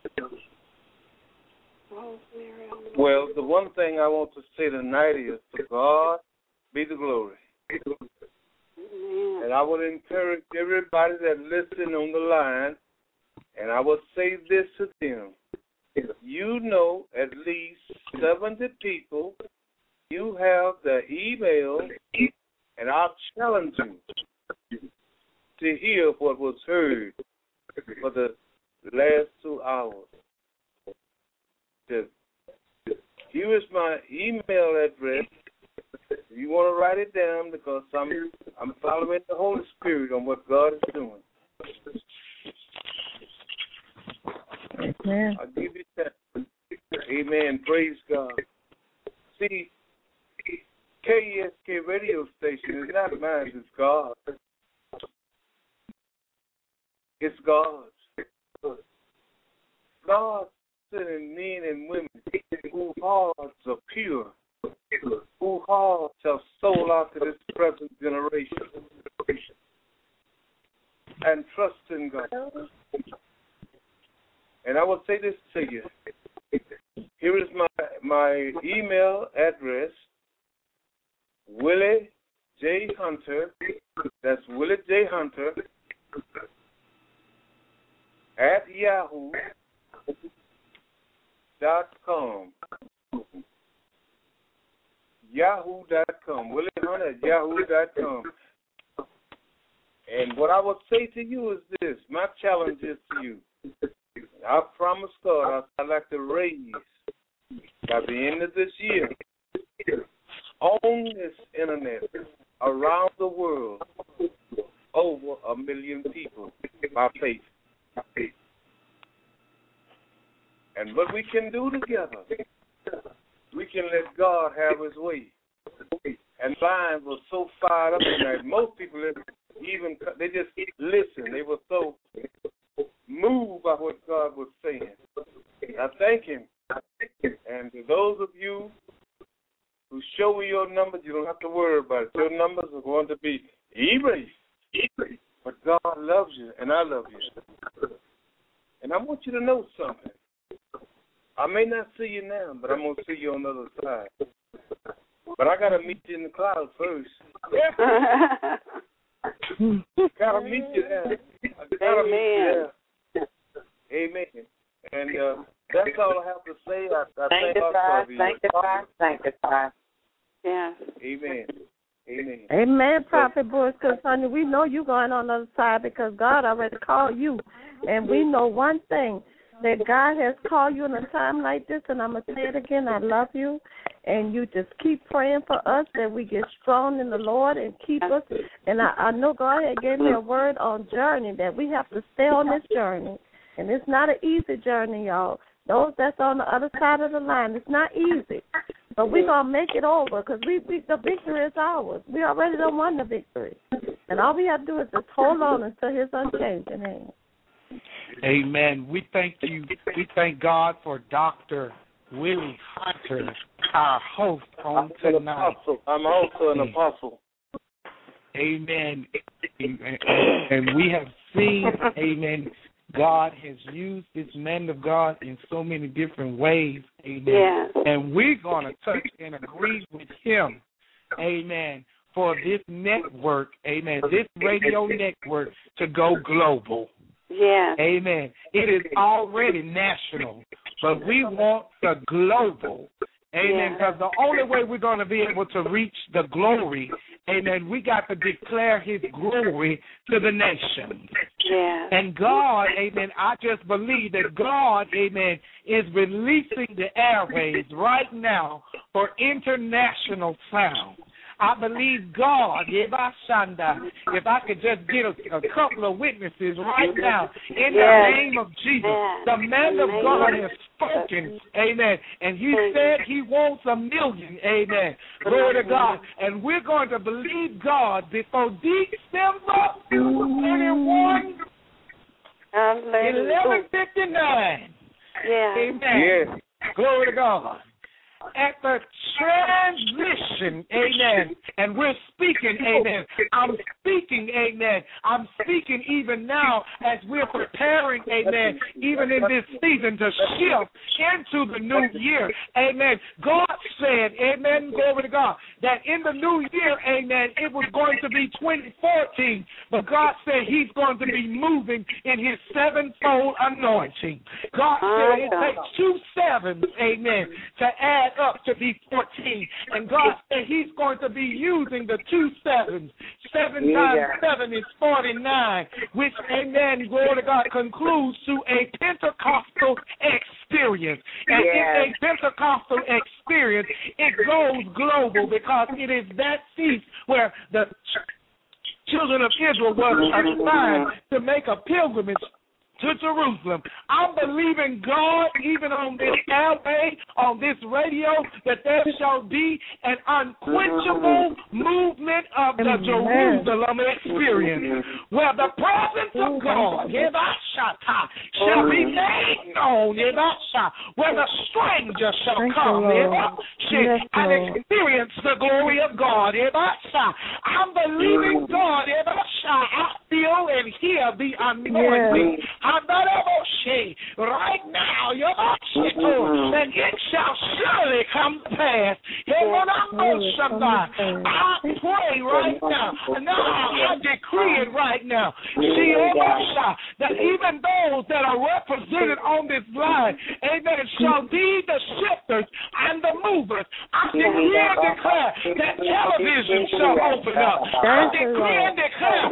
[SPEAKER 2] Well, the one thing I want to say tonight is, to God be the glory. And I would encourage everybody that listens on the line, and I would say this to them. At least 70 people, you have the email, and I'll challenge you to hear what was heard for the last 2 hours. Here is my email address. If you want to write it down, because I'm following the Holy Spirit on what God is doing.
[SPEAKER 3] Amen.
[SPEAKER 2] I'll give you that. Amen. Praise God. See, KESK radio station is not mine, it's God's. It's God's. God sending men and women whose hearts are pure, whose hearts have sold out to this present generation and trust in God. And I will say this to you. Here is my email address, Willie J. Hunter. That's Willie J. Hunter at yahoo.com. Yahoo.com. Willie Hunter at yahoo.com. And what I will say to you is this. My challenge is to you. I promise God I'd like to raise, by the end of this year, on this internet, around the world, over 1 million people by faith. And what we can do together, we can let God have his way. And mine was so fired up tonight. Most people, they just listen. They were so moved by what God was saying. I thank him. And to those of you who show me your numbers, you don't have to worry about it. Your numbers are going to be erased. But God loves you, and I love you. And I want you to know something. I may not see you now, but I'm going to see you on the other side. But I got to meet you in the clouds first. Got to meet you there. I got to meet you there. Amen. And that's all I have to say. I thank God for you.
[SPEAKER 7] Sanctify. Yes.
[SPEAKER 2] Amen. Amen.
[SPEAKER 5] Amen, Prophet Bush, because, honey, we know you're going on the other side because God already called you. And we know one thing, that God has called you in a time like this, and I'm going to say it again, I love you. And you just keep praying for us that we get strong in the Lord and keep us. And I know God had gave me a word on journey, that we have to stay on this journey. And it's not an easy journey, y'all. Those that's on the other side of the line, it's not easy. But we're going to make it over because the victory is ours. We already done won the victory. And all we have to do is just hold on until his unchanging hand.
[SPEAKER 6] Amen. We thank you. We thank God for Dr. Willie Hunter, our host on tonight.
[SPEAKER 2] I'm also an apostle.
[SPEAKER 6] Amen. And we have seen, amen, God has used this man of God in so many different ways. Amen.
[SPEAKER 7] Yes.
[SPEAKER 6] And we're going to touch and agree with him, amen, for this network, amen, this radio network to go global.
[SPEAKER 7] Yes.
[SPEAKER 6] Amen. It is already national, but we want the global. Amen. Because the only way we're going to be able to reach the glory, amen, we got to declare his glory to the nation.
[SPEAKER 7] Yes.
[SPEAKER 6] And God, amen, I just believe that God, amen, is releasing the airwaves right now for international sound. I believe God, if I could just get a couple of witnesses right now in the name of Jesus. The man of God has spoken, amen, and he said he wants 1 million, amen. Glory to God. And we're going to believe God before December 21, 11:59. Amen.
[SPEAKER 2] Yes.
[SPEAKER 6] Glory to God. At the transition, amen, and we're speaking, amen. I'm speaking, amen. I'm speaking even now as we're preparing, amen, even in this season to shift into the new year, amen. God said, amen, glory to God, that in the new year, amen, it was going to be 2014, but God said he's going to be moving in his sevenfold anointing. God said it takes 2 sevens, amen, to add up to be 14. And God said he's going to be using the 2 sevens 7 times 7 is 49, which, amen, glory to God, concludes to a Pentecostal experience. And in a Pentecostal experience, it goes global because it is that feast where the children of Israel were assigned to make a pilgrimage to Jerusalem. I'm believing God, even on this airway, on this radio, that there shall be an unquenchable movement of the Jerusalem experience, where the presence of God shall be made known, where the stranger shall come and experience the glory of God. I'm believing God, I feel and hear the anointing. Right now, and it shall surely come to pass. I pray right now. I decree it right now. That even those that are represented on this line, amen, shall be the shifters and the movers. I decree and declare that television shall open up. I decree and declare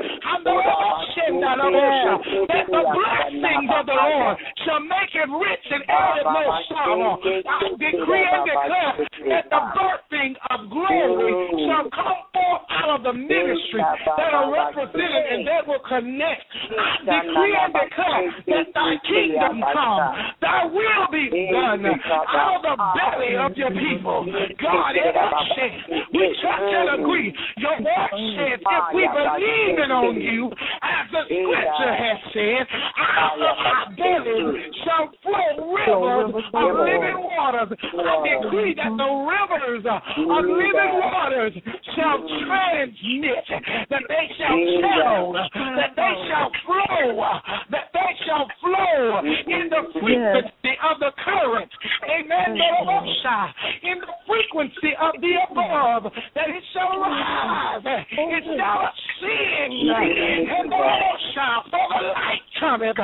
[SPEAKER 6] that the blessings of the Lord shall make it rich and add no sorrow. I decree and declare that the birthing of glory shall come forth out of the ministry that are represented and that will connect. I decree and declare that thy kingdom come, thy will be done out of the belly of your people. God, we trust and agree. Your word says if we believe on you, as the scripture has said, out of our belly shall flow rivers of living waters. I decree that the rivers of living waters shall transmit, that they shall channel, that they shall flow in the frequency of the current. Amen. In the frequency of the above, that it shall rise, it shall ascend, and for the light cometh,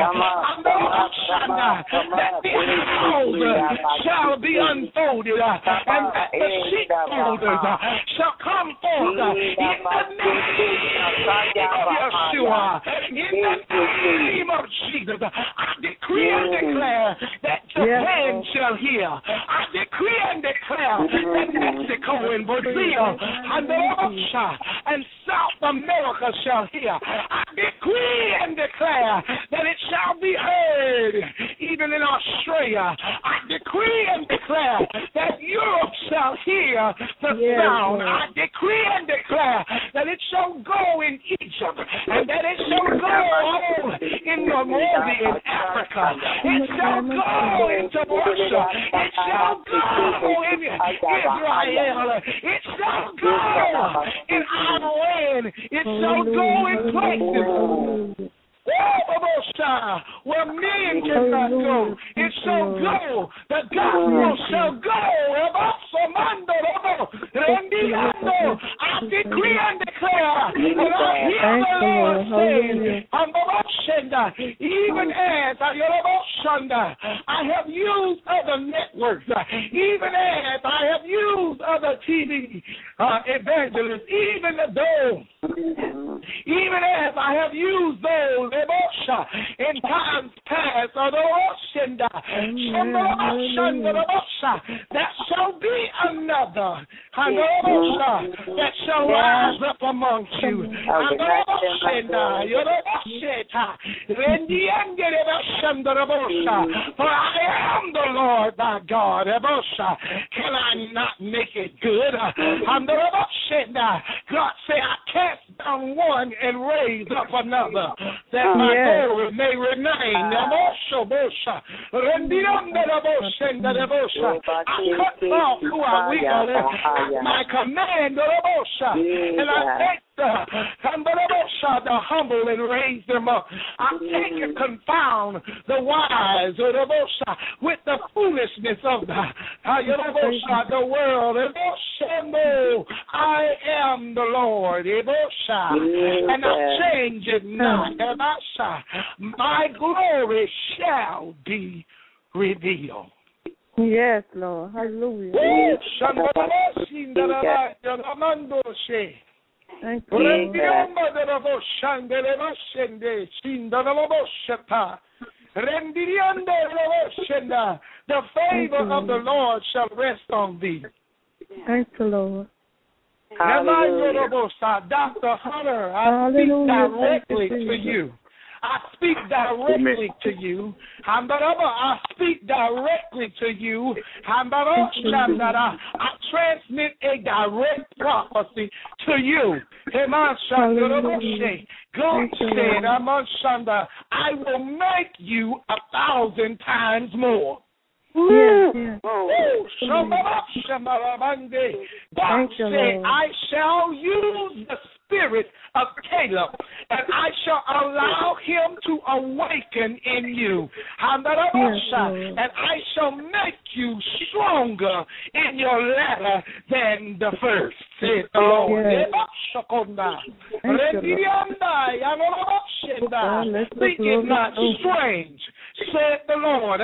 [SPEAKER 6] that the house shall be unfolded, and that the sheepholders shall come forth in the name of Yeshua, in the name of Jesus. I decree and declare that Japan shall hear. I decree and declare that Mexico and Brazil and South America shall hear. I decree and declare that it shall be heard even in Australia. I decree and declare that Europe shall hear the sound. I decree and declare that it shall go in Egypt and that it shall go in Namibia in Africa. It shall go into Russia. It shall go in Israel. It shall go in Iran. It shall go in places where men cannot go. It shall go. The gospel shall go. I decree and declare, and I hear the Lord saying, even as I have used other networks, even as I have used other TV evangelists, even as I have used those in times past, that shall be another that shall rise up amongst you. For I am the Lord thy God. Can I not make it good? God say, I cast down one and raise up another, that my glory may remain. I cut off who I will at my command, and I take the humble and raise them up. I take and confound the wise with the foolishness of the world. I am the Lord, and I change it not. My glory shall be revealed.
[SPEAKER 5] Yes, Lord. Hallelujah. Thank you,
[SPEAKER 6] the favor of the Lord shall rest on thee.
[SPEAKER 5] Thank you, Lord.
[SPEAKER 6] Dr. Hunter, I speak directly to you. I speak directly to you. I speak directly to you. I transmit a direct prophecy to you. God said, I will make you 1,000 times more.
[SPEAKER 5] Yes, yes.
[SPEAKER 6] God said, I shall use the spirit of Caleb, and I shall allow him to awaken in you. And I shall make you stronger in your latter than the first, said the Lord. Think it not strange, said the Lord.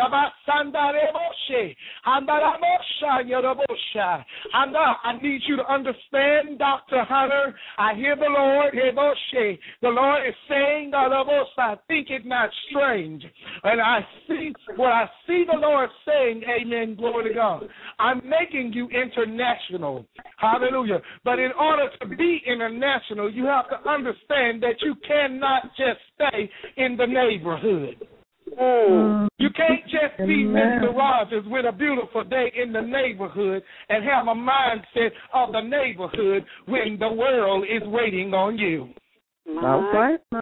[SPEAKER 6] I need you to understand, Dr. Hunter. I hear the Lord. The Lord is saying, think it not strange. And I see what I see the Lord saying, amen, glory to God. I'm making you international. Hallelujah. But in order to be international, you have to understand that you cannot just stay in the neighborhood. You can't just be Mr. Rogers with a beautiful day in the neighborhood and have a mindset of the neighborhood when the world is waiting on you.
[SPEAKER 5] Okay.
[SPEAKER 6] So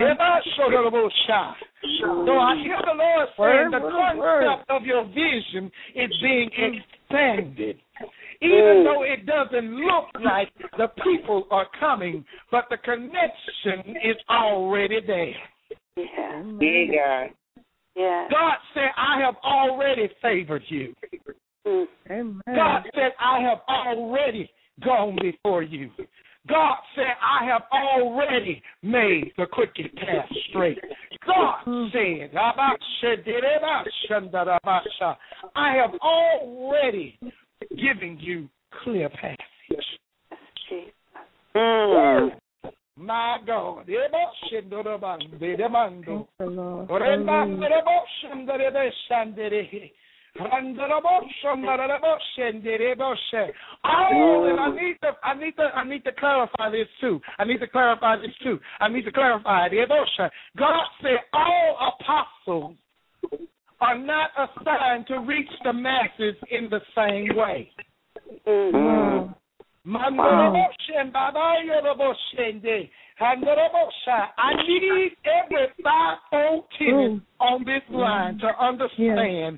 [SPEAKER 6] I hear the Lord saying the concept of your vision is being expanded. Even though it doesn't look like the people are coming, but the connection is already there.
[SPEAKER 7] Yeah. Yeah.
[SPEAKER 6] God said, I have already favored you.
[SPEAKER 5] Amen.
[SPEAKER 6] God said, I have already gone before you. God said, I have already made the crooked path straight. God said, I have already given you clear passage. My God. Oh, and I need to clarify this too. I need to clarify it. God said all apostles are not assigned to reach the masses in the same way. I need every fivefold tenant on this line to understand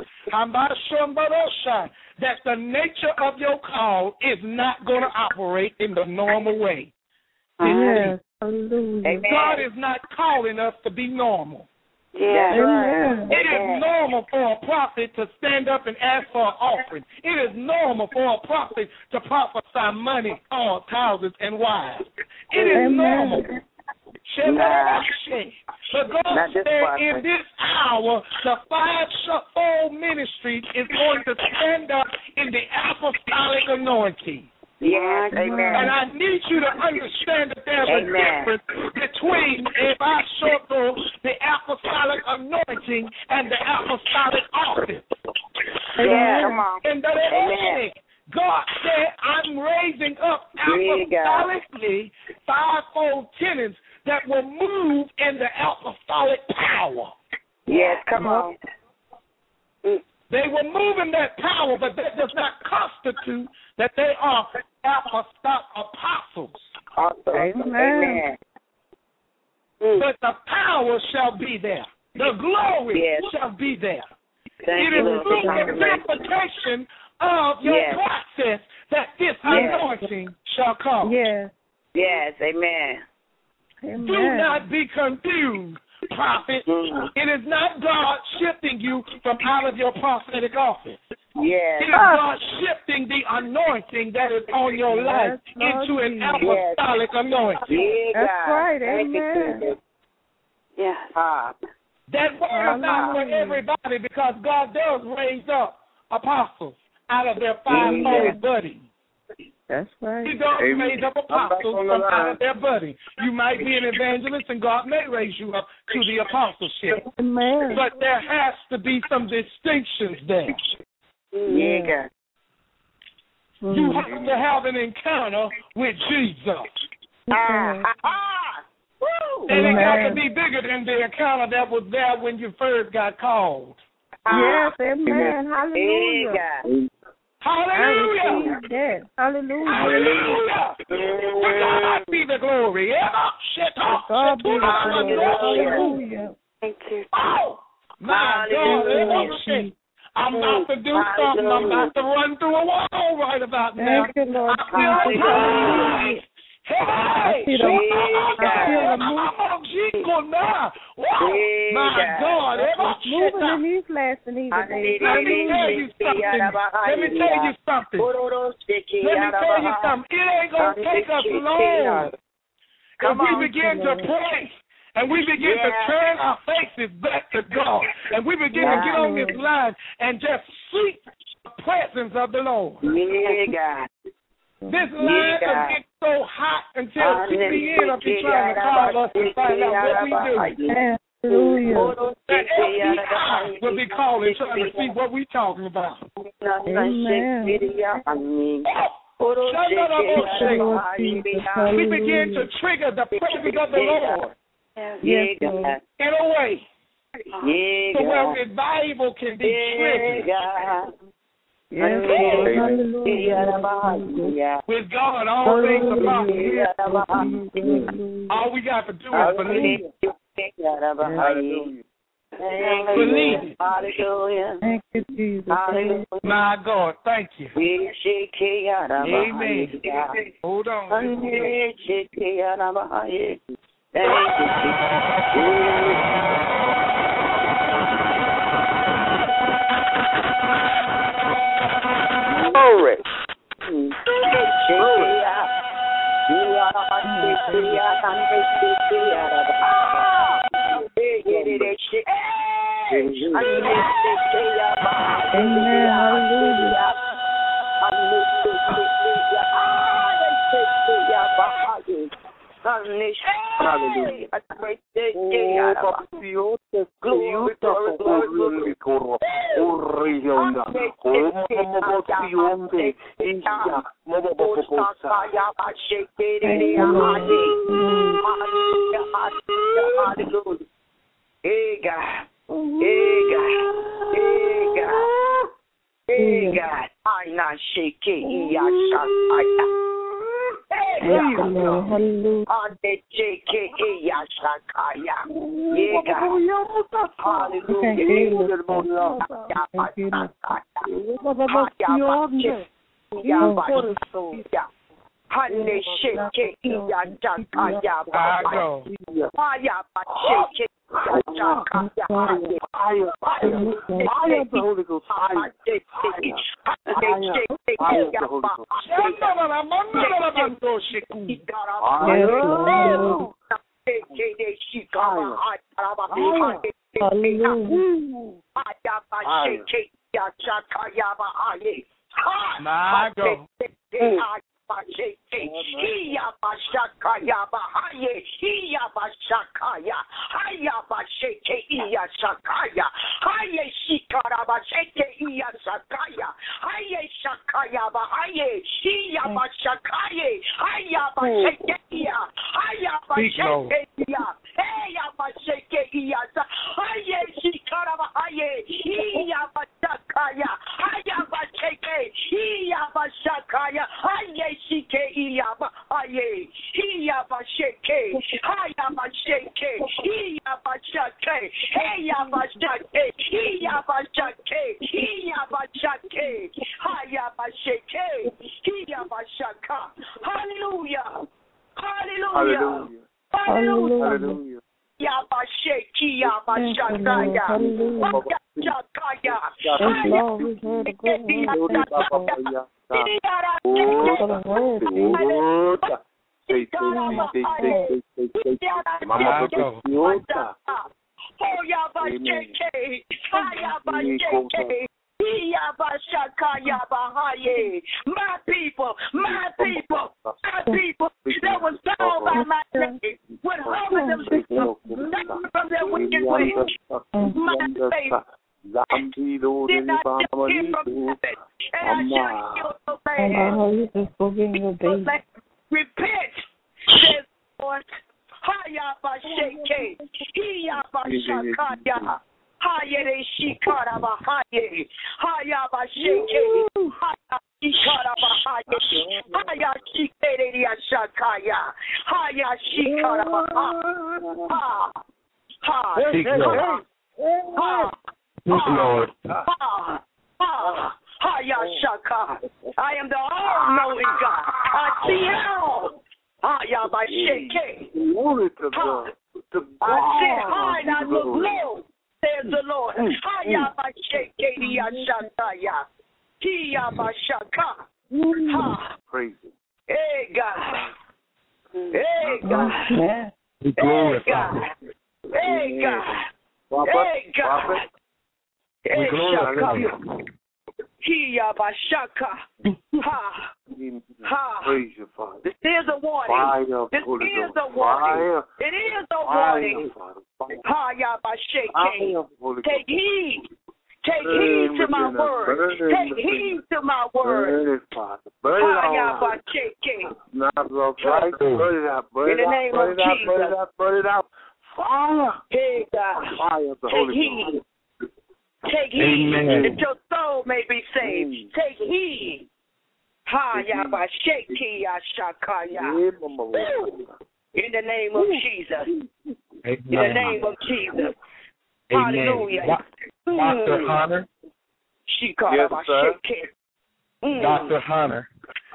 [SPEAKER 6] that the nature of your call is not going to operate in the normal way.
[SPEAKER 5] Yes.
[SPEAKER 6] God is not calling us to be normal.
[SPEAKER 7] Yeah.
[SPEAKER 5] Amen.
[SPEAKER 6] It is normal for a prophet to stand up and ask for an offering. It is normal for a prophet to prophesy money, cars, houses, and wives. It is normal. But God said in this hour, the fivefold ministry is going to stand up in the apostolic anointing.
[SPEAKER 7] Yes, amen.
[SPEAKER 6] And I need you to understand that there's a difference between the apostolic anointing and the apostolic office.
[SPEAKER 7] Yeah, come on.
[SPEAKER 6] And God said, I'm raising up apostolically fivefold tenants that will move in the apostolic power.
[SPEAKER 7] Yes, come on.
[SPEAKER 6] They will move in that power, but that does not constitute that they are apostolic apostles.
[SPEAKER 7] Amen.
[SPEAKER 6] But the power shall be there. The glory shall be there. It is through the verification of your process that this anointing shall come.
[SPEAKER 5] Yes.
[SPEAKER 7] Yes, amen.
[SPEAKER 5] Amen.
[SPEAKER 6] Do not be confused, prophet. It is not God shifting you from out of your prophetic office.
[SPEAKER 7] Yes.
[SPEAKER 6] It is God shifting the anointing that is on your life into an apostolic anointing.
[SPEAKER 5] That's right. Amen.
[SPEAKER 7] Yes.
[SPEAKER 6] That word is not for everybody because God does raise up apostles out of their fivefold buddies.
[SPEAKER 5] That's right.
[SPEAKER 6] God made up apostles from out of their buddy. You might be an evangelist, and God may raise you up to the apostleship.
[SPEAKER 5] Amen.
[SPEAKER 6] But there has to be some distinctions there.
[SPEAKER 4] Yeah.
[SPEAKER 6] You have to have an encounter with Jesus. And it got to be bigger than the encounter that was there when you first got called.
[SPEAKER 5] Yes, amen. Hallelujah.
[SPEAKER 6] Hallelujah.
[SPEAKER 5] Hallelujah.
[SPEAKER 6] Hallelujah. To God be the glory.
[SPEAKER 5] God be the glory. Hallelujah.
[SPEAKER 7] Thank you.
[SPEAKER 6] Oh, my God. I'm about to do something. I'm about to run through a wall right about now.
[SPEAKER 5] Thank you, Lord.
[SPEAKER 6] I feel it. Hey, my God.
[SPEAKER 5] Moving in these last and evil days.
[SPEAKER 6] Let me tell you something. It ain't going to take us long. If we begin to pray and we begin to turn our faces back to God and we begin to get on this line and just seek the presence of the Lord. This line will get so hot until 6 p.m. I'll be trying to call us and find out what we do.
[SPEAKER 5] Hallelujah.
[SPEAKER 6] The FBI will be calling trying to see what we're talking about.
[SPEAKER 5] Amen.
[SPEAKER 6] We begin to trigger the presence of the Lord in a way so where revival can be triggered.
[SPEAKER 5] Yes,
[SPEAKER 6] with God, all things are possible. All we got to do is believe.
[SPEAKER 2] Hallelujah.
[SPEAKER 6] Believe it.
[SPEAKER 7] Hallelujah.
[SPEAKER 5] thank you, Jesus.
[SPEAKER 7] Hallelujah.
[SPEAKER 6] My God, thank you.
[SPEAKER 7] Amen.
[SPEAKER 6] Hold on.
[SPEAKER 2] Glory. Hallelujah. Hey God. Hey God. I not shake it.
[SPEAKER 5] Hallelujah.
[SPEAKER 6] My God.
[SPEAKER 3] My people that was called by my name would humble themselves from their wicked ways. My faith did not just hear from heaven, and I shall heal the land. Repent, says the Lord. Hayabashake, Hiyabashakaya, Hayereshikarabahaye, Hayabashake, Hayashikarabahaye, Hayashikeriashakaya, Hayashikarabaha.
[SPEAKER 6] Lord.
[SPEAKER 3] Hayashaka. I am the all-knowing God. I see all. Hayabashake.
[SPEAKER 2] Glory to God.
[SPEAKER 3] I sit high and I look low, says the Lord. Hayabashake Diashakaya. Hiyabashaka.
[SPEAKER 2] Praise Him.
[SPEAKER 3] Hey God. Hey God.
[SPEAKER 6] We glorify.
[SPEAKER 3] Hey God. Hey God.
[SPEAKER 6] We glorify.
[SPEAKER 3] Hiyabashaka.
[SPEAKER 2] Praise you, Father.
[SPEAKER 3] This is a warning. This is a warning. It is a warning. Hayabashake. Take heed. Take heed to my word. Take heed to my word. Hayabashake.
[SPEAKER 2] Not right. Burn it out. Burn it out. Burn it out. Burn it out. Burn it out. Fire.
[SPEAKER 3] Hey God.
[SPEAKER 2] Fire of the Holy Ghost.
[SPEAKER 3] Take heed that your soul may be saved. Take heed. In the name of Jesus. In the name of Jesus. Hallelujah.
[SPEAKER 6] Dr. Hunter.
[SPEAKER 2] Yes, sir.
[SPEAKER 6] Dr. Hunter.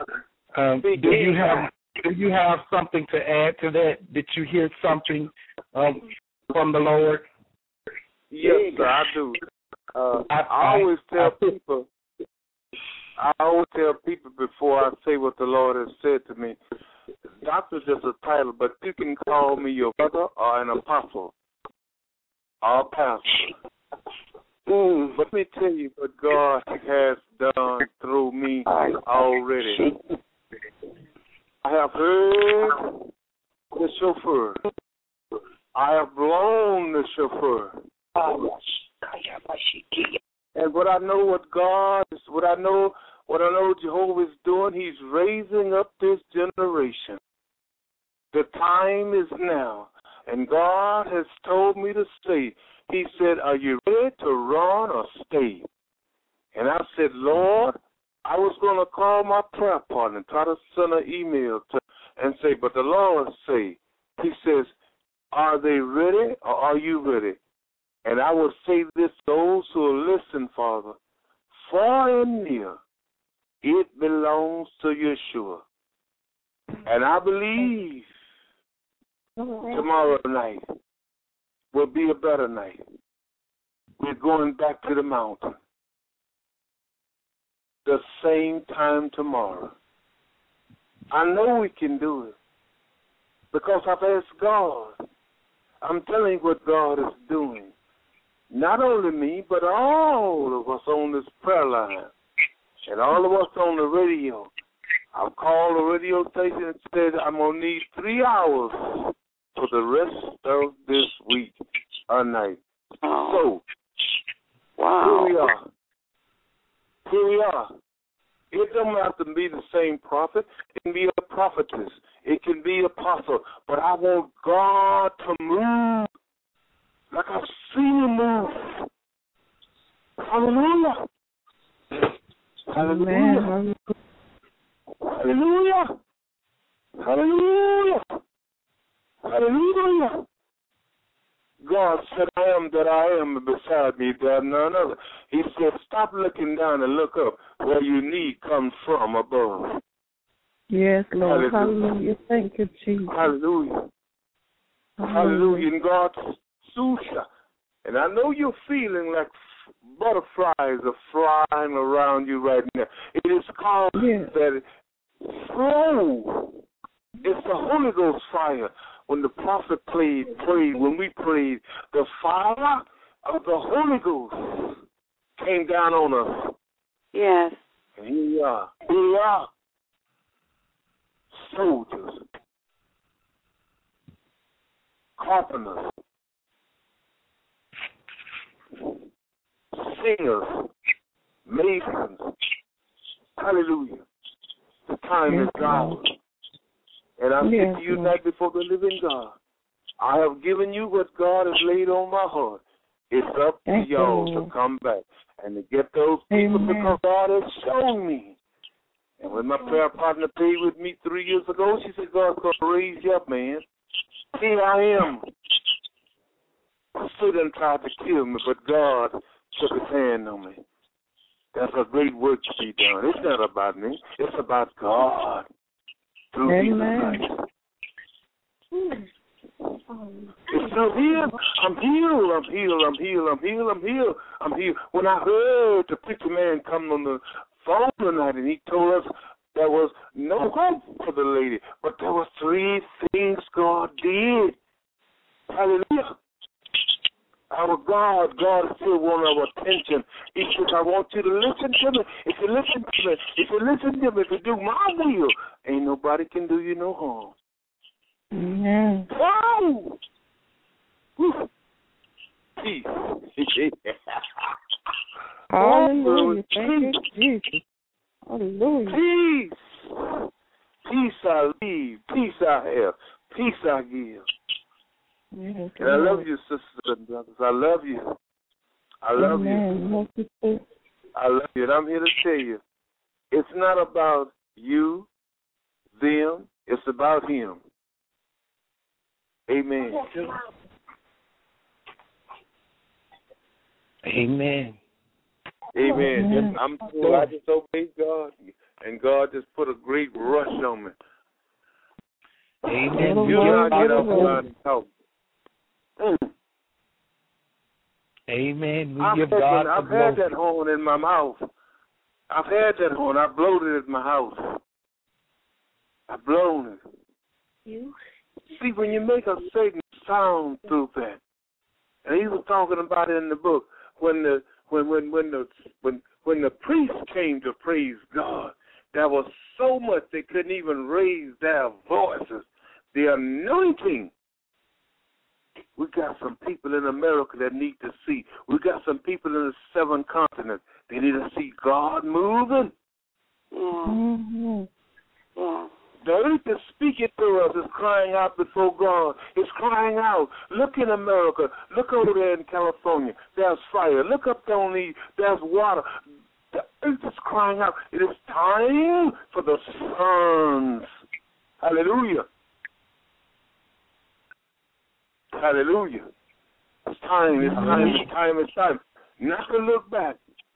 [SPEAKER 6] Do you have something to add to that? Did you hear something from the Lord?
[SPEAKER 2] Yes, sir, I do. I always tell people before I say what the Lord has said to me, doctor's just a title, but you can call me your brother or an apostle or pastor. Let me tell you what God has done through me already. I have heard the shofar. I have blown the shofar. And what I know Jehovah is doing, He's raising up this generation. The time is now. And God has told me to say, He said, are you ready to run or stay? And I said, Lord, I was going to call my prayer partner and try to send an email and say, but the Lord say, He says, are they ready or are you ready? And I will say this to those who will listen, Father, far and near, it belongs to Yeshua. And I believe tomorrow night will be a better night. We're going back to the mountain. The same time tomorrow. I know we can do it because I've asked God. I'm telling you what God is doing. Not only me, but all of us on this prayer line and all of us on the radio. I've called the radio station and said I'm going to need 3 hours for the rest of this week or night. So, here we are. Here we are. It doesn't have to be the same prophet. It can be a prophetess. It can be apostle. But I want God to move like I've seen Him move. Hallelujah. Hallelujah. Hallelujah. Hallelujah. Hallelujah. God said, I am that I am, and beside me there are none other. He said, stop looking down and look up where your need comes from above.
[SPEAKER 5] Yes, Lord.
[SPEAKER 2] Hallelujah.
[SPEAKER 5] Hallelujah. Thank you, Jesus.
[SPEAKER 2] Hallelujah. Hallelujah. And God, Susha. And I know you're feeling like butterflies are flying around you right now. It is called that flow. It's the Holy Ghost fire. When the prophet prayed, when we prayed, the fire of the Holy Ghost came down on us.
[SPEAKER 7] Yes.
[SPEAKER 2] And here we are. Here we are. Soldiers. Carpenters. Singers. Masons. Hallelujah. The time is ours. And I say to you tonight before the living God, I have given you what God has laid on my heart. It's up to y'all to come back and to get those people because God has shown me. And when my prayer partner prayed with me 3 years ago, she said, God's going to raise you up, man. Here I am. Satan tried to kill me, but God took his hand on me. There's a great work to be done. It's not about me. It's about God through Jesus Christ. It's through him. I'm healed. I'm healed. I'm healed. I'm healed. I'm healed. I'm healed. When I heard the preacher man come on the phone tonight and he told us there was no hope for the lady, but there were 3 things God did. Hallelujah. Our God still wants our attention. He says, I want you to listen to me. If you listen to me, if you do my will, ain't nobody can do you no harm.
[SPEAKER 5] Amen.
[SPEAKER 2] Wow! Peace.
[SPEAKER 5] Hallelujah. Thank you, Jesus. Hallelujah.
[SPEAKER 2] Peace. Peace I leave. Peace I have. Peace I give.
[SPEAKER 5] Yes,
[SPEAKER 2] and I love you, sisters and brothers. I love you. I love you. I love you. And I'm here to tell you, it's not about you, them. It's about him. Amen.
[SPEAKER 6] Amen.
[SPEAKER 2] Amen. I just obeyed God, and God just put a great rush on me.
[SPEAKER 6] Amen.
[SPEAKER 2] You know, I get off the line and talk.
[SPEAKER 6] Amen. We give God
[SPEAKER 2] I've had that horn in my mouth. I've had that horn. I've blown it at my house. I've blown it. See, when you make a certain sound through that, and he was talking about it in the book, when the priests came to praise God, there was so much they couldn't even raise their voices. The anointing. We got some people in America that need to see. We got some people in the 7 continents. They need to see God moving.
[SPEAKER 7] Yeah. Yeah.
[SPEAKER 2] The earth is speaking to us. It's crying out before God. It's crying out. Look in America. Look over there in California. There's fire. Look up there on the, there's water. The earth is crying out. It is time for the sons. Hallelujah. Hallelujah. It's time. It's time. It's time. It's time. Not to look back.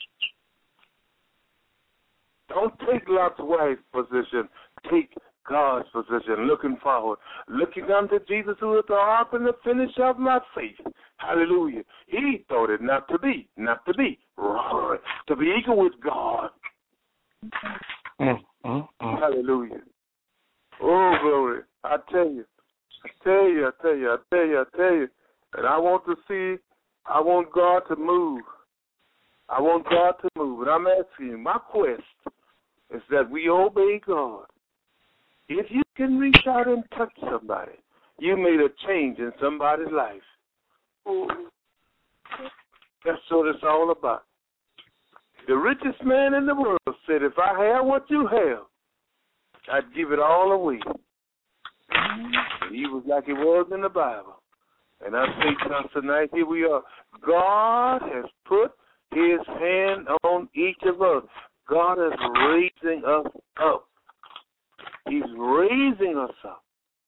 [SPEAKER 2] Don't take Lot's wife's position. Take God's position, looking forward, looking unto Jesus, who is the author and the finisher of my faith. Hallelujah. He thought it not to be robbery, to be equal with God. Hallelujah. Oh, glory. I tell you. And I want God to move. I want God to move. And I'm asking you, my quest is that we obey God. If you can reach out and touch somebody, you made a change in somebody's life. That's what it's all about. The richest man in the world said, if I have what you have, I'd give it all away. He was like it was in the Bible. And I say to us tonight, here we are. God has put his hand on each of us. God is raising us up. He's raising us up.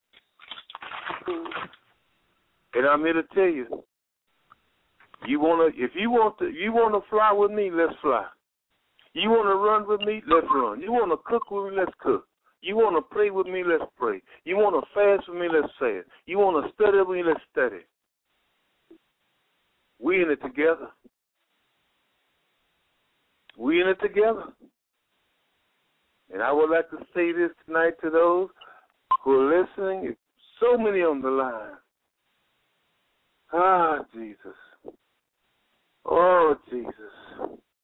[SPEAKER 2] And I'm here to tell you, if you want to fly with me, let's fly. You want to run with me, let's run. You want to cook with me, let's cook. You want to pray with me, let's pray. You want to fast with me, let's fast. You want to study with me, let's study. We in it together. We in it together. And I would like to say this tonight to those who are listening. So many on the line. Ah, Jesus. Oh, Jesus.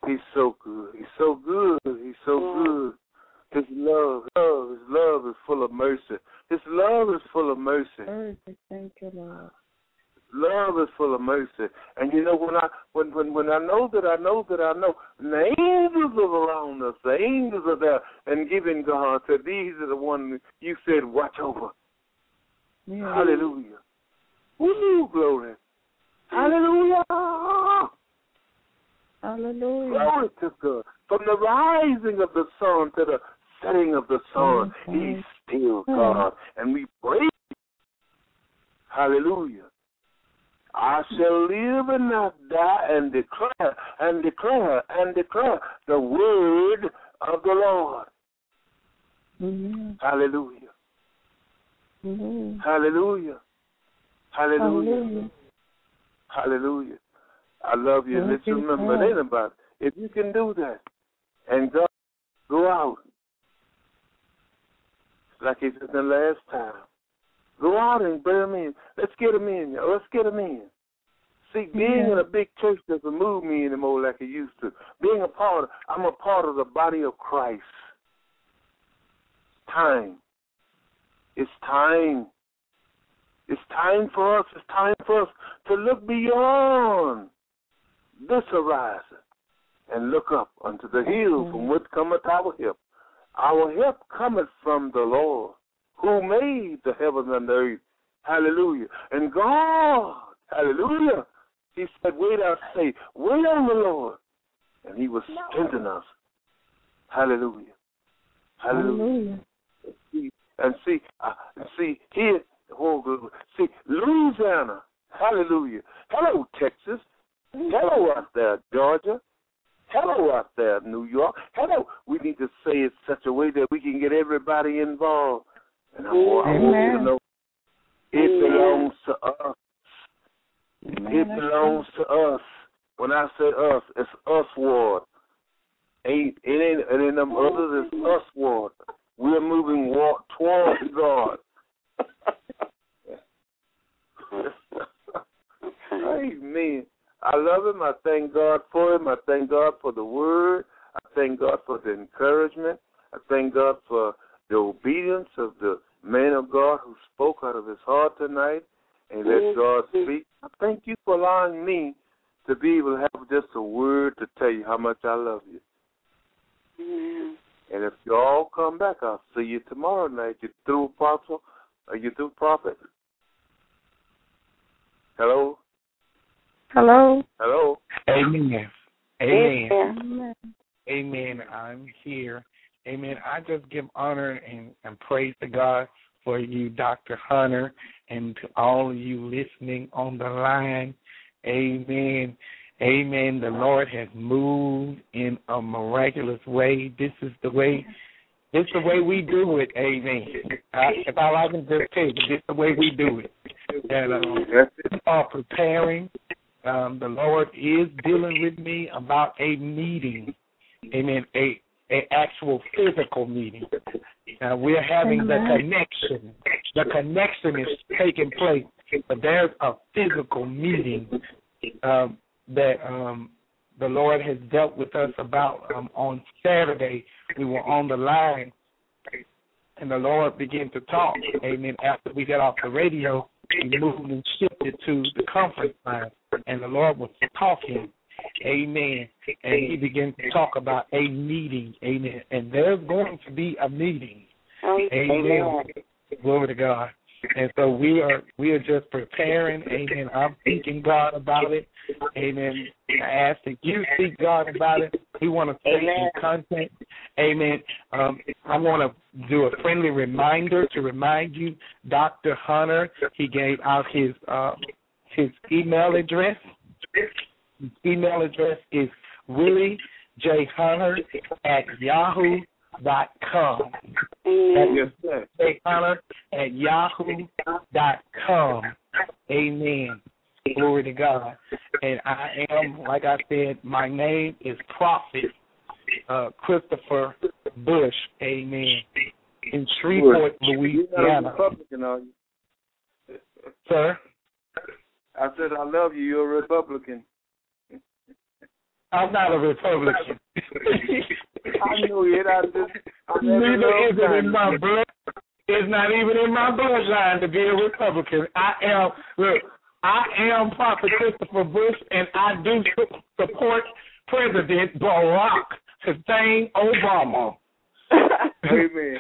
[SPEAKER 2] He's so good. He's so good. He's so good. His love is full of mercy. His love is full of mercy.
[SPEAKER 5] Thank you, Lord.
[SPEAKER 2] Love is full of mercy. And you know, when I know that I know, and the angels are around us, the angels are there and giving God said, these are the ones you said watch over. Yeah. Hallelujah. Woo, glory. Hallelujah.
[SPEAKER 5] Hallelujah.
[SPEAKER 2] Glory to God. From the rising of the sun to the setting of the sun, He's still God. And we praise Him. Hallelujah. I shall live and not die and declare the word of the Lord.
[SPEAKER 5] Mm-hmm.
[SPEAKER 2] Hallelujah.
[SPEAKER 5] Mm-hmm.
[SPEAKER 2] Hallelujah. Hallelujah. Hallelujah. I love you. Let's remember, it ain't about it. If you can do that and God go out like He did the last time. Go out and bring them in. Let's get them in. Let's get them in. See, being in a big church doesn't move me anymore like it used to. I'm a part of the body of Christ. Time. It's time. It's time for us. It's time for us to look beyond this horizon and look up unto the hills from which cometh our help. Our help cometh from the Lord, who made the heavens and the earth. Hallelujah. And God, hallelujah, He said, wait on the Lord, and He will strengthen us. Hallelujah. Hallelujah. And see, here, see, Louisiana, hallelujah. Hello, Texas. Hello out there, Georgia. Hello out there, New York. Hello. We need to say it such a way that we can get everybody involved. And I want you to know it belongs to us. It belongs to us. When I say us, it's us, Ward. It ain't them others, it's us, Ward. We're moving towards God. Amen. I love Him. I thank God for Him. I thank God for the Word. I thank God for the encouragement. I thank God for the obedience of the man of God who spoke out of his heart tonight and let God speak. I thank you for allowing me to be able to have just a word to tell you how much I love you.
[SPEAKER 7] Amen.
[SPEAKER 2] And if you all come back, I'll see you tomorrow night. You through, Apostle? Are you through, Prophet? Hello?
[SPEAKER 5] Hello?
[SPEAKER 2] Hello?
[SPEAKER 6] Amen. Amen.
[SPEAKER 7] Amen.
[SPEAKER 6] Amen. I'm here. Amen. I just give honor and praise to God for you, Dr. Hunter, and to all of you listening on the line. Amen. Amen. The Lord has moved in a miraculous way. This is the way we do it. Amen. If I can just tell you, this is the way we do it. And we are preparing. The Lord is dealing with me about a meeting. Amen. A actual physical meeting. We're having the connection. The connection is taking place, but there's a physical meeting that the Lord has dealt with us about. On Saturday, we were on the line, and the Lord began to talk. Amen. After we got off the radio, we moved and shifted to the conference line, and the Lord was talking. Amen. And He began to talk about a meeting. Amen. And there's going to be a meeting. Amen. Glory to God. And so we are just preparing. Amen. I'm seeking God about it. Amen. I ask that you seek God about it. We want to stay in contact. Amen. I want to do a friendly reminder to remind you, Dr. Hunter, he gave out his email address. His email address is williejhunter@yahoo.com. That's jhunter@yahoo.com. Amen. Glory to God. And I am, like I said, my name is Prophet Christopher Bush. Amen. In Shreveport, Louisiana.
[SPEAKER 2] You're not a Republican, are you?
[SPEAKER 6] Sir?
[SPEAKER 2] I said, I love you. You're a Republican.
[SPEAKER 6] I'm not a Republican.
[SPEAKER 2] I knew it.
[SPEAKER 6] Neither is it in my blood. It's not even in my bloodline to be a Republican. I am Prophet Christopher Bush, and I do support President Barack Hussein Obama.
[SPEAKER 2] Amen.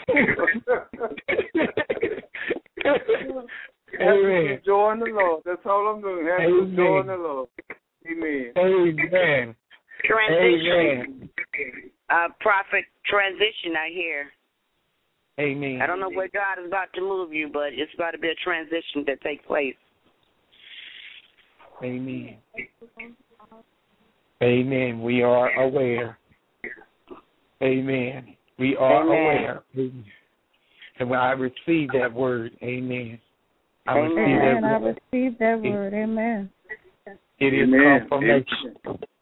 [SPEAKER 6] Amen.
[SPEAKER 2] Joy in the Lord. That's all I'm doing. Have joy in the Lord. Amen.
[SPEAKER 6] Amen.
[SPEAKER 4] Transition. Prophet, transition, I hear.
[SPEAKER 6] Amen.
[SPEAKER 4] I don't know where God is about to move you, but it's about to be a transition that takes place.
[SPEAKER 6] Amen. Amen. We are aware. Amen. We are aware. Amen. And when I receive that word, amen. I receive that word.
[SPEAKER 5] Amen.
[SPEAKER 6] It is confirmation.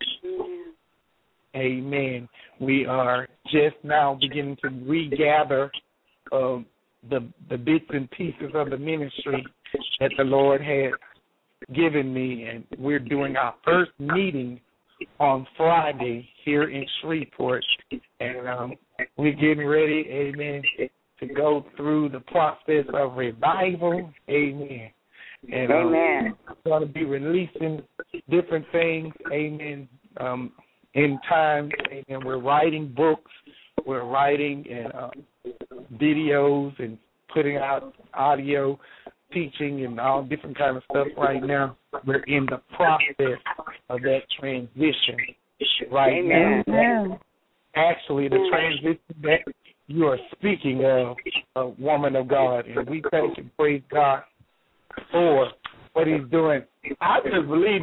[SPEAKER 6] Amen. We are just now beginning to regather the bits and pieces of the ministry that the Lord had given me, and we're doing our first meeting on Friday here in Shreveport, and we're getting ready, amen, to go through the process of revival, amen. And we're going to be releasing different things, amen, in time, amen. We're writing books, we're writing and videos and putting out audio teaching and all different kind of stuff right now. We're in the process of that transition right now. Actually, the transition that you are speaking of, a woman of God, and we thank and praise God for what He's doing. I just believe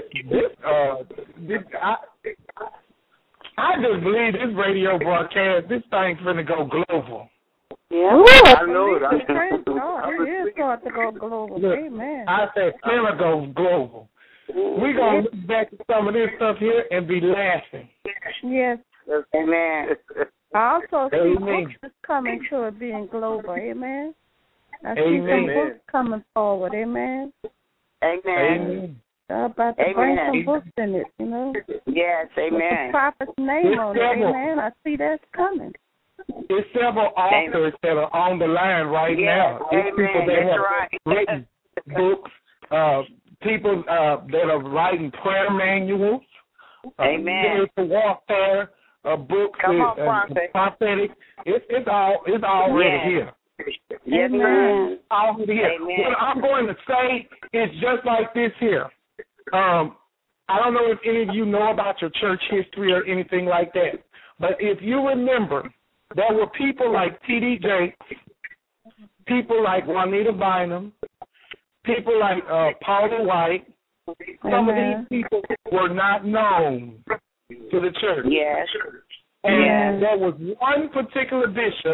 [SPEAKER 6] I just believe this radio broadcast, this thing's going to go global.
[SPEAKER 5] Yeah,
[SPEAKER 2] I know it.
[SPEAKER 5] It is going to go global.
[SPEAKER 6] Look,
[SPEAKER 5] Amen.
[SPEAKER 6] I said it's going to go global. We're going to look back at some of this stuff here and be laughing.
[SPEAKER 5] Yes.
[SPEAKER 4] Amen.
[SPEAKER 5] I also see books coming to it being global. Amen. I see some books coming forward. Amen.
[SPEAKER 4] Amen.
[SPEAKER 5] About to bring some books in it, you know.
[SPEAKER 4] Yes, amen.
[SPEAKER 5] The prophet's name on it, amen. I see that's coming.
[SPEAKER 6] There's several authors that are on the line right now. There's people that have written books, people that are writing prayer manuals, spiritual warfare books, prophetic. It's already here.
[SPEAKER 4] Yes, amen.
[SPEAKER 6] Already here. What I'm going to say is just like this here. I don't know if any of you know about your church history or anything like that, but if you remember, there were people like T.D. Jakes, people like Juanita Bynum, people like Paula White. Some of these people were not known to the church.
[SPEAKER 4] Yes.
[SPEAKER 6] And there was one particular bishop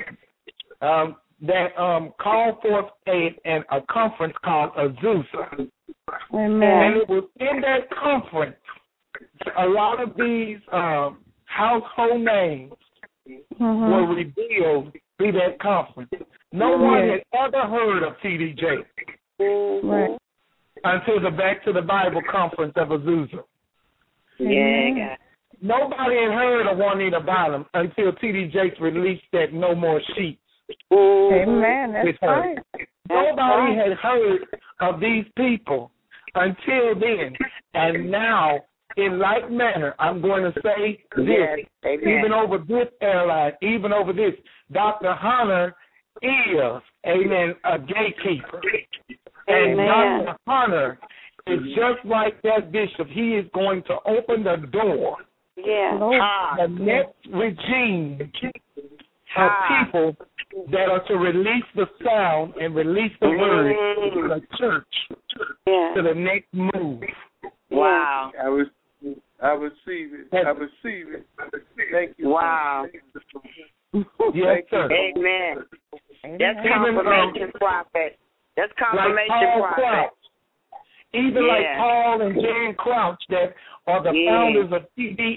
[SPEAKER 6] that called forth a conference called Azusa.
[SPEAKER 5] Amen.
[SPEAKER 6] And it was in that conference, a lot of these household names were revealed through that conference. No one had ever heard of T.D. Jakes until the Back to the Bible conference of Azusa.
[SPEAKER 4] Yeah.
[SPEAKER 6] Nobody had heard of Juanita Bynum until T.D. Jakes released that No More Sheets.
[SPEAKER 5] Amen. That's right.
[SPEAKER 6] Nobody had heard of these people until then. And now, in like manner, I'm going to say this, even over this airline, even over this, Dr. Hunter is, a gatekeeper. And Dr. Hunter is just like that bishop. He is going to open the door. The next regime of people that are to release the sound and release the word to the church to the next move.
[SPEAKER 4] Wow.
[SPEAKER 2] I receive it. I receive it. Thank you.
[SPEAKER 4] Wow.
[SPEAKER 6] Yes, sir.
[SPEAKER 4] Amen. That's confirmation, prophet. That's confirmation, prophet.
[SPEAKER 6] Even like Paul and Jan Crouch that are the founders of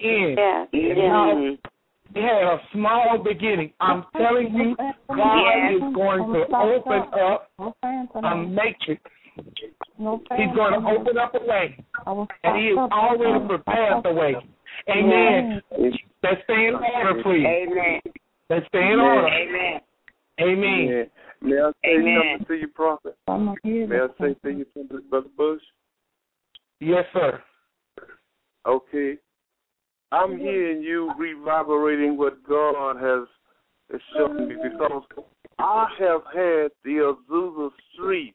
[SPEAKER 6] TBN. They had a small beginning. I'm telling you, God is going to open up a matrix. He's going to open up a way. And He has already prepared the way. Amen. Let's stay in order, please.
[SPEAKER 4] Amen.
[SPEAKER 6] Let's stay in order.
[SPEAKER 4] Amen.
[SPEAKER 6] Amen.
[SPEAKER 2] May I say
[SPEAKER 4] Amen.
[SPEAKER 2] something to you, Prophet? May I say to you something, Brother Bush?
[SPEAKER 6] Yes, sir.
[SPEAKER 2] Okay. I'm hearing you reverberating what God has shown me, because I have had the Azusa Street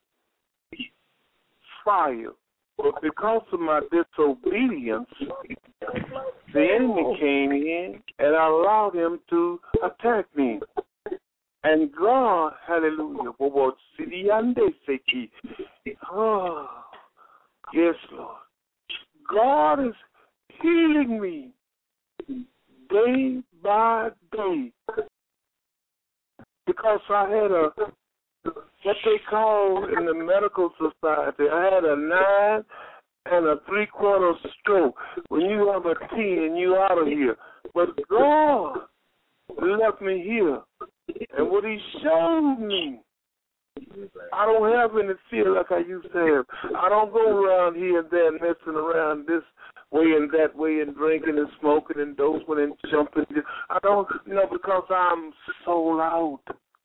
[SPEAKER 2] fire, but because of my disobedience, the enemy came in and I allowed him to attack me. And God, hallelujah, oh, yes, Lord. God is healing me day by day, because I had what they call in the medical society, I had a 9 3/4 stroke. When you have a 10, you out of here. But God left me here, and what He showed me, I don't have any fear like I used to have. I don't go around here and there messing around this way and that way and drinking and smoking and doping and jumping. I don't, because I'm sold out.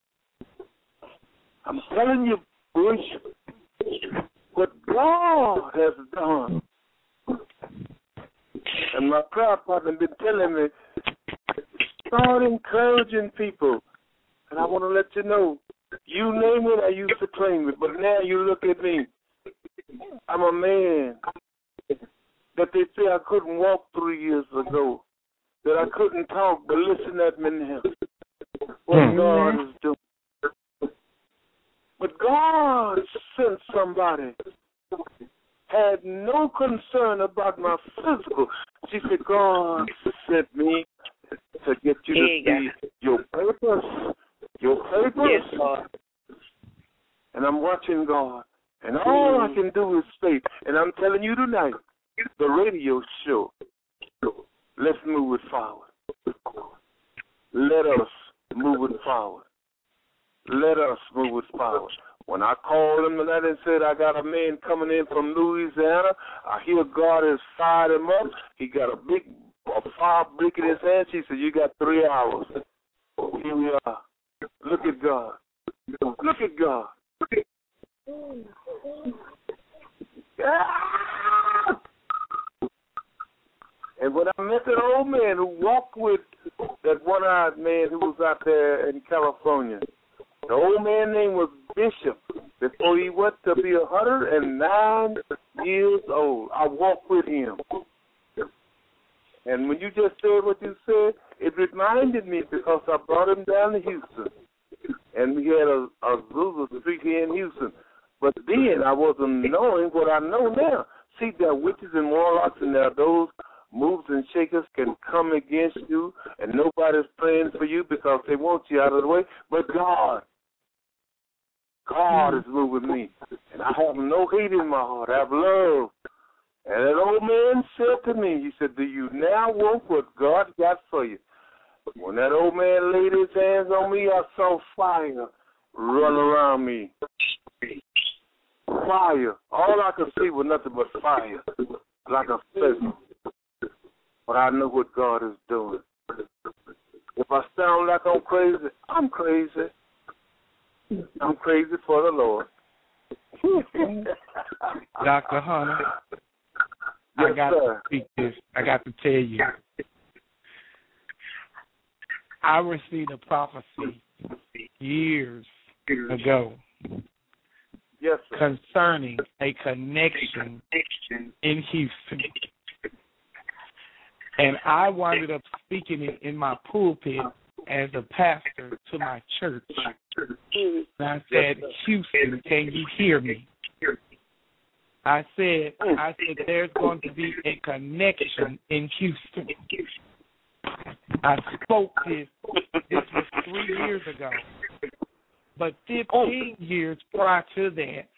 [SPEAKER 2] I'm telling you, Bush, what God has done. And my prayer partner has been telling me, start encouraging people. And I want to let you know, you name it, I used to claim it, but now you look at me. I'm a man that they say I couldn't walk 3 years ago, that I couldn't talk, but listen at me now. What God is doing. But God sent somebody, had no concern about my physical. She said, God sent me to get you to see your purpose. Your purpose.
[SPEAKER 4] Yes, Lord.
[SPEAKER 2] And I'm watching God. And all I can do is faith. And I'm telling you tonight, the radio show, let's move it forward. Let us move it forward. Let us move it forward. When I called him and said, I got a man coming in from Louisiana, I hear God has fired him up. He got a fire brick in his hand. She said, you got 3 hours. Here we are. Look at God. Look at God. And when I met that old man who walked with that one-eyed man who was out there in California, the old man's name was Bishop. Before he went to be 109 years old, I walked with him. And when you just said what you said, it reminded me, because I brought him down to Houston. And we had a Azusa Street here in Houston. But then I wasn't knowing what I know now. See, there are witches and warlocks, and there are those moves and shakers can come against you, and nobody's praying for you because they want you out of the way. But God is moving me. And I have no hate in my heart. I have love. And that old man said to me, he said, do you now want what God got for you? When that old man laid his hands on me, I saw fire run around me. Fire. All I could see was nothing but fire, like a pheasant. But I know what God is doing. If I sound like I'm crazy, I'm crazy. I'm crazy for the Lord.
[SPEAKER 6] Dr. Hunter,
[SPEAKER 2] yes,
[SPEAKER 6] I got to speak this. I got to tell you. I received a prophecy years ago,
[SPEAKER 2] yes,
[SPEAKER 6] concerning a connection in Houston. And I wound up speaking it in my pulpit as a pastor to my church. And I said, Houston, can you hear me? I said, there's going to be a connection in Houston. I spoke this was 3 years ago. But 15 years prior to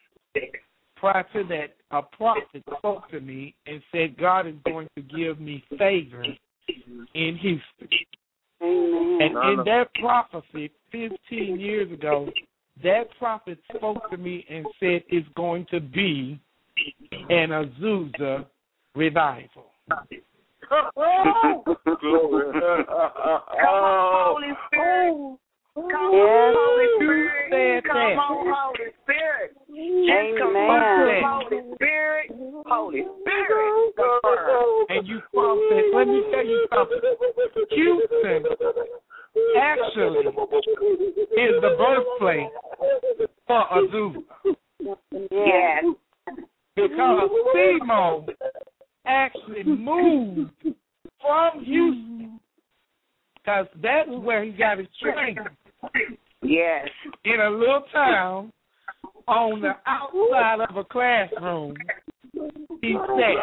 [SPEAKER 6] that, a prophet spoke to me and said, God is going to give me favor in Houston.
[SPEAKER 7] Amen.
[SPEAKER 6] And in that prophecy 15 years ago, that prophet spoke to me and said it's going to be an Azusa revival.
[SPEAKER 2] Glory.
[SPEAKER 4] Come on, Holy Spirit. Come on, Holy Spirit. Come on, Holy Spirit. Just come on, Holy Spirit. Holy Spirit.
[SPEAKER 6] And you process. Let me tell you something. Houston actually is the birthplace for Azusa.
[SPEAKER 4] Yes.
[SPEAKER 6] Because Simo actually moved from Houston because that's where he got his training.
[SPEAKER 4] Yes.
[SPEAKER 6] In a little town on the outside of a classroom, he sat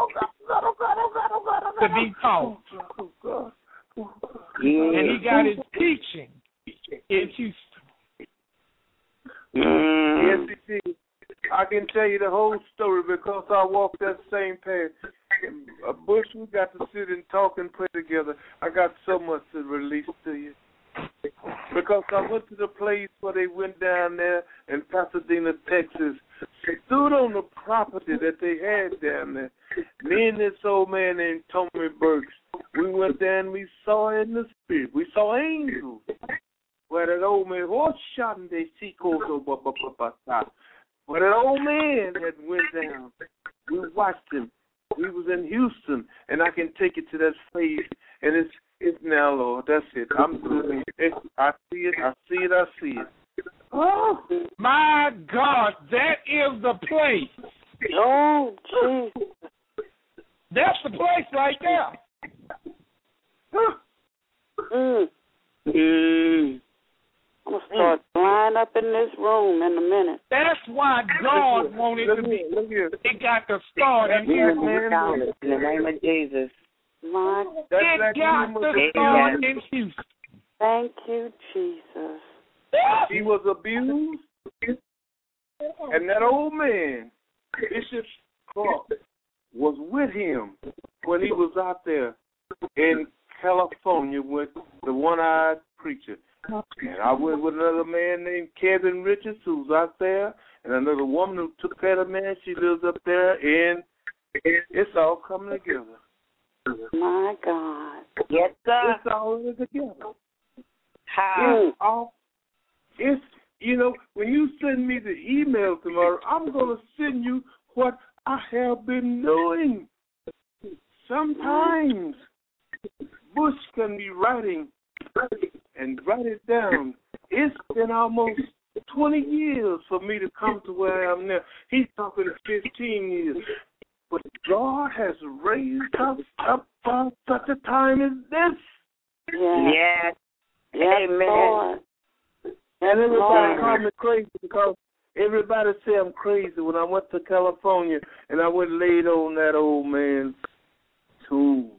[SPEAKER 6] to be taught. And he got his teaching in Houston.
[SPEAKER 2] Yes, he did. I can tell you the whole story because I walked that same path. Bush, we got to sit and talk and pray together. I got so much to release to you. Because I went to the place where they went down there in Pasadena, Texas, stood on the property that they had down there. Me and this old man named Tommy Burks, we went there and we saw in the spirit. We saw angels. Where that old man, where that old man had went down. We watched him. We was in Houston, and I can take it to that place, and it's now, Lord. That's it. I'm doing it. I see it. I see it. I see it.
[SPEAKER 6] Oh, my God, that is the place.
[SPEAKER 7] Oh, Jesus.
[SPEAKER 6] That's the place right there.
[SPEAKER 7] I'm going to start flying up in this room in a minute.
[SPEAKER 6] That's why God wanted to be. It got to start in here, man.
[SPEAKER 4] In the name of Jesus.
[SPEAKER 6] It got to start in Houston.
[SPEAKER 7] Thank you, Jesus.
[SPEAKER 2] He was abused, and that old man, Bishop Clark, was with him when he was out there in California with the one-eyed preacher. And I went with another man named Kevin Richards, who's out there, and another woman who took care of the man. She lives up there, and it's all coming together.
[SPEAKER 7] My God.
[SPEAKER 4] Yes, sir.
[SPEAKER 2] It's all together.
[SPEAKER 4] How?
[SPEAKER 2] It's, you know, when you send me the email tomorrow, I'm going to send you what I have been doing. Sometimes Bush can be writing and write it down. It's been almost 20 years for me to come to where I am now. He's talking 15 years. But God has raised us up for such a time as this.
[SPEAKER 4] Yes. Amen.
[SPEAKER 7] Lord.
[SPEAKER 2] And everybody called me crazy because everybody say I'm crazy when I went to California and I went laid on that old man's tomb.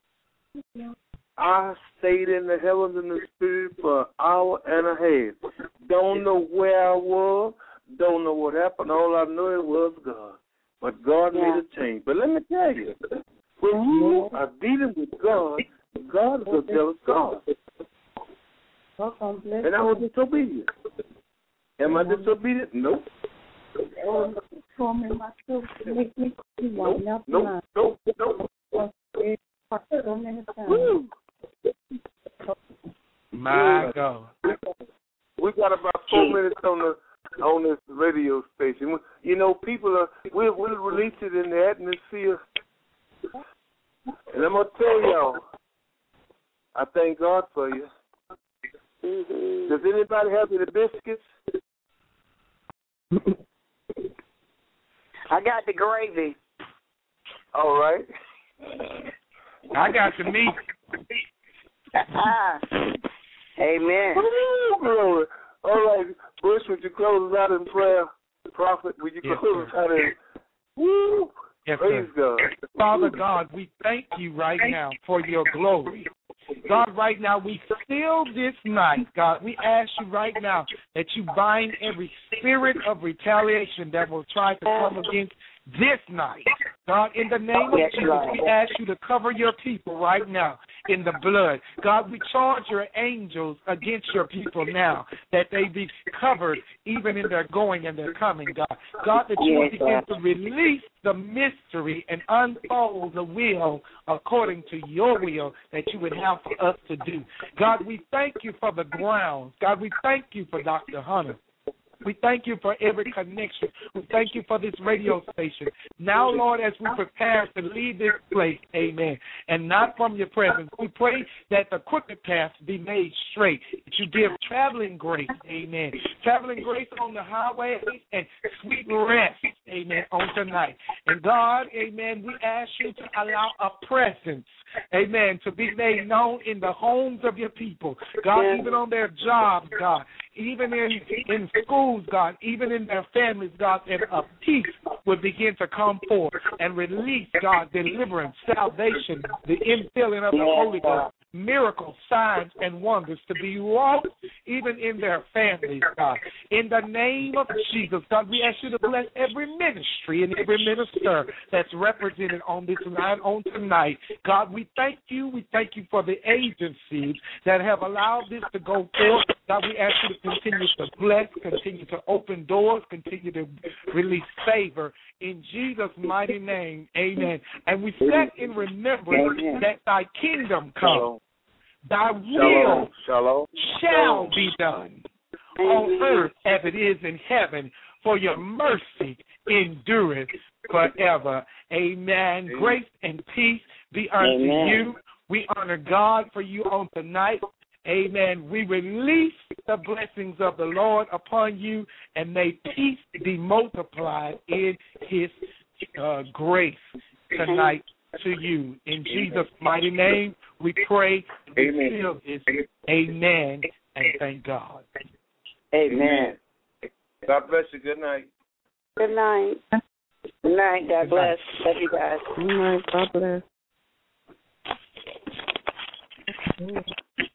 [SPEAKER 2] I stayed in the heavens in the spirit for an hour and a half. Don't know where I was. Don't know what happened. All I know it was God. But God made a change. But let me tell you, when you are dealing with God, God is a jealous God. And I was disobedient. Am I disobedient? Nope. Nope.
[SPEAKER 6] My God.
[SPEAKER 2] We got about 4 minutes on this radio station. You know, we'll release it in the atmosphere. And I'm going to tell y'all, I thank God for you. Mm-hmm. Does anybody have any biscuits?
[SPEAKER 4] I got the gravy.
[SPEAKER 2] All right.
[SPEAKER 6] I got the meat.
[SPEAKER 4] Amen.
[SPEAKER 2] Glory. All right, Bush, would you close us out in prayer? Prophet, would you close us out in? Woo.
[SPEAKER 6] Yes,
[SPEAKER 2] praise
[SPEAKER 6] sir.
[SPEAKER 2] God.
[SPEAKER 6] Father God, we thank you right now for your glory. God, right now, we seal this night, God. We ask you right now that you bind every spirit of retaliation that will try to come against this night. God, in the name of Jesus, we ask you to cover your people right now in the blood. God, we charge your angels against your people now, that they be covered even in their going and their coming, God. God, that you would begin to release the mystery and unfold the will according to your will that you would have for us to do. God, we thank you for the grounds. God, we thank you for Dr. Hunter. We thank you for every connection. We thank you for this radio station. Now, Lord, as we prepare to leave this place, amen, and not from your presence, we pray that the crooked path be made straight, that you give traveling grace, amen, traveling grace on the highways and sweet rest, amen, on tonight. And God, amen, we ask you to allow a presence, amen, to be made known in the homes of your people. God, even on their jobs, God, even in schools, God, even in their families, God, that a peace would begin to come forth and release, God, deliverance, salvation, the infilling of the Holy Ghost, miracles, signs, and wonders to be wrought even in their families, God. In the name of Jesus, God, we ask you to bless every ministry and every minister that's represented on this line on tonight. God, we thank you. We thank you for the agencies that have allowed this to go forth. God, we ask you to continue to bless, continue to open doors, continue to release favor. In Jesus' mighty name, amen. And we set in remembrance that thy kingdom come, thy will shall be done on earth as it is in heaven, for your mercy endureth forever. Amen. Grace and peace be unto you. We honor God for you on tonight. Amen. We release the blessings of the Lord upon you, and may peace be multiplied in his grace tonight to you. In Jesus' mighty name, we pray. We seal this. Amen. And thank God.
[SPEAKER 2] Amen. God bless you. Good night.
[SPEAKER 7] Good night.
[SPEAKER 4] Good night. God bless. Love you guys.
[SPEAKER 5] Good night. God bless.